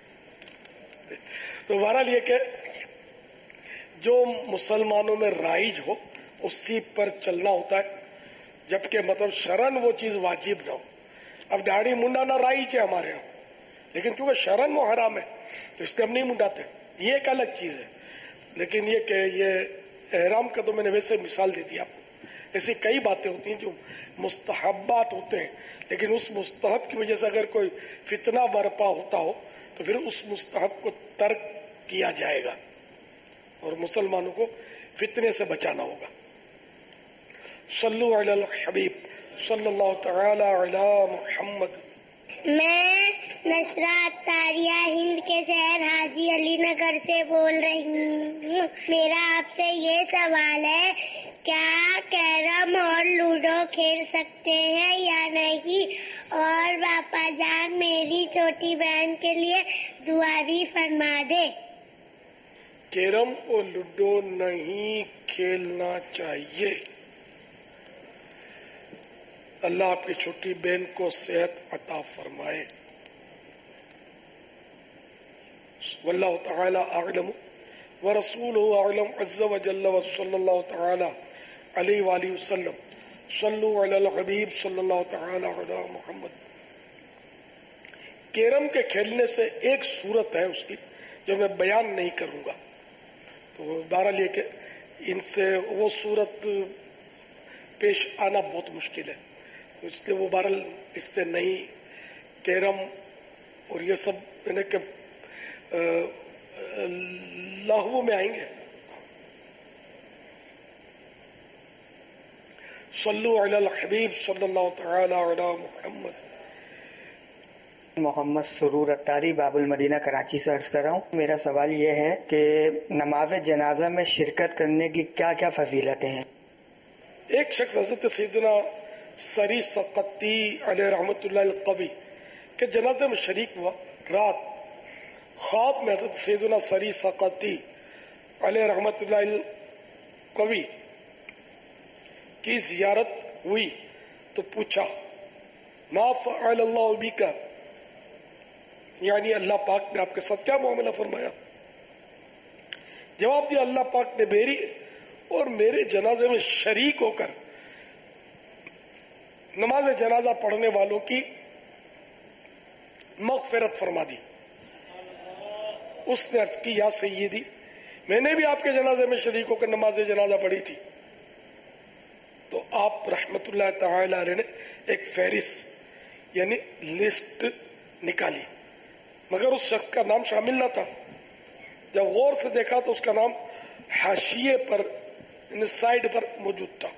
तो बहरहाल ये कि जो मुसलमानों में राइज हो उसी पर चलना होता है, जबकि मतलब शरन वो चीज वाजिब ना हो। अब दाढ़ी मुंडाना राइज है हमारे यहाँ, लेकिन क्योंकि शरन वो हराम है तो इसलिए हम नहीं मुंडाते, ये एक अलग चीज है। लेकिन ये कि ये एहराम का तो मैंने वैसे मिसाल दे दी आपको। ऐसी कई बातें होती हैं जो मुस्तहब्बात होते हैं, लेकिन उस मुस्तहब की वजह से अगर कोई फितना बरपा होता हो तो फिर उस मुस्तहब को तर्क किया जाएगा और मुसलमानों को फितने से बचाना होगा। सल्लु अलल हबीब सल्लल्लाहु तआला अला मुहम्मद। मैं नशरा अत्तारिया हिंद के शहर हाजी अली नगर से बोल रही हूँ। मेरा आपसे ये सवाल है, क्या कैरम और लूडो खेल सकते हैं या नहीं? और बापा जान मेरी छोटी बहन के लिए दुआ भी फरमा दे। कैरम और लूडो नहीं खेलना चाहिए। अल्लाह आपकी छोटी बहन को सेहत अता फरमाए। वल्लाहु तआला अअलम व रसूलुहु अअलम अज़्ज़ व जल्ल व सल्लल्लाहु तआला अलैहि व आलिहि वसल्लम। सल्लु अलल हबीब सल्लल्लाहु तआला अला मुहम्मद। कैरम के खेलने से एक सूरत है उसकी जो मैं बयान नहीं करूंगा, तो बहरहाल ये कि इनसे वो सूरत पेश आना बहुत मुश्किल है, तो इसलिए वो बहरहाल इससे नहीं कैरम और ये सब यानी कि लहू में आएंगे। صلو علی الحبیب صلی اللہ تعالی علی محمد. محمد سرور اتاری باب المدینہ کراچی سے عرض کر رہا ہوں. میرا سوال یہ ہے کہ نماز جنازہ میں شرکت کرنے کی کیا کیا فضیلتیں ہیں؟ ایک شخص حضرت سیدنا سری سقطی علیہ رحمۃ اللہ القوی کے جنازے میں شریک ہوا. رات خواب میں حضرت سیدنا سری سقطی علیہ رحمۃ اللہ القوی کی زیارت ہوئی تو پوچھا ما فعل اللہ بک، یعنی اللہ پاک نے آپ کے ساتھ کیا معاملہ فرمایا؟ جواب دیا اللہ پاک نے میری اور میرے جنازے میں شریک ہو کر نماز جنازہ پڑھنے والوں کی مغفرت فرما دی. اس نے عرض کی یا سیدی، میں نے بھی آپ کے جنازے میں شریک ہو کر نماز جنازہ پڑھی تھی. تو آپ رحمت اللہ تعالی علیہ نے ایک فہرست یعنی لسٹ نکالی، مگر اس شخص کا نام شامل نہ تھا. جب غور سے دیکھا تو اس کا نام حاشیے پر یعنی سائڈ پر موجود تھا.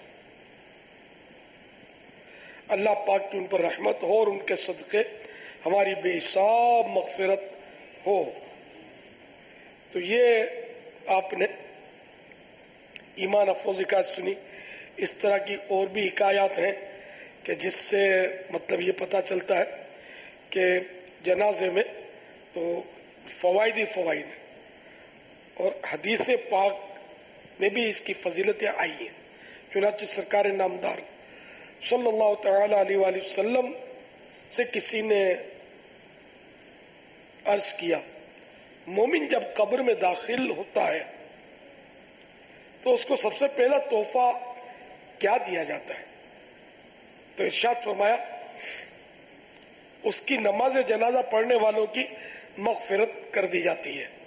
اللہ پاک کی ان پر رحمت ہو اور ان کے صدقے ہماری بے حساب مغفرت ہو. تو یہ آپ نے ایمان افروز حکایت سنی. اس طرح کی اور بھی حکایات ہیں کہ جس سے مطلب یہ پتہ چلتا ہے کہ جنازے میں تو فوائد ہی فوائد ہیں، اور حدیث پاک میں بھی اس کی فضیلتیں آئی ہیں. چنانچہ سرکار نامدار صلی اللہ تعالی علیہ وآلہ وسلم سے کسی نے عرض کیا مومن جب قبر میں داخل ہوتا ہے تو اس کو سب سے پہلا تحفہ کیا دیا جاتا ہے؟ تو ارشاد فرمایا اس کی نماز جنازہ پڑھنے والوں کی مغفرت کر دی جاتی ہے.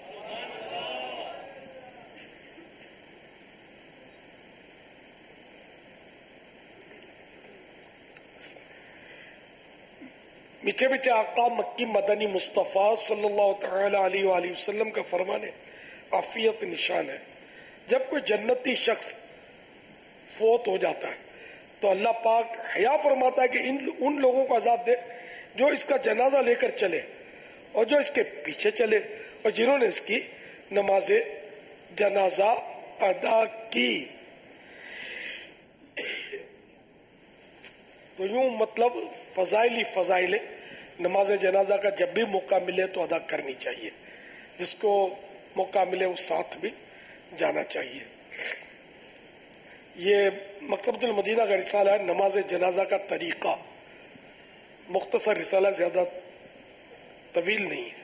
میٹھے میٹھے آقا مکی مدنی مصطفیٰ صلی اللہ تعالی علیہ وآلہ وسلم کا فرمان ہے، عافیت نشان ہے. جب کوئی جنتی شخص فوت ہو جاتا ہے تو اللہ پاک حیا فرماتا ہے کہ ان لوگوں کو عذاب دے جو اس کا جنازہ لے کر چلے اور جو اس کے پیچھے چلے اور جنہوں نے اس کی نماز جنازہ ادا کی. تو یوں مطلب فضائل نماز جنازہ کا جب بھی موقع ملے تو ادا کرنی چاہیے. جس کو موقع ملے اس ساتھ بھی جانا چاہیے. یہ مکتبۃ المدینہ کا رسالہ ہے نماز جنازہ کا طریقہ. مختصر رسالہ، زیادہ طویل نہیں ہے.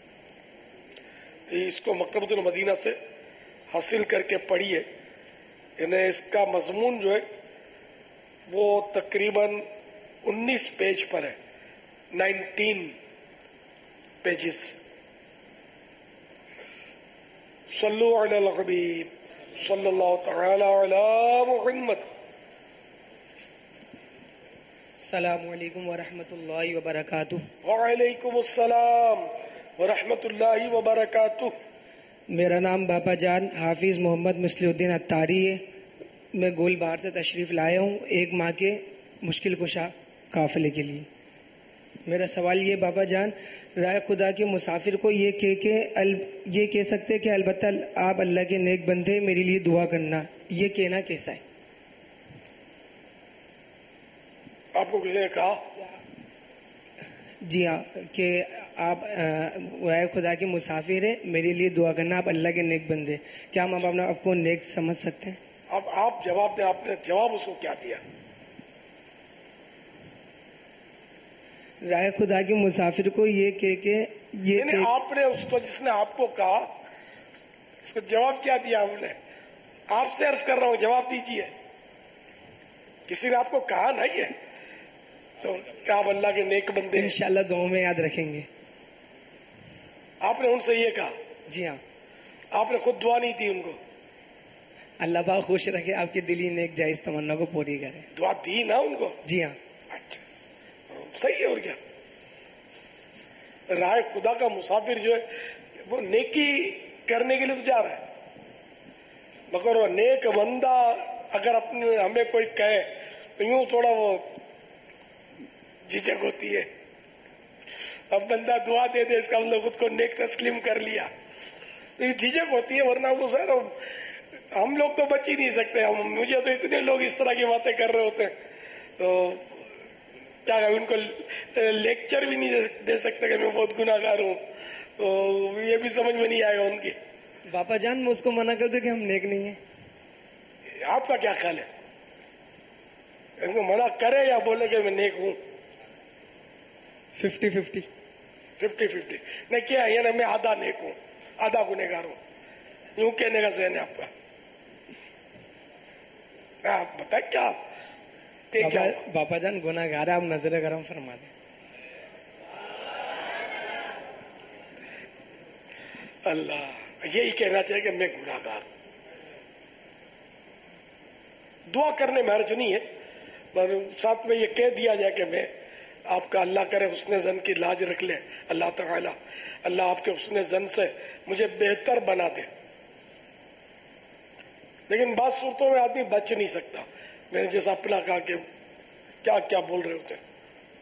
اس کو مکتبۃ المدینہ سے حاصل کر کے پڑھیے. یعنی اس کا مضمون جو ہے وہ تقریباً 19 پیج پر ہے، 19 پیجز. صلو علی الحبیب صلی اللہ تعالی علی محمد. السلام علیکم ورحمۃ اللہ وبرکاتہ. وعلیکم السلام ورحمۃ اللہ وبرکاتہ. میرا نام باپا جان حافظ محمد مصلی الدین اتاری ہے. میں گول بہار سے تشریف لایا ہوں ایک ماہ کے مشکل کشا قافلے کے لیے. میرا سوال یہ بابا جان، رائے خدا کے مسافر کو یہ کہہ سکتے کہ البتہ آپ اللہ کے نیک بندے میرے لیے دعا کرنا، یہ کہنا کیسا ہے؟ آپ کو کسی نے کہا؟ جی ہاں، کہ آپ رائے خدا کے مسافر ہیں، میرے لیے دعا کرنا، آپ اللہ کے نیک بندے. کیا ہم اپنا آپ کو نیک سمجھ سکتے ہیں؟ اب آپ جواب دیں. آپ نے جواب اس کو کیا دیا؟ رائے خدا کے مسافر کو یہ آپ نے اس کو، جس نے آپ کو کہا اس کو جواب کیا دیا؟ آپ نے، آپ سے عرض کر رہا ہوں جواب دیجیے. کسی نے آپ کو کہا نہیں ہے تو کیا آپ اللہ کے نیک بندے؟ انشاءاللہ دعاؤں میں یاد رکھیں گے. آپ نے ان سے یہ کہا؟ جی ہاں. آپ نے خود دعا نہیں دی ان کو؟ اللہ پاک خوش رکھے، آپ کے دلی نیک جائز تمنا کو پوری کرے. دعا دی نا ان کو؟ جی ہاں. اچھا صحیح ہے. اور کیا، رائے خدا کا مسافر جو ہے وہ نیکی کرنے کے لیے تو جا رہا ہے، مگر وہ نیک بندہ اگر ہمیں کوئی کہے यूं थोड़ा वो झिझक होती है। अब बंदा दुआ दे दे इसका मतलब खुद को नेक तस्लीम कर लिया, तो झिझक होती है। वरना वो सर हम लोग तो बच ही नहीं सकते। मुझे तो इतने लोग इस तरह की बातें कर रहे होते हैं, तो क्या उनको लेक्चर भी नहीं दे सकते कि मैं बहुत गुनाहगार हूँ, तो ये भी समझ में नहीं आएगा उनकी। बापा जान मैं उसको मना कर दूं कि हम नेक नहीं है? आपका क्या ख्याल है? इनको मना करे या बोले कि मैं नेक हूँ? 50-50 नहीं क्या है ना, मैं आधा नेक हूँ आधा गुनहगार हूँ, यूं कहने का ज़हन है आपका? आप बताए क्या? बापा जान गुनाहगार है, आप नजर करम फरमा दें। अल्लाह यही कहना चाहिए कि मैं गुनाहगार। दुआ करने में हर्ज नहीं है, पर साथ में ये कह दिया जाए कि मैं आपका अल्लाह करे हुस्ने जन की लाज रख ले अल्लाह ताला, अल्लाह आपके हुस्ने जन से मुझे बेहतर बना दे। लेकिन बात सूरतों में आदमी बच नहीं सकता। मैंने जैसा अपना कहा कि क्या क्या बोल रहे होते हैं।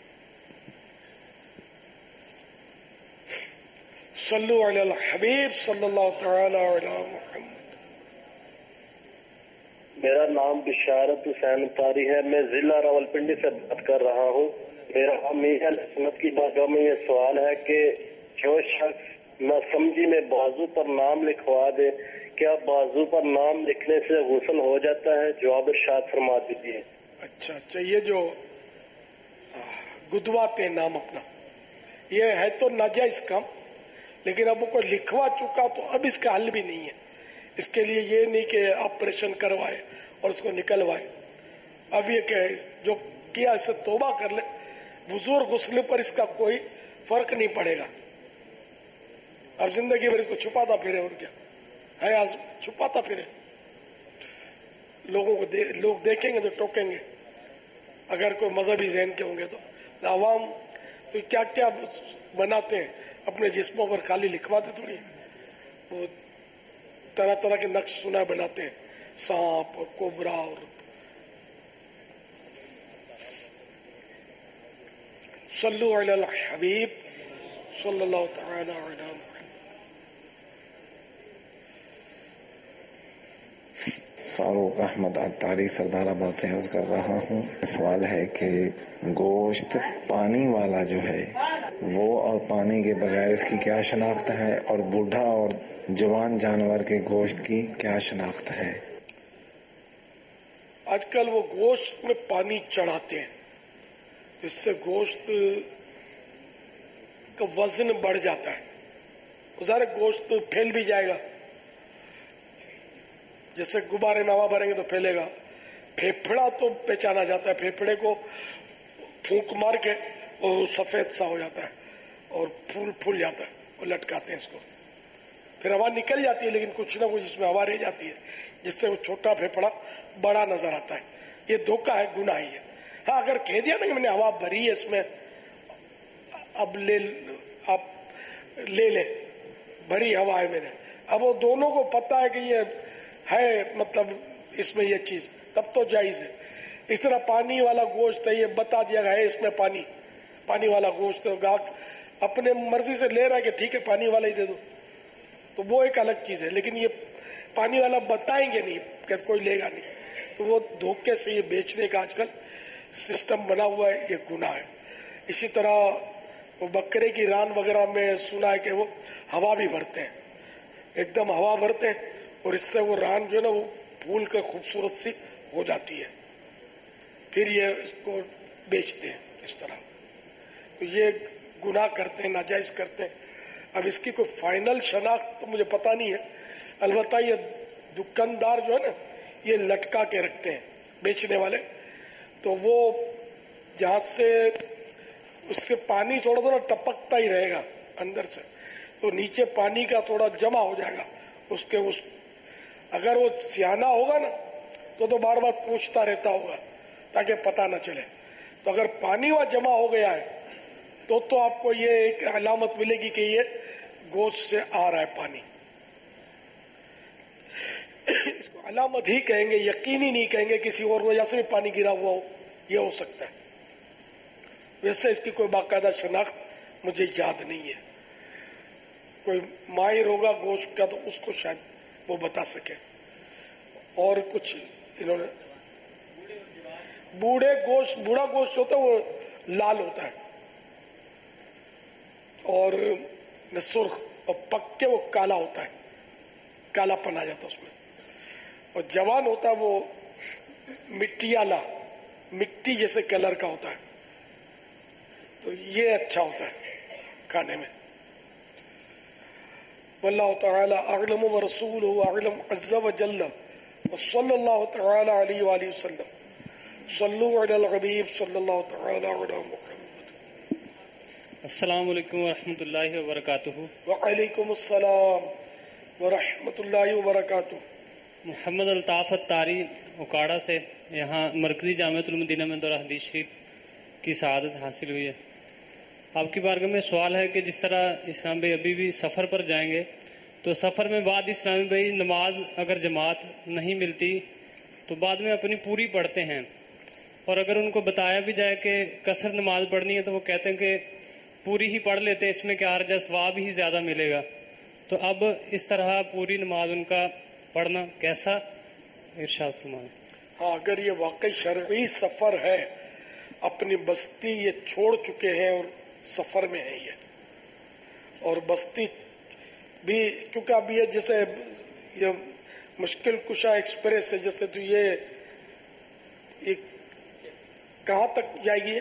सल्लु अलल हबीब सल्लल्लाहु तआला अलैहि मुहम्मद। मेरा नाम बिशारत हुसैन तारी है, मैं जिला रावलपिंडी से बात कर रहा हूँ। मेरा अमीर सुन्नत की बारगाह में ये सवाल है कि जो शख्स नासमझी में बाजू पर नाम लिखवा दे, क्या बाजू पर नाम लिखने से गुस्ल हो जाता है? जवाब इरशाद फरमा दीजिए। अच्छा, ये जो गुदवाते नाम अपना, ये है तो नाजायज काम, लेकिन अब वो कोई लिखवा चुका तो अब इसका हल भी नहीं है। इसके लिए ये नहीं कि ऑपरेशन करवाए और उसको निकलवाए। अब ये क्या जो किया इससे तौबा कर ले, वुज़ू और गुस्ल पर इसका कोई फर्क नहीं पड़ेगा। अब जिंदगी भर इसको छुपाता फिरे, और क्या है, आज छुपाता फिरे। लोगों को लोग देखेंगे तो टोकेंगे, अगर कोई मजहबी ज़हन के होंगे तो। आवाम तो क्या क्या बनाते हैं अपने जिस्मों पर, खाली लिखवाते थोड़ी, वो तरह तरह के नक्श सुना बनाते हैं, सांप और कोबरा और। सल्लु अलल हबीब सल्लल्लाहु तआला अलैहि वसल्लम। फारूक अहमद अत्तारी सरदाराबाद से अर्ज कर रहा हूँ। सवाल है कि गोश्त पानी वाला जो है वो और पानी के बगैर इसकी क्या शनाख्त है, और बूढ़ा और जवान जानवर के गोश्त की क्या शनाख्त है? आजकल वो गोश्त में पानी चढ़ाते हैं, इससे गोश्त का वजन बढ़ जाता है, सारे गोश्त फैल भी जाएगा। जैसे गुब्बारे में हवा भरेंगे तो फैलेगा। फेफड़ा तो पहचाना जाता है, फेफड़े को फूंक मार के वो सफेद सा हो जाता है और फूल जाता है, वो लटकाते हैं इसको, फिर हवा निकल जाती है, लेकिन कुछ ना कुछ इसमें हवा रह जाती है, जिससे वो छोटा फेफड़ा बड़ा नजर आता है। ये धोखा है, गुनाह ही है। हाँ, अगर कह दिया ना कि मैंने हवा भरी है इसमें, अब आप ले ले, भरी हवा है मैंने, अब वो दोनों को पता है कि ये है, मतलब इसमें ये चीज, तब तो जायज है। इस तरह पानी वाला गोश्त है, ये बता दिया है इसमें पानी वाला गोश्त, गाहक अपने मर्जी से ले रहा है कि ठीक है पानी वाला ही दे दो, तो वो एक अलग चीज है। लेकिन ये पानी वाला बताएंगे नहीं कि कोई लेगा नहीं, तो वो धोखे से ये बेचने का आजकल सिस्टम बना हुआ है, ये गुनाह है। इसी तरह वो बकरे की रान वगैरह में सुना है कि वो हवा भी भरते हैं, एकदम हवा भरते हैं, और इससे वो रान जो है ना वो फूल के खूबसूरत सी हो जाती है, फिर ये इसको बेचते हैं इस तरह। तो ये गुनाह करते हैं, नाजायज करते हैं। अब इसकी कोई फाइनल शनाख्त तो मुझे पता नहीं है, अलबत्ता ये दुकानदार जो है ना ये लटका के रखते हैं बेचने वाले, तो वो जहां से उससे पानी थोड़ा थोड़ा टपकता ही रहेगा अंदर से, तो नीचे पानी का थोड़ा जमा हो जाएगा उसके अगर वो सियाना होगा ना तो बार बार पूछता रहता होगा ताकि पता न चले। तो अगर पानी वहां जमा हो गया है तो आपको ये एक अलामत मिलेगी कि ये गोश्त से आ रहा है पानी। इसको अलामत ही कहेंगे, यकीनी नहीं कहेंगे किसी और वजह से भी पानी गिरा हुआ हो, یہ ہو سکتا ہے. ویسے اس کی کوئی باقاعدہ شناخت مجھے یاد نہیں ہے. کوئی ماہر ہوگا گوشت کا تو اس کو شاید وہ بتا سکے. اور کچھ انہوں نے بوڑھا گوشت ہوتا ہے وہ لال ہوتا ہے اور سرخ، اور پک کے وہ کالا ہوتا ہے، کالا پن آ جاتا ہے اس میں. اور جوان ہوتا ہے وہ مٹی جیسے کلر کا ہوتا ہے. تو یہ اچھا ہوتا ہے کھانے میں. واللہ تعالی اعلم ورسولہ اعلم عز وجل وصلی اللہ تعالی علیہ وآلہ وسلم. صلو علی الحبیب صلی اللہ تعالی علی محمد. السلام علیکم ورحمۃ اللہ وبرکاتہ. وعلیکم السلام ورحمۃ اللہ وبرکاتہ. محمد الطاف اتاری اکاڑا سے یہاں مرکزی جامعۃ المدینہ میں دورہ حدیث شریف کی سعادت حاصل ہوئی ہے. آپ کی بارگاہ میں سوال ہے کہ جس طرح اسلام بھائی ابھی بھی سفر پر جائیں گے تو سفر میں بعد اسلامی بھائی نماز اگر جماعت نہیں ملتی تو بعد میں اپنی پوری پڑھتے ہیں، اور اگر ان کو بتایا بھی جائے کہ قصر نماز پڑھنی ہے تو وہ کہتے ہیں کہ پوری ہی پڑھ لیتے، اس میں کیا حرج ہے، ثواب ہی زیادہ ملے گا. تو اب اس طرح پوری نماز ان کا پڑھنا کیسا ارشاد فرمائیں. ہاں، اگر یہ واقعی شرعی سفر ہے، اپنی بستی یہ چھوڑ چکے ہیں اور سفر میں ہے یہ، اور بستی بھی کیونکہ اب یہ جیسے یہ مشکل کشا ایکسپریس ہے، جیسے تو یہ کہاں تک جائے گی؟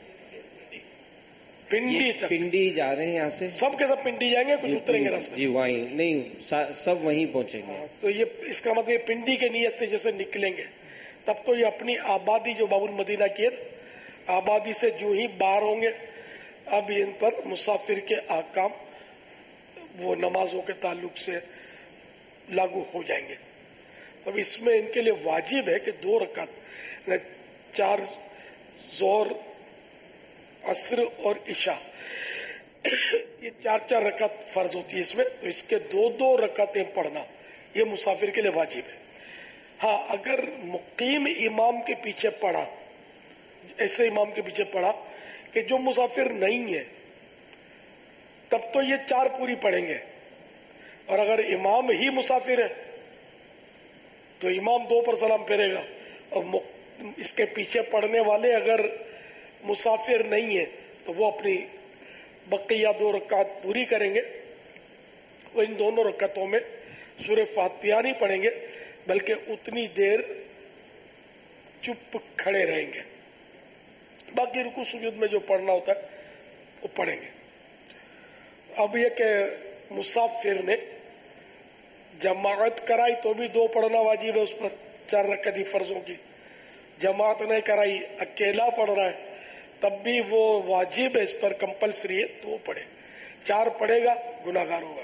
پنڈی تک. پنڈی جا رہے ہیں یہاں سے، سب کے سب پنڈی جائیں گے، کچھ اتریں گے راستے؟ جی وہیں نہیں، سب وہیں پہنچیں گے. تو یہ اس کا مطلب یہ پنڈی کے نیت سے جیسے نکلیں گے تب تو یہ اپنی آبادی جو باب المدینہ کی ہے آبادی سے جو ہی باہر ہوں گے، اب ان پر مسافر کے احکام وہ نمازوں کے تعلق سے لاگو ہو جائیں گے. تب اس میں ان کے لیے واجب ہے کہ 2 رکعت 4 ظہر عصر اور عشاء یہ 4 رکعت فرض ہوتی ہے اس میں، تو اس کے 2 رکعتیں پڑھنا یہ مسافر کے لیے واجب ہے. ہاں، اگر مقیم امام کے پیچھے پڑھا، ایسے امام کے پیچھے پڑھا کہ جو مسافر نہیں ہے تب تو یہ 4 پوری پڑھیں گے. اور اگر امام ہی مسافر ہے تو امام 2 پر سلام پھیرے گا، اور اس کے پیچھے پڑھنے والے اگر مسافر نہیں ہے تو وہ اپنی بقیہ 2 رکعت پوری کریں گے. وہ ان دونوں رکعتوں میں سورہ فاتحہ نہیں پڑھیں گے بلکہ اتنی دیر چپ کھڑے رہیں گے، باقی رکوع سجود میں جو پڑھنا ہوتا ہے وہ پڑھیں گے. اب یہ کہ مسافر نے جماعت کرائی تو بھی 2 پڑھنا واجب ہے اس پر، 4 رکعت فرضوں کی. جماعت نہیں کرائی، اکیلا پڑھ رہا ہے تب بھی وہ واجب ہے اس پر، کمپلسری ہے تو وہ پڑھے. 4 پڑھے گا گناہگار ہوگا.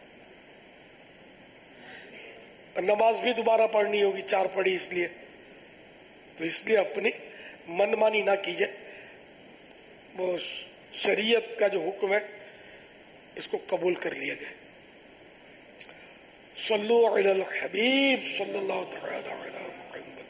نماز بھی دوبارہ پڑھنی ہوگی، 4 پڑھی اس لیے، تو اس لیے اپنی منمانی نہ کیجیے. وہ شریعت کا جو حکم ہے اس کو قبول کر لیا جائے. صلو علی الحبیب صلی اللہ تعالی علی محمد.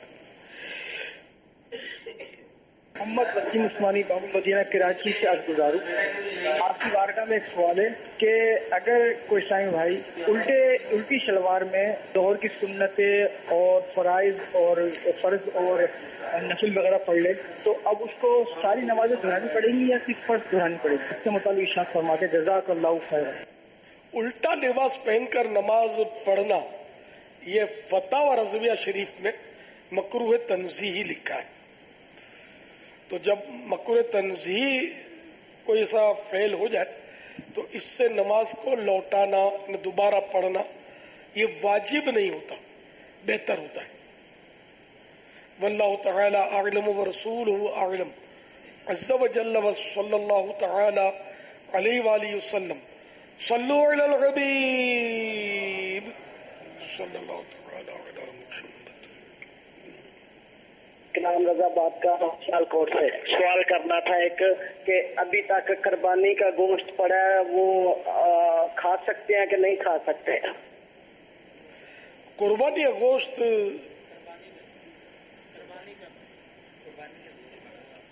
محمد وسیم عثمانی باب المدینہ کراچی سے عرض گزار ہوں. آپ کی بارگاہ میں ایک سوال ہے کہ اگر کوئی اسلامی بھائی الٹی شلوار میں ظہر کی سنتیں اور فرائض اور فرض اور نفل وغیرہ پڑھ لے تو اب اس کو ساری نمازیں دہرانی پڑیں گی یا صرف فرض دہرانی پڑے گی؟ اس سے متعلق ارشاد فرماتے جزاک اللہ خیر. الٹا لباس پہن کر نماز پڑھنا یہ فتاوی رضویہ شریف میں مکروہ تنزیہی لکھا ہے. تو جب مکروہ تنزیہی کوئی ایسا فعل ہو جائے تو اس سے نماز کو لوٹانا، دوبارہ پڑھنا یہ واجب نہیں ہوتا، بہتر ہوتا ہے. واللہ تعالی اعلم ورسولہ اعلم عز وجل وصلی اللہ تعالی علیہ وآلہ وسلم. صلو علی الحبیب صلی اللہ تعالی علی محمد. نام رضا بات کا سیال کوٹ سے سوال کرنا تھا ایک کہ ابھی تک قربانی کا گوشت پڑا ہے وہ کھا سکتے ہیں کہ نہیں کھا سکتے؟ قربانی کا گوشت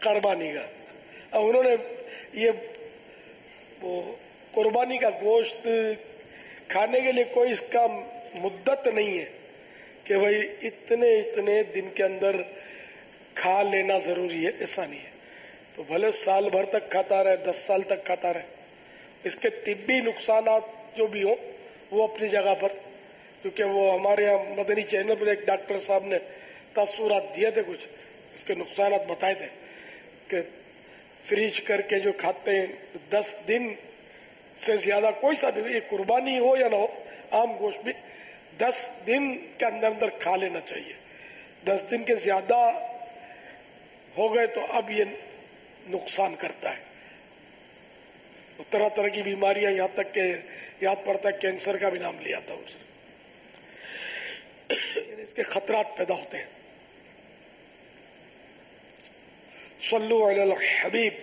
قربانی کا. اب انہوں نے یہ وہ قربانی کا گوشت کھانے کے لیے کوئی اس کا مدت نہیں ہے کہ بھائی اتنے دن کے اندر کھا لینا ضروری ہے، ایسا نہیں ہے. تو بھلے سال بھر تک کھاتا رہے، 10 سال تک کھاتا رہے. اس کے طبی نقصانات جو بھی ہوں وہ اپنی جگہ پر، کیونکہ وہ ہمارے یہاں مدنی چینل پر ایک ڈاکٹر صاحب نے تاثرات دیے تھے، کچھ اس کے نقصانات بتائے تھے کہ فریج کر کے جو کھاتے ہیں 10 دن سے زیادہ کوئی سا بھی، یہ قربانی ہو یا نہ ہو، عام گوشت بھی 10 دن کے اندر کھا لینا چاہیے. 10 دن کے زیادہ ہو گئے تو اب یہ نقصان کرتا ہے. طرح طرح کی بیماریاں، یہاں تک کہ یاد پڑتا ہے کینسر کا بھی نام لیا تھا اس نے. اس کے خطرات پیدا ہوتے ہیں. صلو علی الحبیب.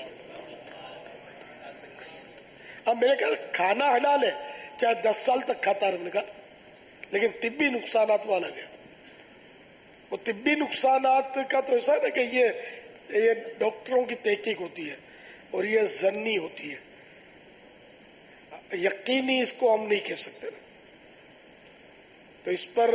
اب میرے خیال کھانا حلال ہے، چاہے 10 سال تک کھاتا رہنے کا، لیکن طبی نقصانات والا گیا. وہ طبی نقصانات کا تو ایسا ہے کہ یہ ڈاکٹروں کی تحقیق ہوتی ہے اور یہ ظنی ہوتی ہے، یقینی اس کو ہم نہیں کہہ سکتے نا. تو اس پر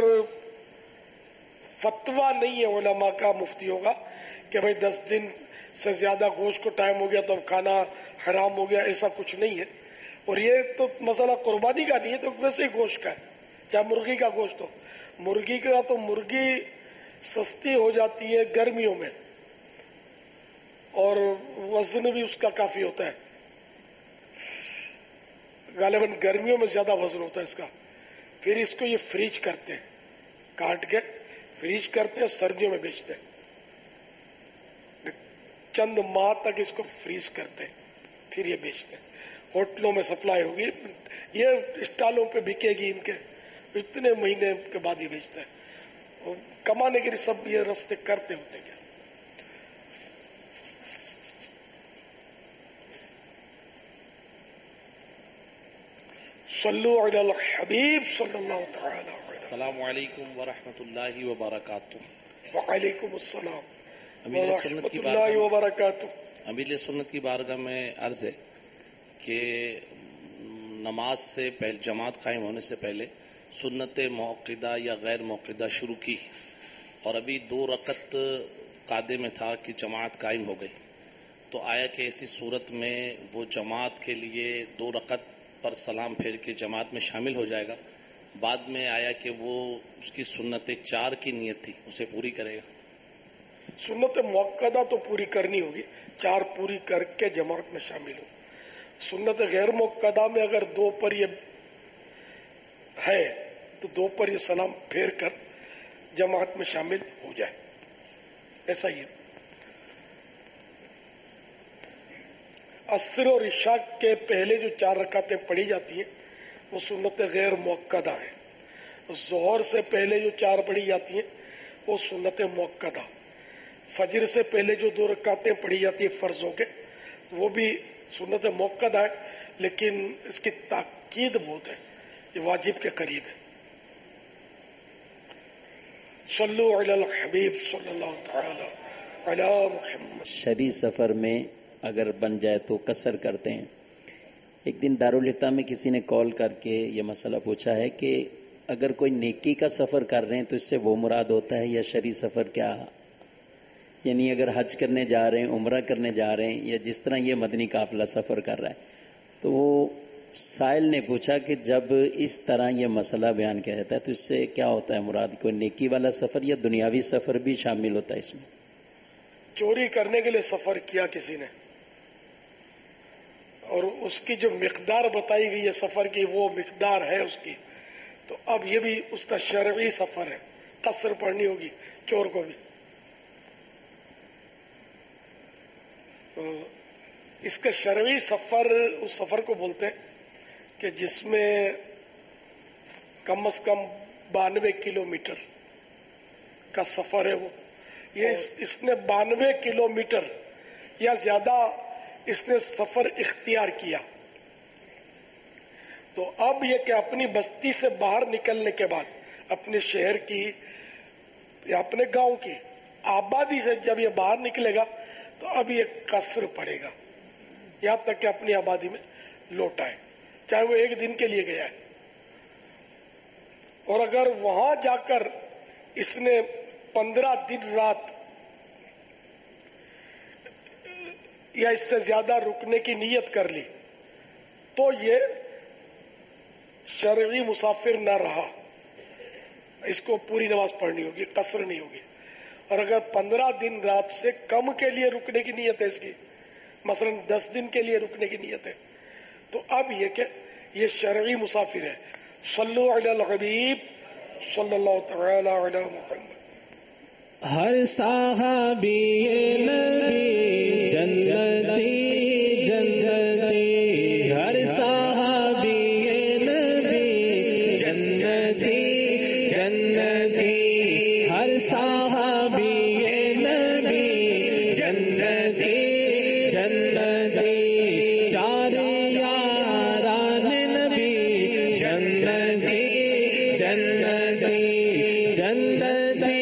فتویٰ نہیں ہے علماء کا، مفتیوں کا، کہ بھائی 10 دن سے زیادہ گوشت کو ٹائم ہو گیا تو اب کھانا حرام ہو گیا، ایسا کچھ نہیں ہے. اور یہ تو مسئلہ قربانی کا نہیں ہے، تو ویسے ہی گوشت کا ہے، چاہے مرغی کا گوشت ہو. مرغی کا تو مرغی سستی ہو جاتی ہے گرمیوں میں، اور وزن بھی اس کا کافی ہوتا ہے. غالباً گرمیوں میں زیادہ وزن ہوتا ہے اس کا. پھر اس کو یہ فریج کرتے ہیں، کاٹ کے فریج کرتے ہیں، سردیوں میں بیچتے ہیں. چند ماہ تک اس کو فریز کرتے ہیں، پھر یہ بیچتے ہیں. ہوٹلوں میں سپلائی ہوگی، یہ اسٹالوں پہ بکے گی ان کے، اتنے مہینے کے بعد یہ بیچتے ہیں. کمانے کے لیے سب یہ رستے کرتے ہوتے ہیں. صلو علی الحبیب صلی اللہ تعالی. السلام علیکم ورحمۃ اللہ وبرکاتہ. وعلیکم السلام امیر سنت کی اللہ وبرکاتہ. امیر سنت کی بارگاہ میں عرض ہے کہ نماز سے پہلے، جماعت قائم ہونے سے پہلے سنت موقدہ یا غیر موقدہ شروع کی، اور ابھی 2 رکعت قاعدے میں تھا کہ جماعت قائم ہو گئی، تو آیا کہ ایسی صورت میں وہ جماعت کے لیے 2 رکعت پر سلام پھیر کے جماعت میں شامل ہو جائے گا؟ بعد میں آیا کہ وہ اس کی سنت 4 کی نیت تھی، اسے پوری کرے گا. سنت موقدہ تو پوری کرنی ہوگی، 4 پوری کر کے جماعت میں شامل ہو. سنت غیر موقدہ میں اگر 2 پر یہ ہے تو 2 پر یہ سلام پھیر کر جماعت میں شامل ہو جائے، ایسا ہی ہے. عصر اور عشاء کے پہلے جو 4 رکعتیں پڑھی جاتی ہیں وہ سنت غیر موقدہ ہیں. ظہر سے پہلے جو 4 پڑھی جاتی ہیں وہ سنت موقدہ. فجر سے پہلے جو 2 رکعتیں پڑھی جاتی ہیں فرضوں کے، وہ بھی سنت موقدہ ہے، لیکن اس کی تاکید بہت ہے، یہ واجب کے قریب ہے. صلو علی الحبیب صلی اللہ تعالی علی محمد. شرعی سفر میں اگر بن جائے تو قصر کرتے ہیں. ایک دن دارالفتہ میں کسی نے کال کر کے یہ مسئلہ پوچھا ہے کہ اگر کوئی نیکی کا سفر کر رہے ہیں تو اس سے وہ مراد ہوتا ہے یا شرعی سفر؟ کیا یعنی اگر حج کرنے جا رہے ہیں، عمرہ کرنے جا رہے ہیں، یا جس طرح یہ مدنی قافلہ سفر کر رہا ہے، تو وہ سائل نے پوچھا کہ جب اس طرح یہ مسئلہ بیان کیا جاتا ہے تو اس سے کیا ہوتا ہے مراد؟ کوئی نیکی والا سفر یا دنیاوی سفر بھی شامل ہوتا ہے اس میں؟ چوری کرنے کے لیے سفر کیا کسی نے اور اس کی جو مقدار بتائی گئی ہے سفر کی، وہ مقدار ہے اس کی، تو اب یہ بھی اس کا شرعی سفر ہے، قصر پڑھنی ہوگی چور کو بھی. اس کا شرعی سفر اس سفر کو بولتے ہیں کہ جس میں کم از کم 92 کلومیٹر کا سفر ہے. وہ یہ اس نے 92 کلومیٹر یا زیادہ اس نے سفر اختیار کیا. تو اب یہ کہ اپنی بستی سے باہر نکلنے کے بعد اپنے شہر کی یا اپنے گاؤں کی آبادی سے جب یہ باہر نکلے گا تو اب یہ قصر پڑے گا یہاں تک کہ اپنی آبادی میں لوٹ آئے، چاہے وہ ایک دن کے لیے گیا ہے۔ اور اگر وہاں جا کر اس نے 15 دن رات یا اس سے زیادہ رکنے کی نیت کر لی تو یہ شرعی مسافر نہ رہا، اس کو پوری نماز پڑھنی ہوگی، قصر نہیں ہوگی۔ اور اگر 15 دن رات سے کم کے لیے رکنے کی نیت ہے اس کی، مثلا 10 دن کے لیے رکنے کی نیت ہے، تو اب یہ کہ یہ شرعی مسافر ہے۔ صلو علی الحبیب صلی اللہ تعالی علی محمد۔ ہر صحابی نبی جنتی جنتی، ہر صحابی نبی جنتی جنتی، ہر صحابی نبی جنتی جنتی، چار یاران نبی جنتی جنتی جنتی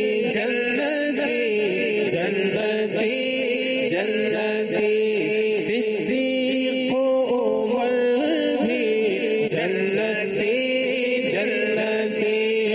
صدیق عمر بھی جنتی جنتی،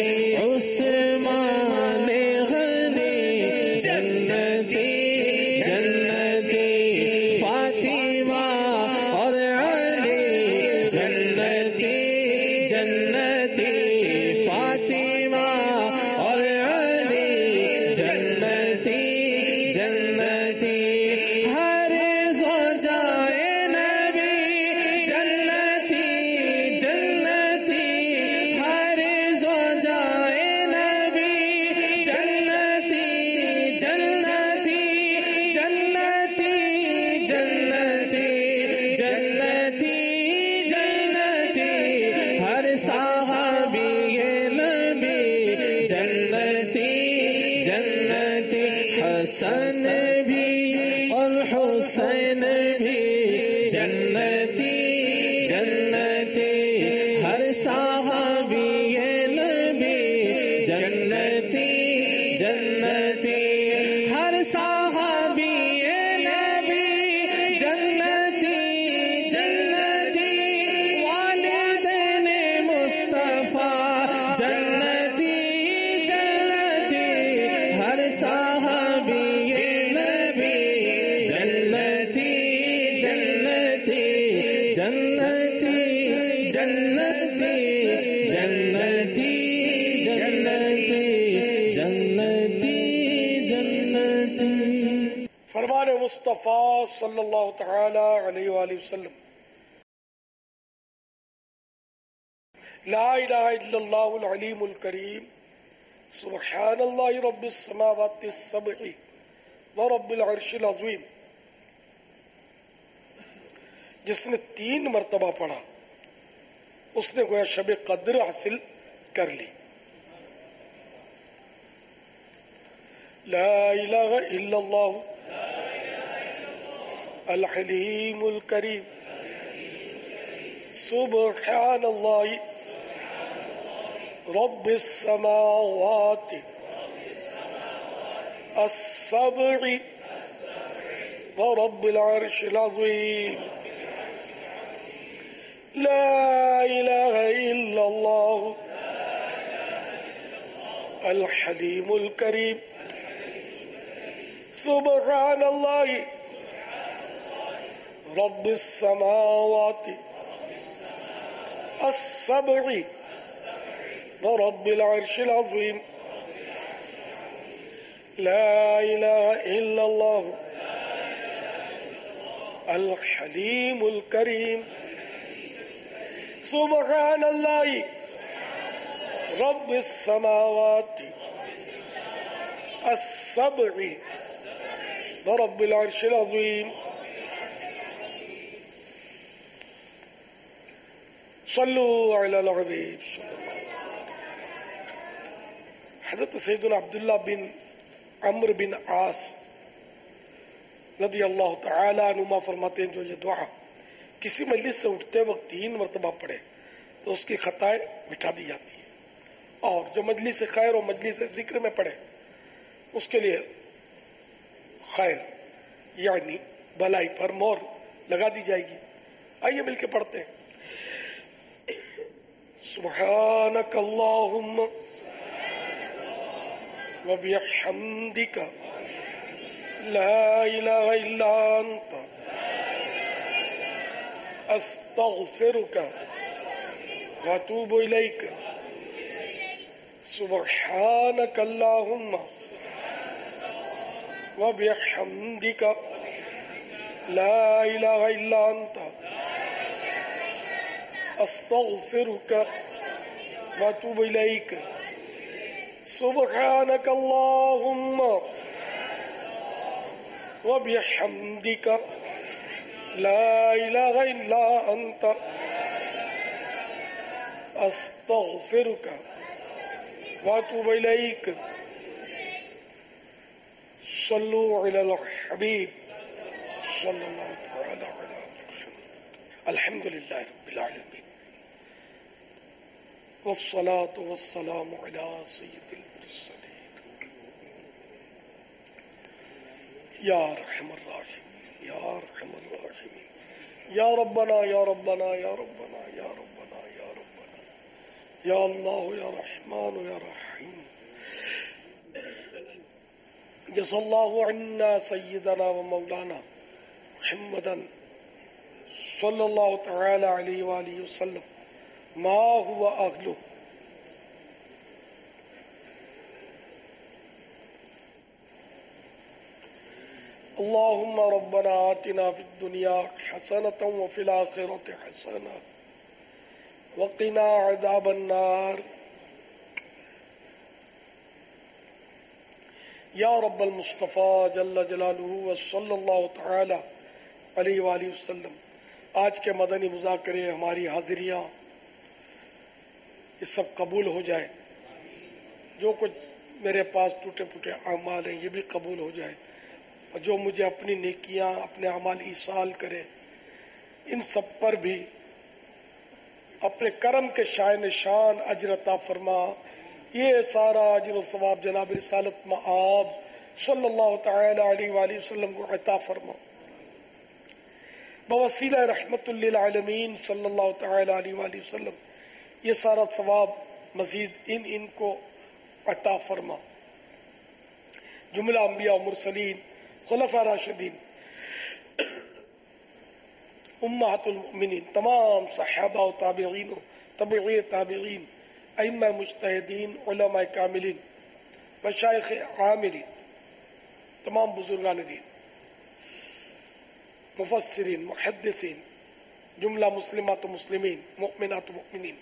عثمان غنی جنتی جنتی، فاطمہ اور علی جنتی جنتی، فاطمہ اور علی جنتی جنتی، ہر زوجائے نبی جنتی جنتی، ہر زوجائے نبی جنتی جنتی جنتی جنتی جنتی جنتی، ہر صحابی نبی جنتی جنتی، حسن بھی اور حسین بھی جنتی جنتی، ہر صحابی نبی جنتی جنتی، ہر صحابی نبی جنتی جنتی، والدین مصطفیٰ جنتی جنتی، ہر صحابی نبی جنتی جنتی جنتی جنتی جنتی جنتی جنتی۔ فرمان مصطفیٰ صلی اللہ تعالی علیہ وآلہ وسلم، لا الہ الا اللہ العلیم الکریم، سبحان اللہ رب السماوات السبع ورب العرش العظیم۔ جس نے 3 مرتبہ پڑھا اس نے گویا شب قدر حاصل کر لی۔ لا الہ الا اللہ الحلیم الکریم، سبحان اللہ رب السماوات السبع ورب العرش العظیم، لا الہ الا اللہ الحلیم الکریم، سبحان اللہ رب السماوات السبع ورب العرش العظیم، لا الہ الا اللہ الحلیم الکریم، سبحان اللہ رب السماوات السبع ورب العرش العظیم۔ صلو علی الحبیب۔ حضرت سیدنا عبداللہ بن عمرو بن عاص رضی اللہ تعالی عنہما فرماتے ہیں جو یہ دعا کسی مجلس سے اٹھتے وقت 3 مرتبہ پڑھے تو اس کی خطائیں مٹا دی جاتی ہیں، اور جو مجلس خیر اور مجلس ذکر میں پڑھے اس کے لیے خیر یعنی بھلائی پر مہر لگا دی جائے گی. آئیے مل کے پڑھتے ہیں. سبحانک اللہم وبحمدک لا الہ الا انت استغفرک واتوب الیک. سبحانک اللہم وبحمدک لا الہ الا انت استغفرک واتوب الیک. سبحانک اللہم وبحمدک لا الہ الا انت استغفرک واتوب الیک. صلو علی الحبیب صلی اللہ تعالی علی وسلم. الحمد للہ رب العالمین والصلاة والسلام علی سید المرسلین. یا ارحم الراحمین یا ارحم الراحمین یا ربنا یا ربنا یا ربنا یا ربنا یا ربنا یا اللہ یا رحمان یا رحیم. جزا اللہ عنا سیدنا و مولانا محمدا صلی اللہ تعالی علیہ وآلہ وسلم ما هو اہلہ. اللہم ربنا آتنا فی الدنیا حسنة وفی الآخرة حسنة وقنا عذاب النار. یا رب المصطفیٰ جل جلالہ وصلی اللہ تعالی علیہ وآلہ وسلم. آج کے مدنی مذاکرے، ہماری حاضریاں، یہ سب قبول ہو جائے. جو کچھ میرے پاس ٹوٹے پھوٹے اعمال ہیں یہ بھی قبول ہو جائے، اور جو مجھے اپنی نیکیاں، اپنے اعمال ایصال کرے، ان سب پر بھی اپنے کرم کے شائن شان اجر عطا فرما. یہ سارا اجر و ثواب جناب رسالت مآب صلی اللہ تعالی علیہ وآلہ وسلم کو عطا فرما. بوسیلہ رحمت للعالمین صلی اللہ تعالی علیہ وآلہ وسلم یہ سارا ثواب مزید ان کو عطا فرما. جملہ انبیاء و مرسلین، خلفاء راشدین، امہات المؤمنین، تمام صحابہ و تابعین و تابعی تابعین، ائمہ مجتہدین، علماء کاملین، مشائخ عاملین، تمام بزرگان دین، مفسرین، محدثین، جملہ مسلمات و مسلمین، مؤمنات و مؤمنین،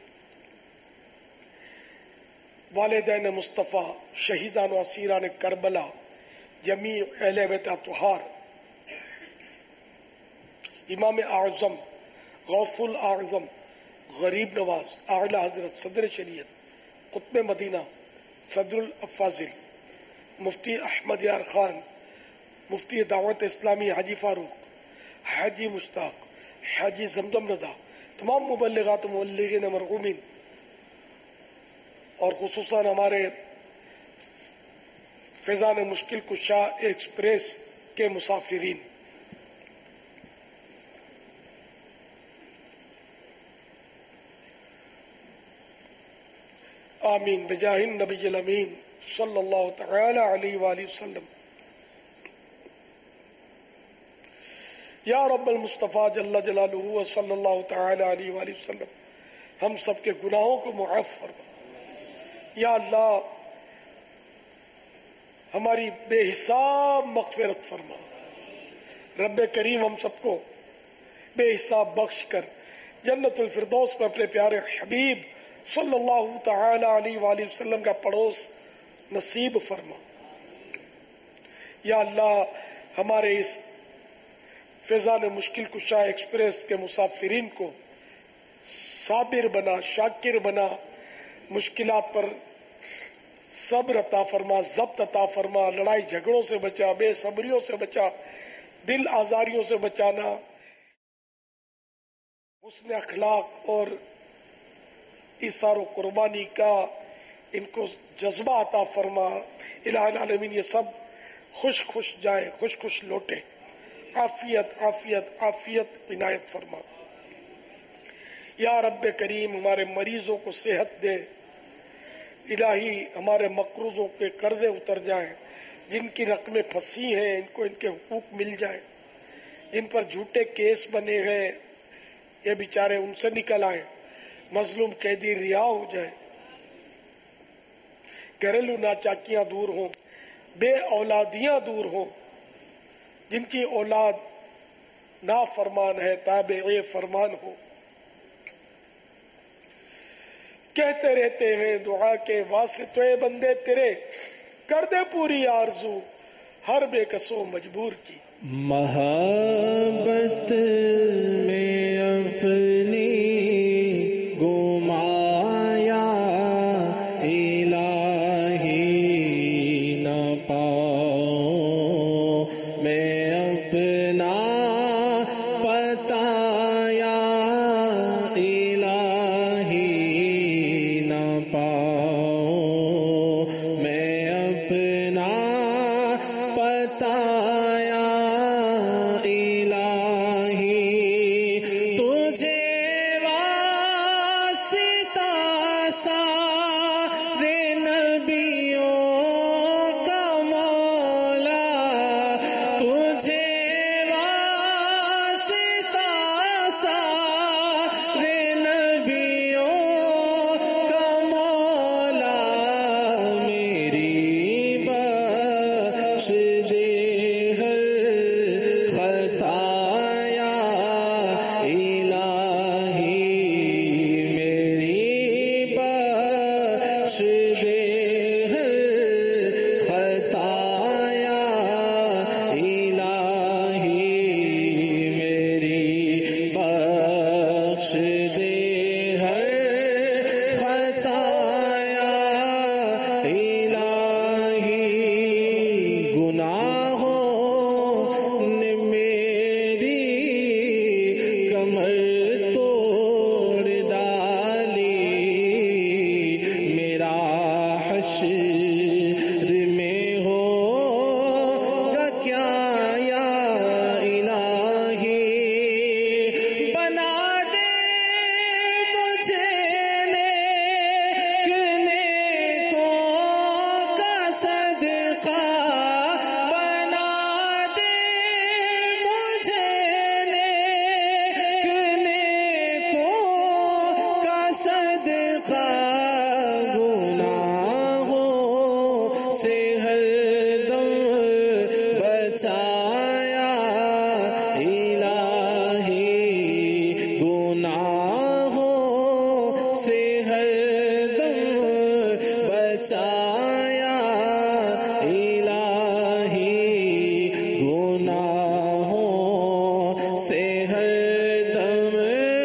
والدین مصطفیٰ، شہیدان و اسیران کربلا، جمیع اہل بیت اطہار، امام اعظم، غوث الاعظم، غریب نواز، اعلی حضرت صدر شریعت، قطب مدینہ، صدر الافاضل، مفتی احمد یار خان، مفتی دعوت اسلامی حاجی فاروق، حاجی مشتاق، حاجی زمزم رضا، تمام مبلغات و مبلغین مرحومین، اور خصوصاً ہمارے فیضان مشکل کشا ایکسپریس کے مسافرین. آمین بجاہ النبی الامین صلی اللہ تعالی علیہ وآلہ وسلم. یا رب المصطفیٰ جل جلالہ صلی اللہ تعالی علیہ وآلہ وسلم ہم سب کے گناہوں کو معاف فرما. یا اللہ ہماری بے حساب مغفرت فرما. رب کریم ہم سب کو بے حساب بخش کر جنت الفردوس پر اپنے پیارے حبیب صلی اللہ تعالی علیہ وآلہ وسلم کا پڑوس نصیب فرما. یا اللہ ہمارے اس فیضان مشکل کشا ایکسپریس کے مسافرین کو صابر بنا، شاکر بنا، مشکلات پر صبر عطا فرما، ضبط عطا فرما، لڑائی جھگڑوں سے بچا، بے صبریوں سے بچا، دل آزاریوں سے بچانا، حسن اخلاق اور ایثار و قربانی کا ان کو جذبہ عطا فرما. الہ العالمین یہ سب خوش خوش جائیں، خوش خوش لوٹے. आफियत आफियत आफियत इनायत फरमा। या रब्बे करीम हमारे मरीजों को सेहत दे। इलाही हमारे मकरूजों के कर्जे उतर जाएं, जिनकी रकमें फंसी हैं इनको इनके हुकूक मिल जाए, जिन पर झूठे केस बने हैं ये बेचारे उनसे निकल आए, मजलूम कैदी रिहा हो जाए, घरेलू नाचाकियां दूर हों, बे औलादियां दूर हों, जिनकी औलाद नाफरमान है ताबे फरमान हो। कहते रहते हैं दुआ के वास्ते बंदे तेरे, कर दे पूरी आरज़ू हर बेकसो मजबूर की। मोहब्बत में अपनी गुमाया इलाही न पाऊं, मैं अपना पताया इलाही न पाऊं, मैं अपना पताया इलाही, तुझे वास्ता सारे नबियों का मौला, तुझे वास्ता सारे नबियों का मौला, मेरी बख्श दे हर खताया इलाही, मेरी बख्श दे हर खताया इलाही, मेरी बख्श दे हर खताया इलाही, गुनाहों ने मेरी कमर तोड़ डाली, मेरा हश्र में होगा क्या या इलाही, बना दे मुझे नेक नेकों का सदका, बना दे मुझे नेक नेकों का सदका, गुनाहों से हरदम बचाया इलाही, गुनाहों से हरदम बचाया इलाही, गुनाहों से हरदम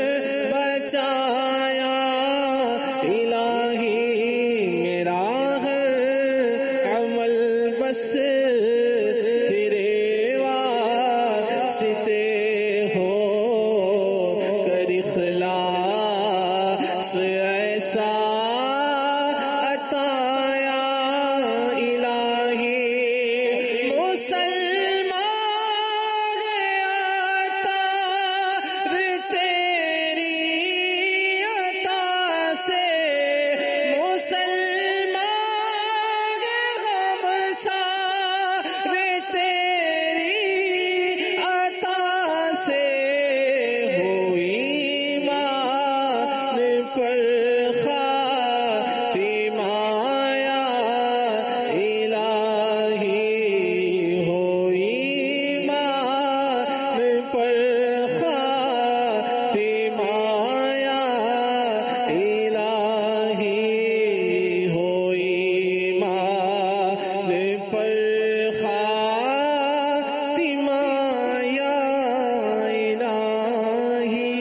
बचाया इलाही, मेरा हर अमल बस तेरे वास्ते हो, कर इखलास ऐसा अताया इलाही, मुसलमान अता तेरी अता से, मुसलमान गमसार तेरी अता से, हुई मान पर खातिमाया इलाही, हुई मान पर खातिमाया इलाही, हुई मान पर खातिमाया इलाही।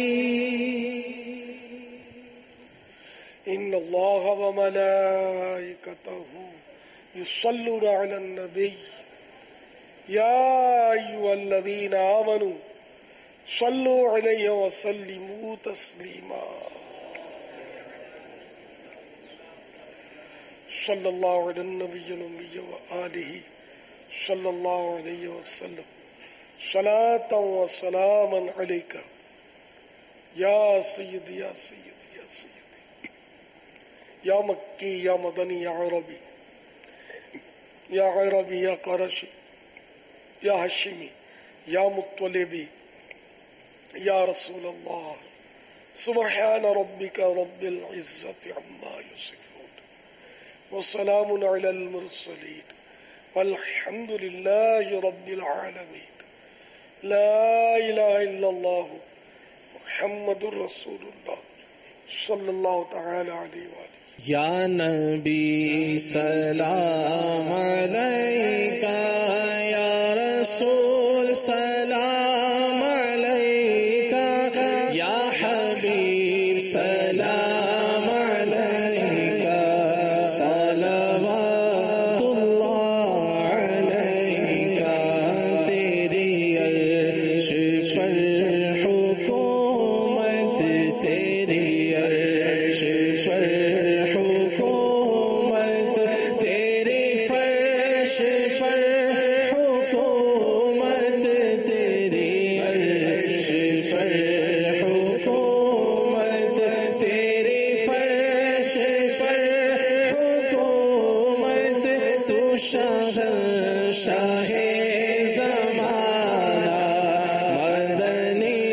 इन्न अल्लाह व मलाइकतहु युसल्लूना अलन नबी या अय्युहल्लज़ीना आमनू सल्लू अलैहि व सल्लिमू तस्लीमा। सल्लल्लाहु अलैहि नबी व आलिहि सल्लल्लाहु अलैहि वसल्लम। صلاة و سلاما علیک یا سیدی یا سیدی یا سیدی یا مکی یا مدنی یا عربی یا عربی یا قرشی یا ہاشمی یا مطلبی یا رسول اللہ سبحان ربک رب العزت عما یصفون وسلام علی المرسلین والحمد للہ رب العالمین لا الہ الا اللہ محمد الرسول اللہ صلی اللہ تعالی علیہ وآلہ یا نبی سلام علیکہ یا رسول سلام علیکہ یا حبیب سلام علیکہ صلوات اللہ علیکہ تیری عرش پر حکومت تیری عرش پر حکومت تیری فرش پر حکومت تیری عرش پر حکومت تیری فرش پر حکومت تو شاہ زمانہ مدنی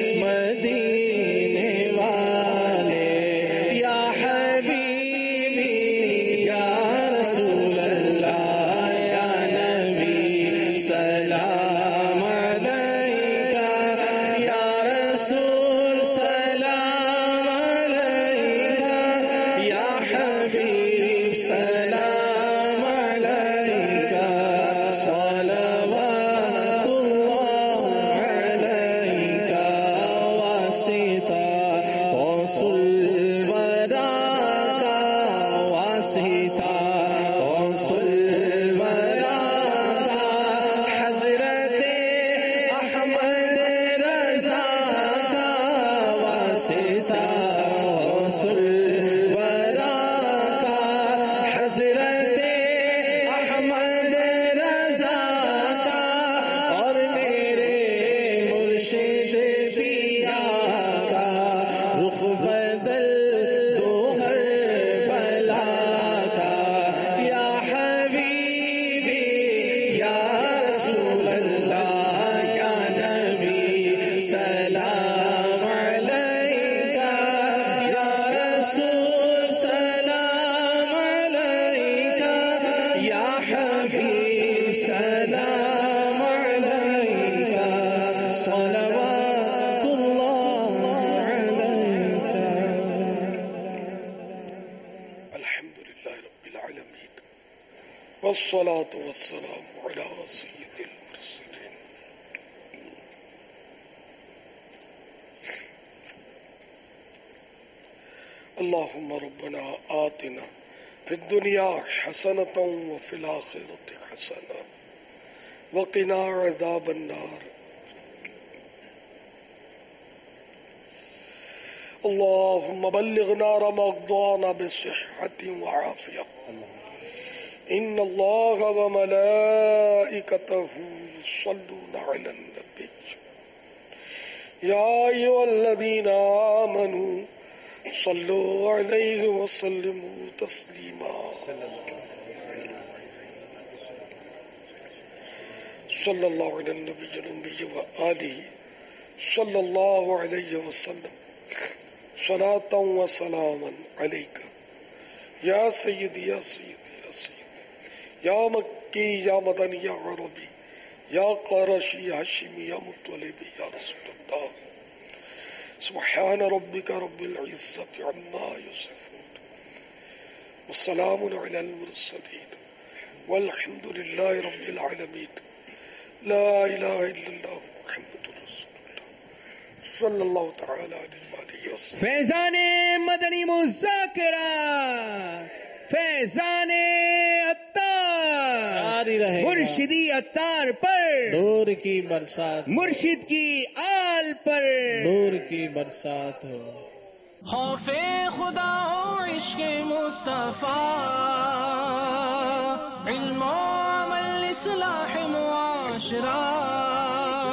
مدینے والے یا حبیبی یا رسول اللہ یا نبی سلام علیکہ یا رسول سلام علیکہ یا حبیب سلام علیکہ صلوات اللہ علیکہ واسطہ غوث الورا کا واسطہ غوث الورا کا حضرت احمد رضا کا واسطہ غوث الورا کا حضرت احمد رضا کا اور میرے مرشد پیا کا رخ بدل دو ہر بلا کا یا حبیبی یا رسول اللہ یا نبی سلام علیکہ یا رسول سلام علیکہ یا حبیب سلام علیکہ صلوات اللہ علیکہ الحمد للہ رب العالمین والصلاة والسلام علی سید المرسلین اللہم ربنا آتنا فی الدنیا حسنة وفی الآخرة حسنة وقنا عذاب النار اللهم بلغنا رمضان بصحة وعافية إن الله وملائكته يصلون على النبي يا أيها الذين آمنوا صلوا عليه وسلموا تسليما صلى الله على النبي الأمي وآله صلى الله عليه وسلم صلاة وسلاما عليك يا سيدي يا سيدي يا سيدي يا مكي يا مدني يا عربي يا قرشي يا هاشمي يا مطلبي يا رسول الله سبحان ربك رب العزة عما يصفون والسلام على المرسلين والحمد لله رب العالمين لا إله إلا الله محمد رسول الله صلی اللہ تعالی علیہ وسلم. فیضان مدنی مذاکرہ، فیضان عطار جاری رہے گا. مرشدی عطار پر نور کی برسات، مرشد کی آل پر نور کی برسات ہو. خوف خدا ہو، عشق مصطفیٰ، علم و عمل اصلاح معاشرہ،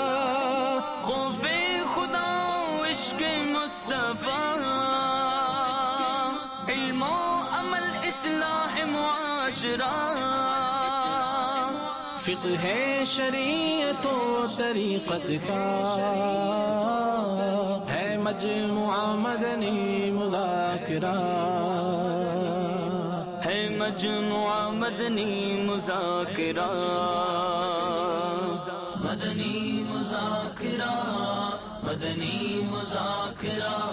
مشرا فقہ شریعت و طریقت کا ہے مجموعہ مدنی مذاکرہ، ہے مجموعہ مدنی مذاکرہ، مدنی مذاکرہ، مدنی مذاکرہ۔